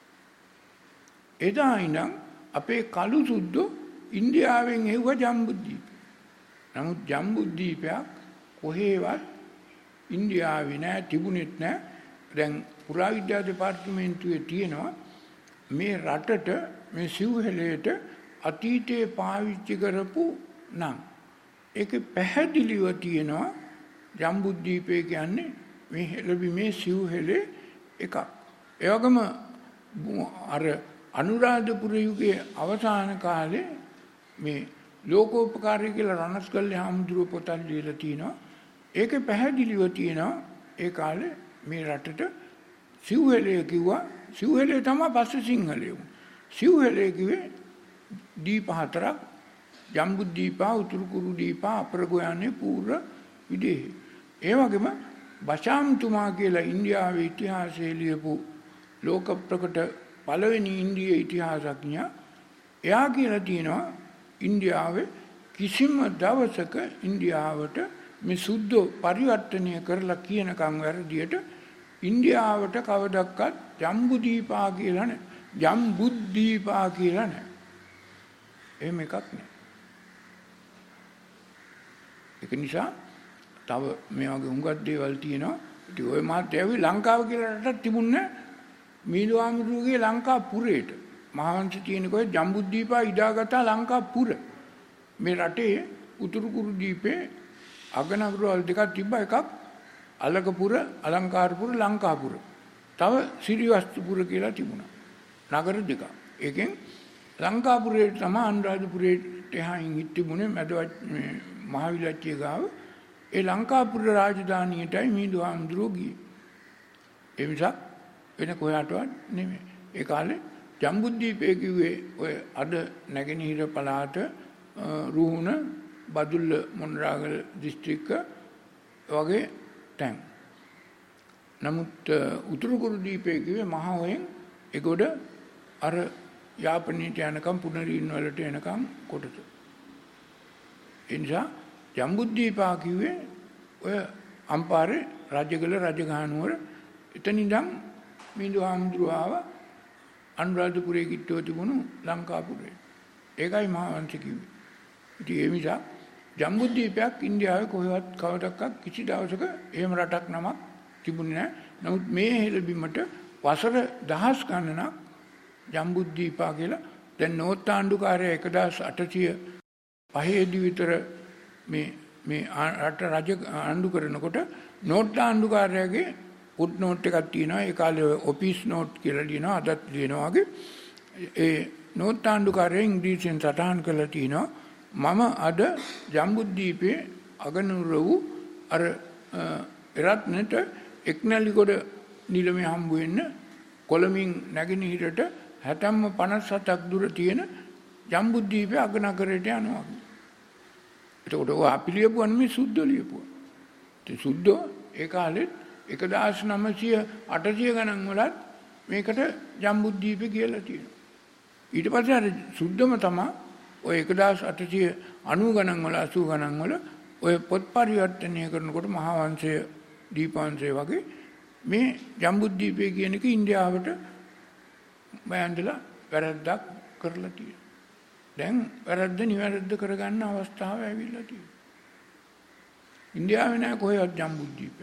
එදා ඉඳන් අපේ කළු සුද්දෝ ඉන්දියාවෙන් එව්ව ජම්බුද්දීපය. නමුත් ජම්බුද්දීපයක් කොහේවත් ඉන්දියාවේ නෑ, තිබුණෙත් නෑ. දැන් පුරාවිද්‍යා දෙපාර්තමේන්තුවේ තියෙනවා මේ රටට මේ සිව්හෙලයට අතීතයේ පාවිච්චි කරපු නම්. ඒකේ පැහැදිලිව තියෙනවා ජම්බුද්දීපය කියන්නේ මේ හෙළබිමේ සිව්හෙලේ එකක්. ඒ වගේම අර අනුරාධපුර යුගයේ අවසාන කාලේ මේ ලෝකෝපකාරී කියලා රණස්කල්ලේ හාමුදුරුවෝ පොතක් ලියලා තිනවා. ඒකේ පැහැදිලිව තියෙනවා ඒ කාලේ මේ රටට සිව්හෙලය කිව්වා. සිව්හෙලය තමයි පස්සේ සිංහලය වුනේ. සිව්හෙලය කිව්වේ දීප හතරක්, ජම්බුද්දීපා, උතුරු කුරු දීපා, අපර ගෝයානේ පූර්ව විදේහි. ඒ වගේම බෂාම්තුමා කියලා ඉන්දියාවේ ඉතිහාසය ලියපු ලෝක ප්‍රකට පළවෙනි ඉන්දියා ඉතිහාසඥයා, එයා කියලා තියෙනවා ඉන්දියාවේ කිසිම දවසක ඉන්දියාවට මේ සුද්ධ පරිවර්තනය කරලා කියනකම් වැරදියට ඉන්දියාවට කවදක්වත් ජම්බුදීපා කියලා නැහැ. ජම්බුද්දීපා කියලා නැහැ. එහෙම එකක් නැහැ. ඒක නිසා තව මේ වගේ හුඟක් දේවල් තියෙනවා. ඉතින් ওই මාත්‍යාවේ ලංකාව කියලා රටක් තිබුණේ මීලුවාමිරුගේ ලංකා පුරේට. මහාවංශ තියෙන කොයි ජම්බුද්දීපා ඉඩාගත්තා ලංකා පුර. මේ රටේ උතුරු කුරු දීපේ අගනගරවල් දෙකක් තිබ්බා. එකක් අලකපුර, අලංකාරපුර, ලංකාපුර. තව සිරිවස්තුපුර කියලා තිබුණා. නගර දෙකක්. ඒකෙන් ලංකාපුරේ තමයි අනුරාධපුරේට එහායින් හිටිමුනේ මැදවත් මේ මහවිලච්චිය ගාව. ඒ ලංකාපුර රාජධානියටයි මීදුහාමුදුරුවෝ ගියේ. ඒ නිසා වෙන කොහාටවත් නෙමෙයි. ඒ කාලේ ජම්බුද්දීපේ කිව්වේ ඔය අද නැගෙනහිර පළාත රුහුණ බදුල්ල මොණරාගල දිස්ත්‍රික්ක වගේ තැන්. නමුත් උතුරු කුරු දීපේ කිව්වේ මහ ඔයෙන් ඒගොඩ අර යාපනයට යනකම් පුනරීන් වලට එනකම් කොටස. ඒ නිසා ජම්බුද්දීපා කිව්වේ ඔය අම්පාරේ රජගල රජගහනුවර එතන ඉඳන් මීදුහාමුදුරුවෝ ආවා අනුරාධපුරේ කිට්ටුව තිබුණු ලංකාපුරේ. ඒකයි මහාවංශ කිව්වේ. ඉතින් ඒ නිසා ජම්බුද්දීපයක් ඉන්දියාවේ කොහෙවත් කවදක්වත් කිසි දවසක එහෙම රටක් නමක් තිබුණේ නැහැ. නමුත් මේ හෙළබිමට වසර දහස් ගණනක් ජම්බුද්දීපා කියලා දැන් නෝර්ත් ආණ්ඩුකාරය එක්දාස් අටසිය පහේදී විතර මේ මේ රට රජ ආණ්ඩු කරනකොට නෝර්ත් ආණ්ඩුකාරයාගේ ෆුට් නෝට් එකක් තියෙනවා. ඒ කාලේ ඔෆිස් නෝට් කියලා ලියනවා, අදත් ලියනවා වගේ. ඒ නෝර්ත් ආණ්ඩුකාරයා ඉංග්‍රීසියෙන් සටහන් කරලා තිනවා මම අද ජම්බුද්දීපේ අගනුවර වූ අර එරත්නට එක්නැලිගොඩ නිලමේ හම්බ වෙන්න කොළඹින් නැගෙනහිරට හැතැම්ම පනස් හතක් දුර තියෙන ජම්බුද්දීපේ අගනගරයට යනවා. එතකොට ඔය අපි ලියපුවා නෙමෙයි සුද්ධ ලියපුවා. ඒ සුද්ධ ඒ කාලෙත් එක්දාස් නවසිය අටසිය ගණන් වලත් මේකට ජම්බුද්දීපේ කියලා තියෙනවා. ඊට පස්සේ අර සුද්ධම තමයි ඔය එක්දාස් අටසිය අනූ ගණන් වල අසූ ගණන් වල ඔය පොත් පරිවර්තනය කරනකොට මහා වංශය දීපවංශය වගේ මේ ජම්බුද්දීපේ කියන එක ඉන්දියාවට බයන්දලා වැරද්දක් කරලා තියෙනවා. දැන් වැරද්ද නිවැරද්ද කරගන්න අවස්ථාව ඇවිල්ලා තියෙනවා. ඉන්දියාවේ නෑ කොහෙවත් ජම්බුද්දීපය.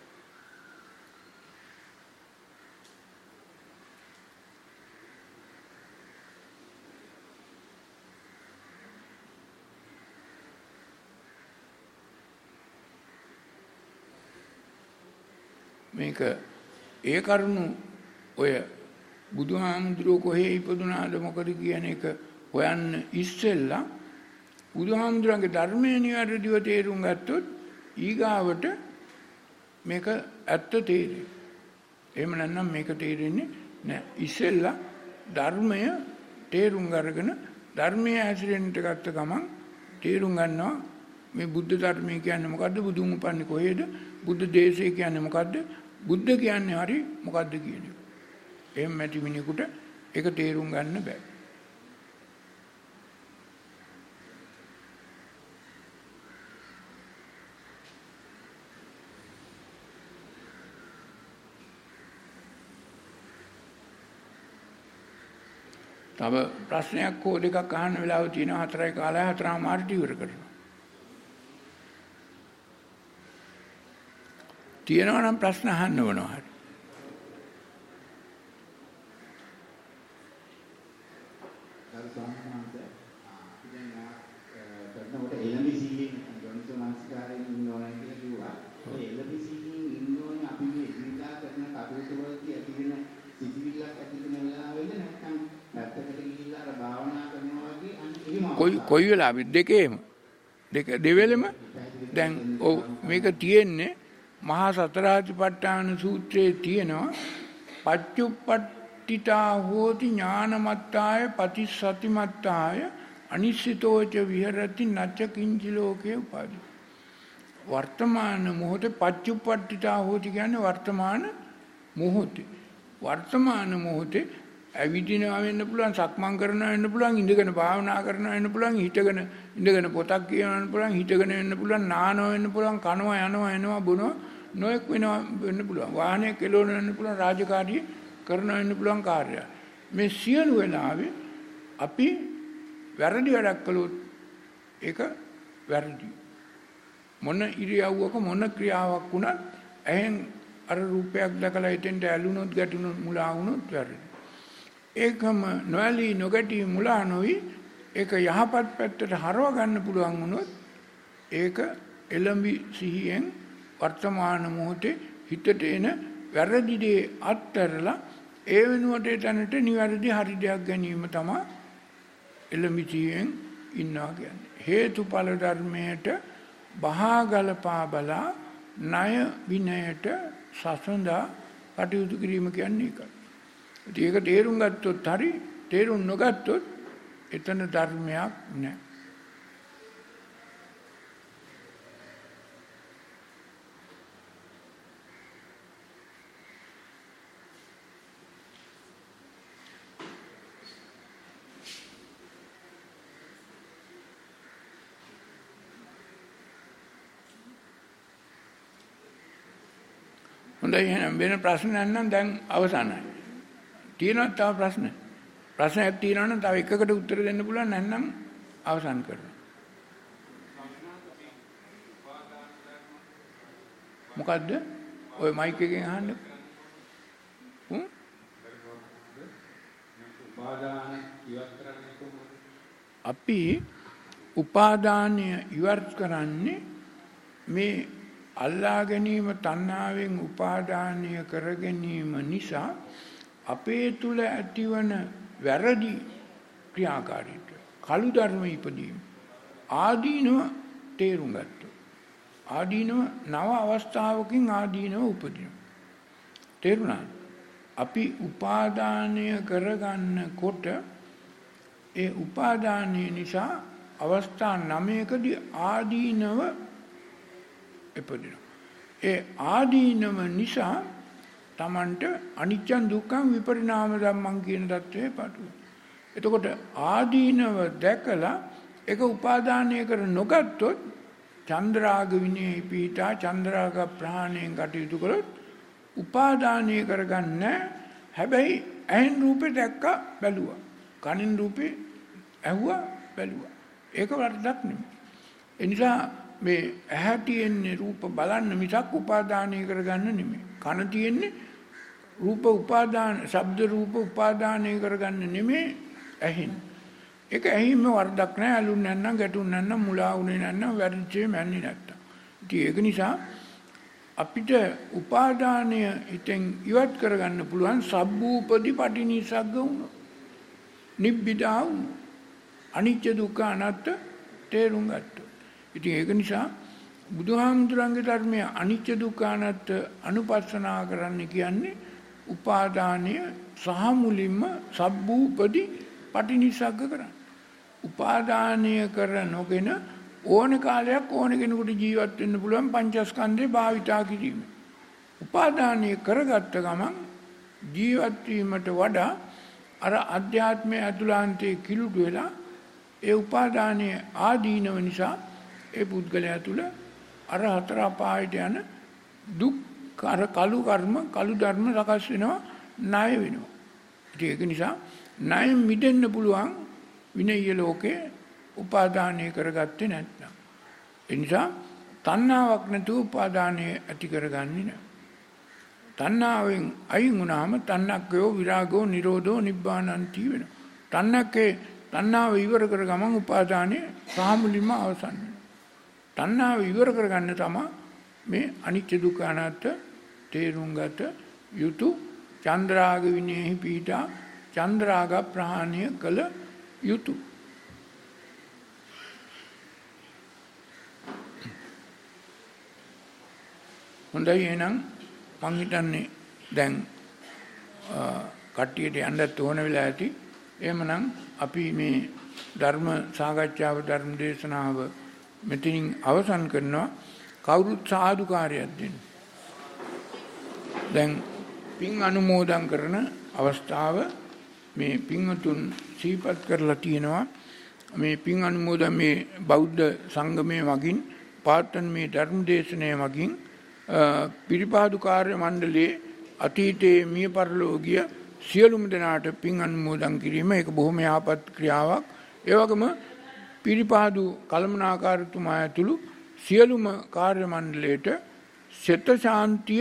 මේක ඒ කරුණු ඔය බුදුහාමුදුරුවෝ කොහේ ඉපදුනාද මොකද කියන එක හොයන්න ඉස්සෙල්ලා බුදුහාමුදුරන්ගේ ධර්මයේ නිවැරදිව තේරුම් ගත්තොත් ඊගාවට මේක ඇත්ත තේරෙයි. එහෙම නැත්නම් මේක තේරෙන්නේ නැහැ. ඉස්සෙල්ලා ධර්මය තේරුම් අරගෙන ධර්මයේ හැසිරෙන්නට ගත්ත ගමන් තේරුම් ගන්නවා මේ බුද්ධ ධර්මය කියන්නේ මොකද්ද? බුදුන් උපන්නේ කොහේද? බුද්ධ දේශය කියන්නේ මොකද්ද? බුද්ධ කියන්නේ හරි මොකද්ද කියන එක. එහෙම නැති මිනිහෙකුට ඒක තේරුම් ගන්න බෑ. තව ප්‍රශ්නයක් හෝ දෙකක් අහන්න වෙලාව තියෙනවා. හතරයි කාලය හතරම මාර්ටි ඉවර කරනවා. තියෙනවා නම් ප්‍රශ්න අහන්න වෙනවා. හරි. ගරු ස්වාමීන් වහන්සේ අපි දැන් කරනකොට එළඹි සීයෙන් යොන්සෝ මානසිකාරයෙන් ඉන්නවා කියලා කිව්වා. ඒ එළඹි සීයෙන් ඉන්නෝනේ අපි මේ ඉඳලා කරන කටයුතු වලදී ඇතිවෙන සිතිවිල්ලක් ඇති වෙන වෙලාවෙද නැත්නම් පැත්තකට ගිහිල්ලා අර භාවනා කරනවා වගේ එහෙම කොයි කොයි වෙලාවෙද දෙකේම දෙක දෙවෙලෙම දැන් ඔව් මේක තියෙන්නේ මහා සතරාතිපට්ඨාන සූත්‍රයේ තියෙනවා පච්චුප්පට්ඨිතා හෝති ඥානමත්තාය පටිසතිමත්තාය අනිශ්චිතෝච විහෙරති නච්ච කිංචි ලෝකේ උපාදි. වර්තමාන මොහොතේ පච්චුප්පට්ඨිතා හෝති කියන්නේ වර්තමාන මොහොතේ. වර්තමාන මොහොතේ ඇවිදිනවා වෙන්න පුළුවන්, සක්මන් කරනවා වෙන්න පුළුවන්, ඉඳගෙන භාවනා කරනවා වෙන්න පුළුවන්, හිටගෙන ඉඳගෙන පොතක් කියවන්න වෙන්න පුළුවන්, හිටගෙන වෙන්න පුළුවන්, නානවා වෙන්න පුළුවන්, කනවා යනවා එනවා බොනවා නොඑක් වෙනවා වෙන්න පුළුවන්. වාහනයක් කෙලවන්න වෙන්න පුළුවන්, රාජකාරිය කරනවා වෙන්න පුළුවන් කාර්යය. මේ සියලු වෙලාවේ අපි වැරදි වැඩක් කළොත් ඒක වැරදි. මොන ඉරියව්වක මොන ක්‍රියාවක් වුණත් එහෙන් අර රූපයක් දැකලා හිතෙන්ට ඇලුනොත් ගැටුනොත් මුලා වුණොත් වැරදි. ඒකම නොඇලී නොගැටී මුලා නොවි ඒක යහපත් පැත්තට හරව ගන්න පුළුවන් වුණොත් ඒක එළඹි සිහියෙන් වර්තමාන මොහොතේ හිතට එන වැරදි දේ අත්හැරලා ඒ වෙනුවට එතනට නිවැරදි හරි දෙයක් ගැනීම තමයි එළඹි සිහියෙන් ඉන්නවා කියන්නේ. හේතුඵල ධර්මයට බහා ගලපා බලා ණය විනයට සසඳා කටයුතු කිරීම කියන්නේ ඒකයි. ඒක තේරුම් ගත්තොත් හරි, තේරුම් නොගත්තොත් එතන ධර්මයක් නැහැ. හොඳයි එහෙනම් වෙන ප්‍රශ්න නැත්නම් දැන් අවසానයි. තියෙනවා තව ප්‍රශ්න? ප්‍රශ්නයක් තියෙනවා නම් තව එකකට උත්තර දෙන්න පුළුවන් නැත්නම් අවසන් කරනවා. මොකද්ද? ඔය මයික් එකෙන් අහන්න. හ්ම්? උපාදාන ඉවත් කරන්නේ කොහොමද? අපි උපාදානය ඉවත් කරන්නේ මේ අල්ලා ගැනීම තණ්හාවෙන් උපාදානය කර ගැනීම නිසා අපේ තුල ඇතිවන වැරදි ක්‍රියාකාරීත්වය කළු ධර්ම ඉපදීම ආදීනව තේරුම් ගත්තා. ආදීනව නව අවස්ථාවකින් ආදීනව උපදිනවා. තේරුණාද? අපි උපාදානය කරගන්නකොට ඒ උපාදානය නිසා අවස්ථා නවයකදී ආදීනව ඉපදිනවා. ඒ ආදීනව නිසා තමන්ට අනිච්ච දුක්ඛං විපරිණාම ධම්මං කියන தත්ත්වයේ පටුව. එතකොට ආදීනව දැකලා ඒක උපාදානය කර නොගත්තොත් චන්ද්‍රාග විනේ පීඨා චන්ද්‍රාග ප්‍රහාණයෙන් කටයුතු කළොත් උපාදානය කරගන්න. හැබැයි ඇහෙන් රූපේ දැක්ක බැලුවා. කනින් රූපේ ඇහුවා බැලුවා. ඒක වරදක් නෙමෙයි. ඒ නිසා මේ ඇහැ තියෙන්නේ රූප බලන්න මිසක් උපාදානය කරගන්න නෙමෙයි. කන තියෙන්නේ රූප උපාදාන ශබ්ද රූප උපාදානය කරගන්න නෙමෙයි ඇහෙන්. ඒක ඇහිම වරදක් නෑ. අලුන් නැන්නම් ගැටුන් නැන්නම් මුලා වුණේ නැන්නම් වැරදිච්චේ මැන්නේ නැත්තම්. ඉතින් ඒක නිසා අපිට උපාදානය හිතෙන් ඉවත් කරගන්න පුළුවන් සබ්බූපදී පටිනිස්සග්ග වුණා. නිබ්බිදා වුණා. අනිච්ච දුක්ඛ අනාත්ම තේරුම් ගත්තා. ඉතින් ඒක නිසා බුදුහාමුදුරන්ගේ ධර්මයේ අනිච්ච දුක්ඛ අනාත්ම අනුපස්සනා කරන්න කියන්නේ උපාදානය සහ මුලින්ම සබ්බූපදී පටිනිස්සග්ග කරන්න. උපාදානය කර නොගෙන ඕන කාලයක් ඕන කෙනෙකුට ජීවත් වෙන්න පුළුවන් පංචස්කන්ධේ භාවිතා කිරීම. උපාදානය කරගත්ත ගමන් ජීවත් වීමට වඩා අර අධ්‍යාත්මයේ අතුලාන්තයේ කිලුට වෙලා ඒ උපාදානයේ ආදීනව නිසා ඒ පුද්ගලයා තුළ අර හතර අපායට යන දුක් කර කලු කර්ම කලු ධර්ම සකස් වෙනවා ණය වෙනවා. ඒක නිසා ණයෙන් මිදෙන්න පුළුවන් විනය ලෝකේ උපාදානය කරගත්තේ නැත්නම්. ඒ නිසා තණ්හාවක් නැතුව උපාදානය ඇති කරගන්නේ නැහැ. තණ්හාවෙන් අයින් වුණාම තණ්හක්කයෝ විරාගෝ නිරෝධෝ නිබ්බානන්ති වෙනවා. තණ්හකේ තණ්හාව ඉවර කර ගමන් උපාදානය සාමුලින්ම අවසන් වෙනවා. තණ්හාව ඉවර කරගන්න තමයි මේ අනිත්‍ය දුක්ඛ අනාත්ම තේරුම් ගත යුතු චන්ද්‍රාග විනේහි පීඨා චන්ද්‍රාග ප්‍රහාණය කළ යුතු. හොඳයි එහෙනම් මං හිතන්නේ දැන් කට්ටියට යන්නත් ඕන වෙලා ඇති. එහෙමනම් අපි මේ ධර්ම සාකච්ඡාව ධර්ම දේශනාව මෙතනින් අවසන් කරනවා. කවුරුත් සාදුකාරයක් දෙන්න. දැන් පින් අනුමෝදන් කරන අවස්ථාව මේ පින්වතුන් සිහිපත් කරලා තියෙනවා. මේ පින් අනුමෝදන් මේ බෞද්ධ සංගමයේ මගින් පාත්තන් මේ ධර්ම දේශනය මගින් පිරිපාදු කාර්ය මණ්ඩලයේ අතීතයේ මිය පරලෝ ගිය සියලුම දෙනාට පින් අනුමෝදන් කිරීම ඒක බොහොම යහපත් ක්‍රියාවක්. ඒ වගේම පිරිපාදු කළමනාකාරතුමා ඇතුළු සියලුම කාර්ය මණ්ඩලයට සෙත ශාන්තිය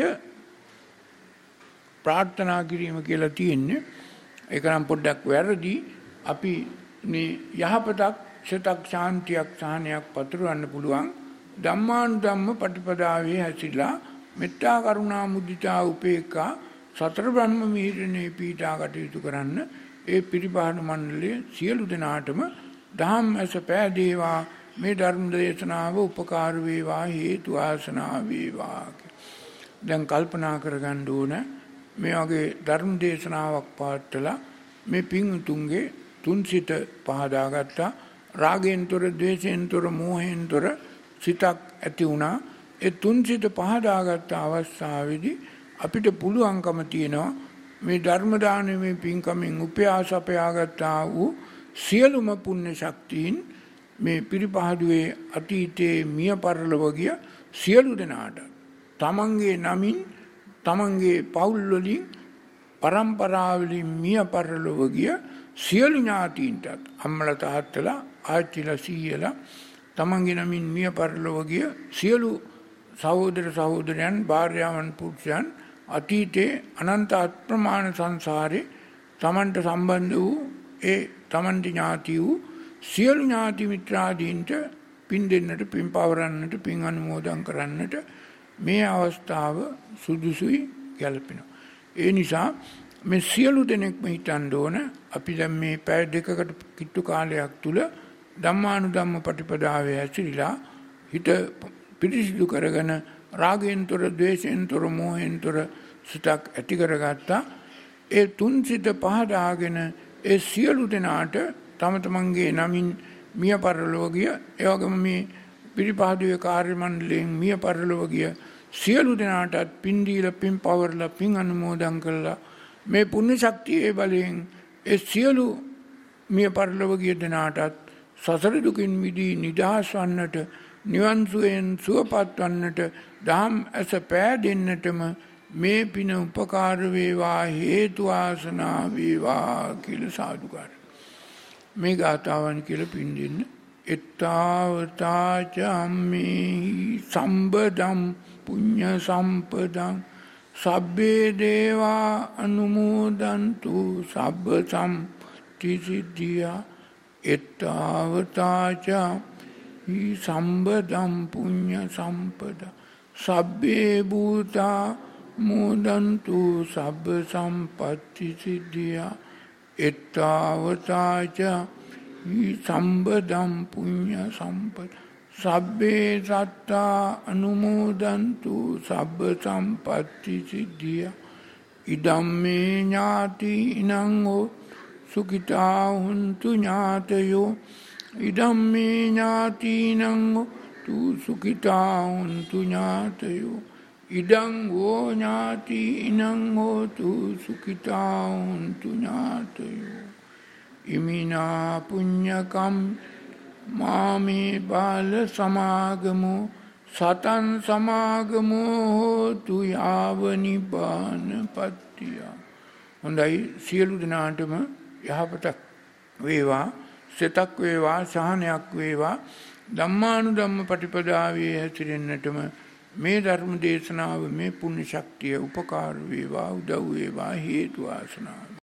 ප්‍රාර්ථනා කිරීම කියලා තියෙන්නේ. ඒක නම් පොඩ්ඩක් වැරදි. අපි මේ යහපතක් සෙතක් ශාන්තියක් සහනයක් පතුරවන්න පුළුවන් ධම්මානුධම්ම පටිපදාවේ හැසිරලා මෙත්තා කරුණා මුදිතා උපේක්ඛා සතර බ්‍රහ්ම මිහිරනේ පීඨා කටයුතු කරන්න ඒ පිරිපාදු මණ්ඩලයේ සියලු දෙනාටම ධම්ම ඇස පෑදේවා මේ ධර්ම දේශනාව උපකාර වේවා හේතු ආසනා වේවා. දැන් කල්පනා කරගන්න ඕන මේ වගේ ධර්ම දේශනාවක් පාත්තලා මේ පින්තුන්ගේ තුන්සිත පහදා ගත්තා. රාගයෙන්තර ද්වේෂයෙන්තර මෝහයෙන්තර සිතක් ඇති වුණා. ඒ තුන්සිත පහදාගත්ත අවස්ථාවේදී අපිට පුළුවන්කම තියෙනවා මේ ධර්ම දානමේ පින්කමෙන් උපයාස අපයාගත්තා වූ සියලුම පුණ්‍ය ශක්තියින් මේ පිරිපහදුවේ අතීතයේ මිය පරලොව ගිය සියලු දෙනාට තමන්ගේ නමින් තමන්ගේ පවුල් වලින් පරම්පරාවලින් මිය පරලොව ගිය සියලු ඥාතීන්ටත් අම්මලා තාත්තලා ආච්චිලා සීයලා තමන්ගේ නමින් මිය පරලොව ගිය සියලු සහෝදර සහෝදරයන් භාර්යාවන් පුරුෂයන් අතීතයේ අනන්ත අප්‍රමාණ සංසාරේ තමන්ට සම්බන්ධ වූ ඒ තමන්ගේ ඥාති වූ සියලු ඥාති මිත්‍රාදීන්ට පින් දෙන්නට පින් පවරන්නට පින් අනුමෝදන් කරන්නට මේ අවස්ථාව සුදුසුයි ගැලපෙනවා. ඒ නිසා මේ සියලු දෙනෙක්ම හිතන්න ඕන අපි දැන් මේ පැය දෙකකට කිට්ටු කාලයක් තුල ධම්මානුධම්ම පටිපදාවේ ඇසිරලා හිත පිරිසිදු කරගෙන රාගයෙන්තර ද්වේෂයෙන්තර මෝහයෙන්තර සිතක් ඇති කරගත්තා. ඒ තුන් සිත පහදාගෙන ඒ සියලු දෙනාට තම තමන්ගේ නමින් මිය පරලොව ගිය, ඒ වගේම මේ පිරිපහදුවේ කාර්ය මණ්ඩලයෙන් මිය පරලොව ගිය සියලු දෙනාටත් පින් දීලා පින් පවර්ලා පින් අනුමෝදන් කළා. මේ පුණ්‍ය ශක්තියේ බලයෙන් ඒ සියලු මිය පරලොව ගිය දෙනාටත් සසර දුකින් මිදී නිදහස් වන්නට, නිවන් සුවයෙන් සුවපත් වන්නට, දහම් ඇස පෑදෙන්නටම මේ පින උපකාර වේවා, හේතු වාසනා වේවා කියලා සාදුකාර. මේ ගාථාවන් කියලා පින් දෙන්න. එත්තාවතාච අම්මේහි සම්බදම් පුඤ්ඤ සම්පදං සබ්බේ දේවා අනුමෝදන්තු සබ්බ සම්පති සිද්ධියා. එත්තාවතාච හි සම්බදම් පුඤ්ඤ සම්පදං සබ්බේ භූතා මෝදන්තු සබ්බ සම්පatti සිද්ධියා. එත්තාවතාච හි සම්බදම් පුඤ්ඤ සම්පදං සබ්බේ සත්තා අනුමෝදන්තු සබ්බ සම්පatti සිද්ධියා. ඉදම්මේ ඥාතිනං හෝ සුඛිතා හුන්තු ඥාතයෝ. ඉදම්මේ ඥාතිනං හෝතු සුඛිතා හුන්තු ඥාතයෝ. ඉදං වෝ ඥාතිනං හෝතු සුඛිතා හුන්තු ඥාතයෝ. ඉමිනා පුඤ්ඤකම් මාමේ බාල සමාගමෝ සතං සමාගමෝ හෝතු යාව නිබ්බානපත්තිය. හොඳයි, සියලු දෙනාටම යහපතක් වේවා, සිතක් වේවා, සහනයක් වේවා. ධම්මානුධම්ම පටිපදාවේ හැසිරෙන්නටම මේ ධර්ම දේශනාව, මේ පුණ්‍ය ශක්තිය උපකාර වේවා, උදව් වේවා, හේතු වාසනා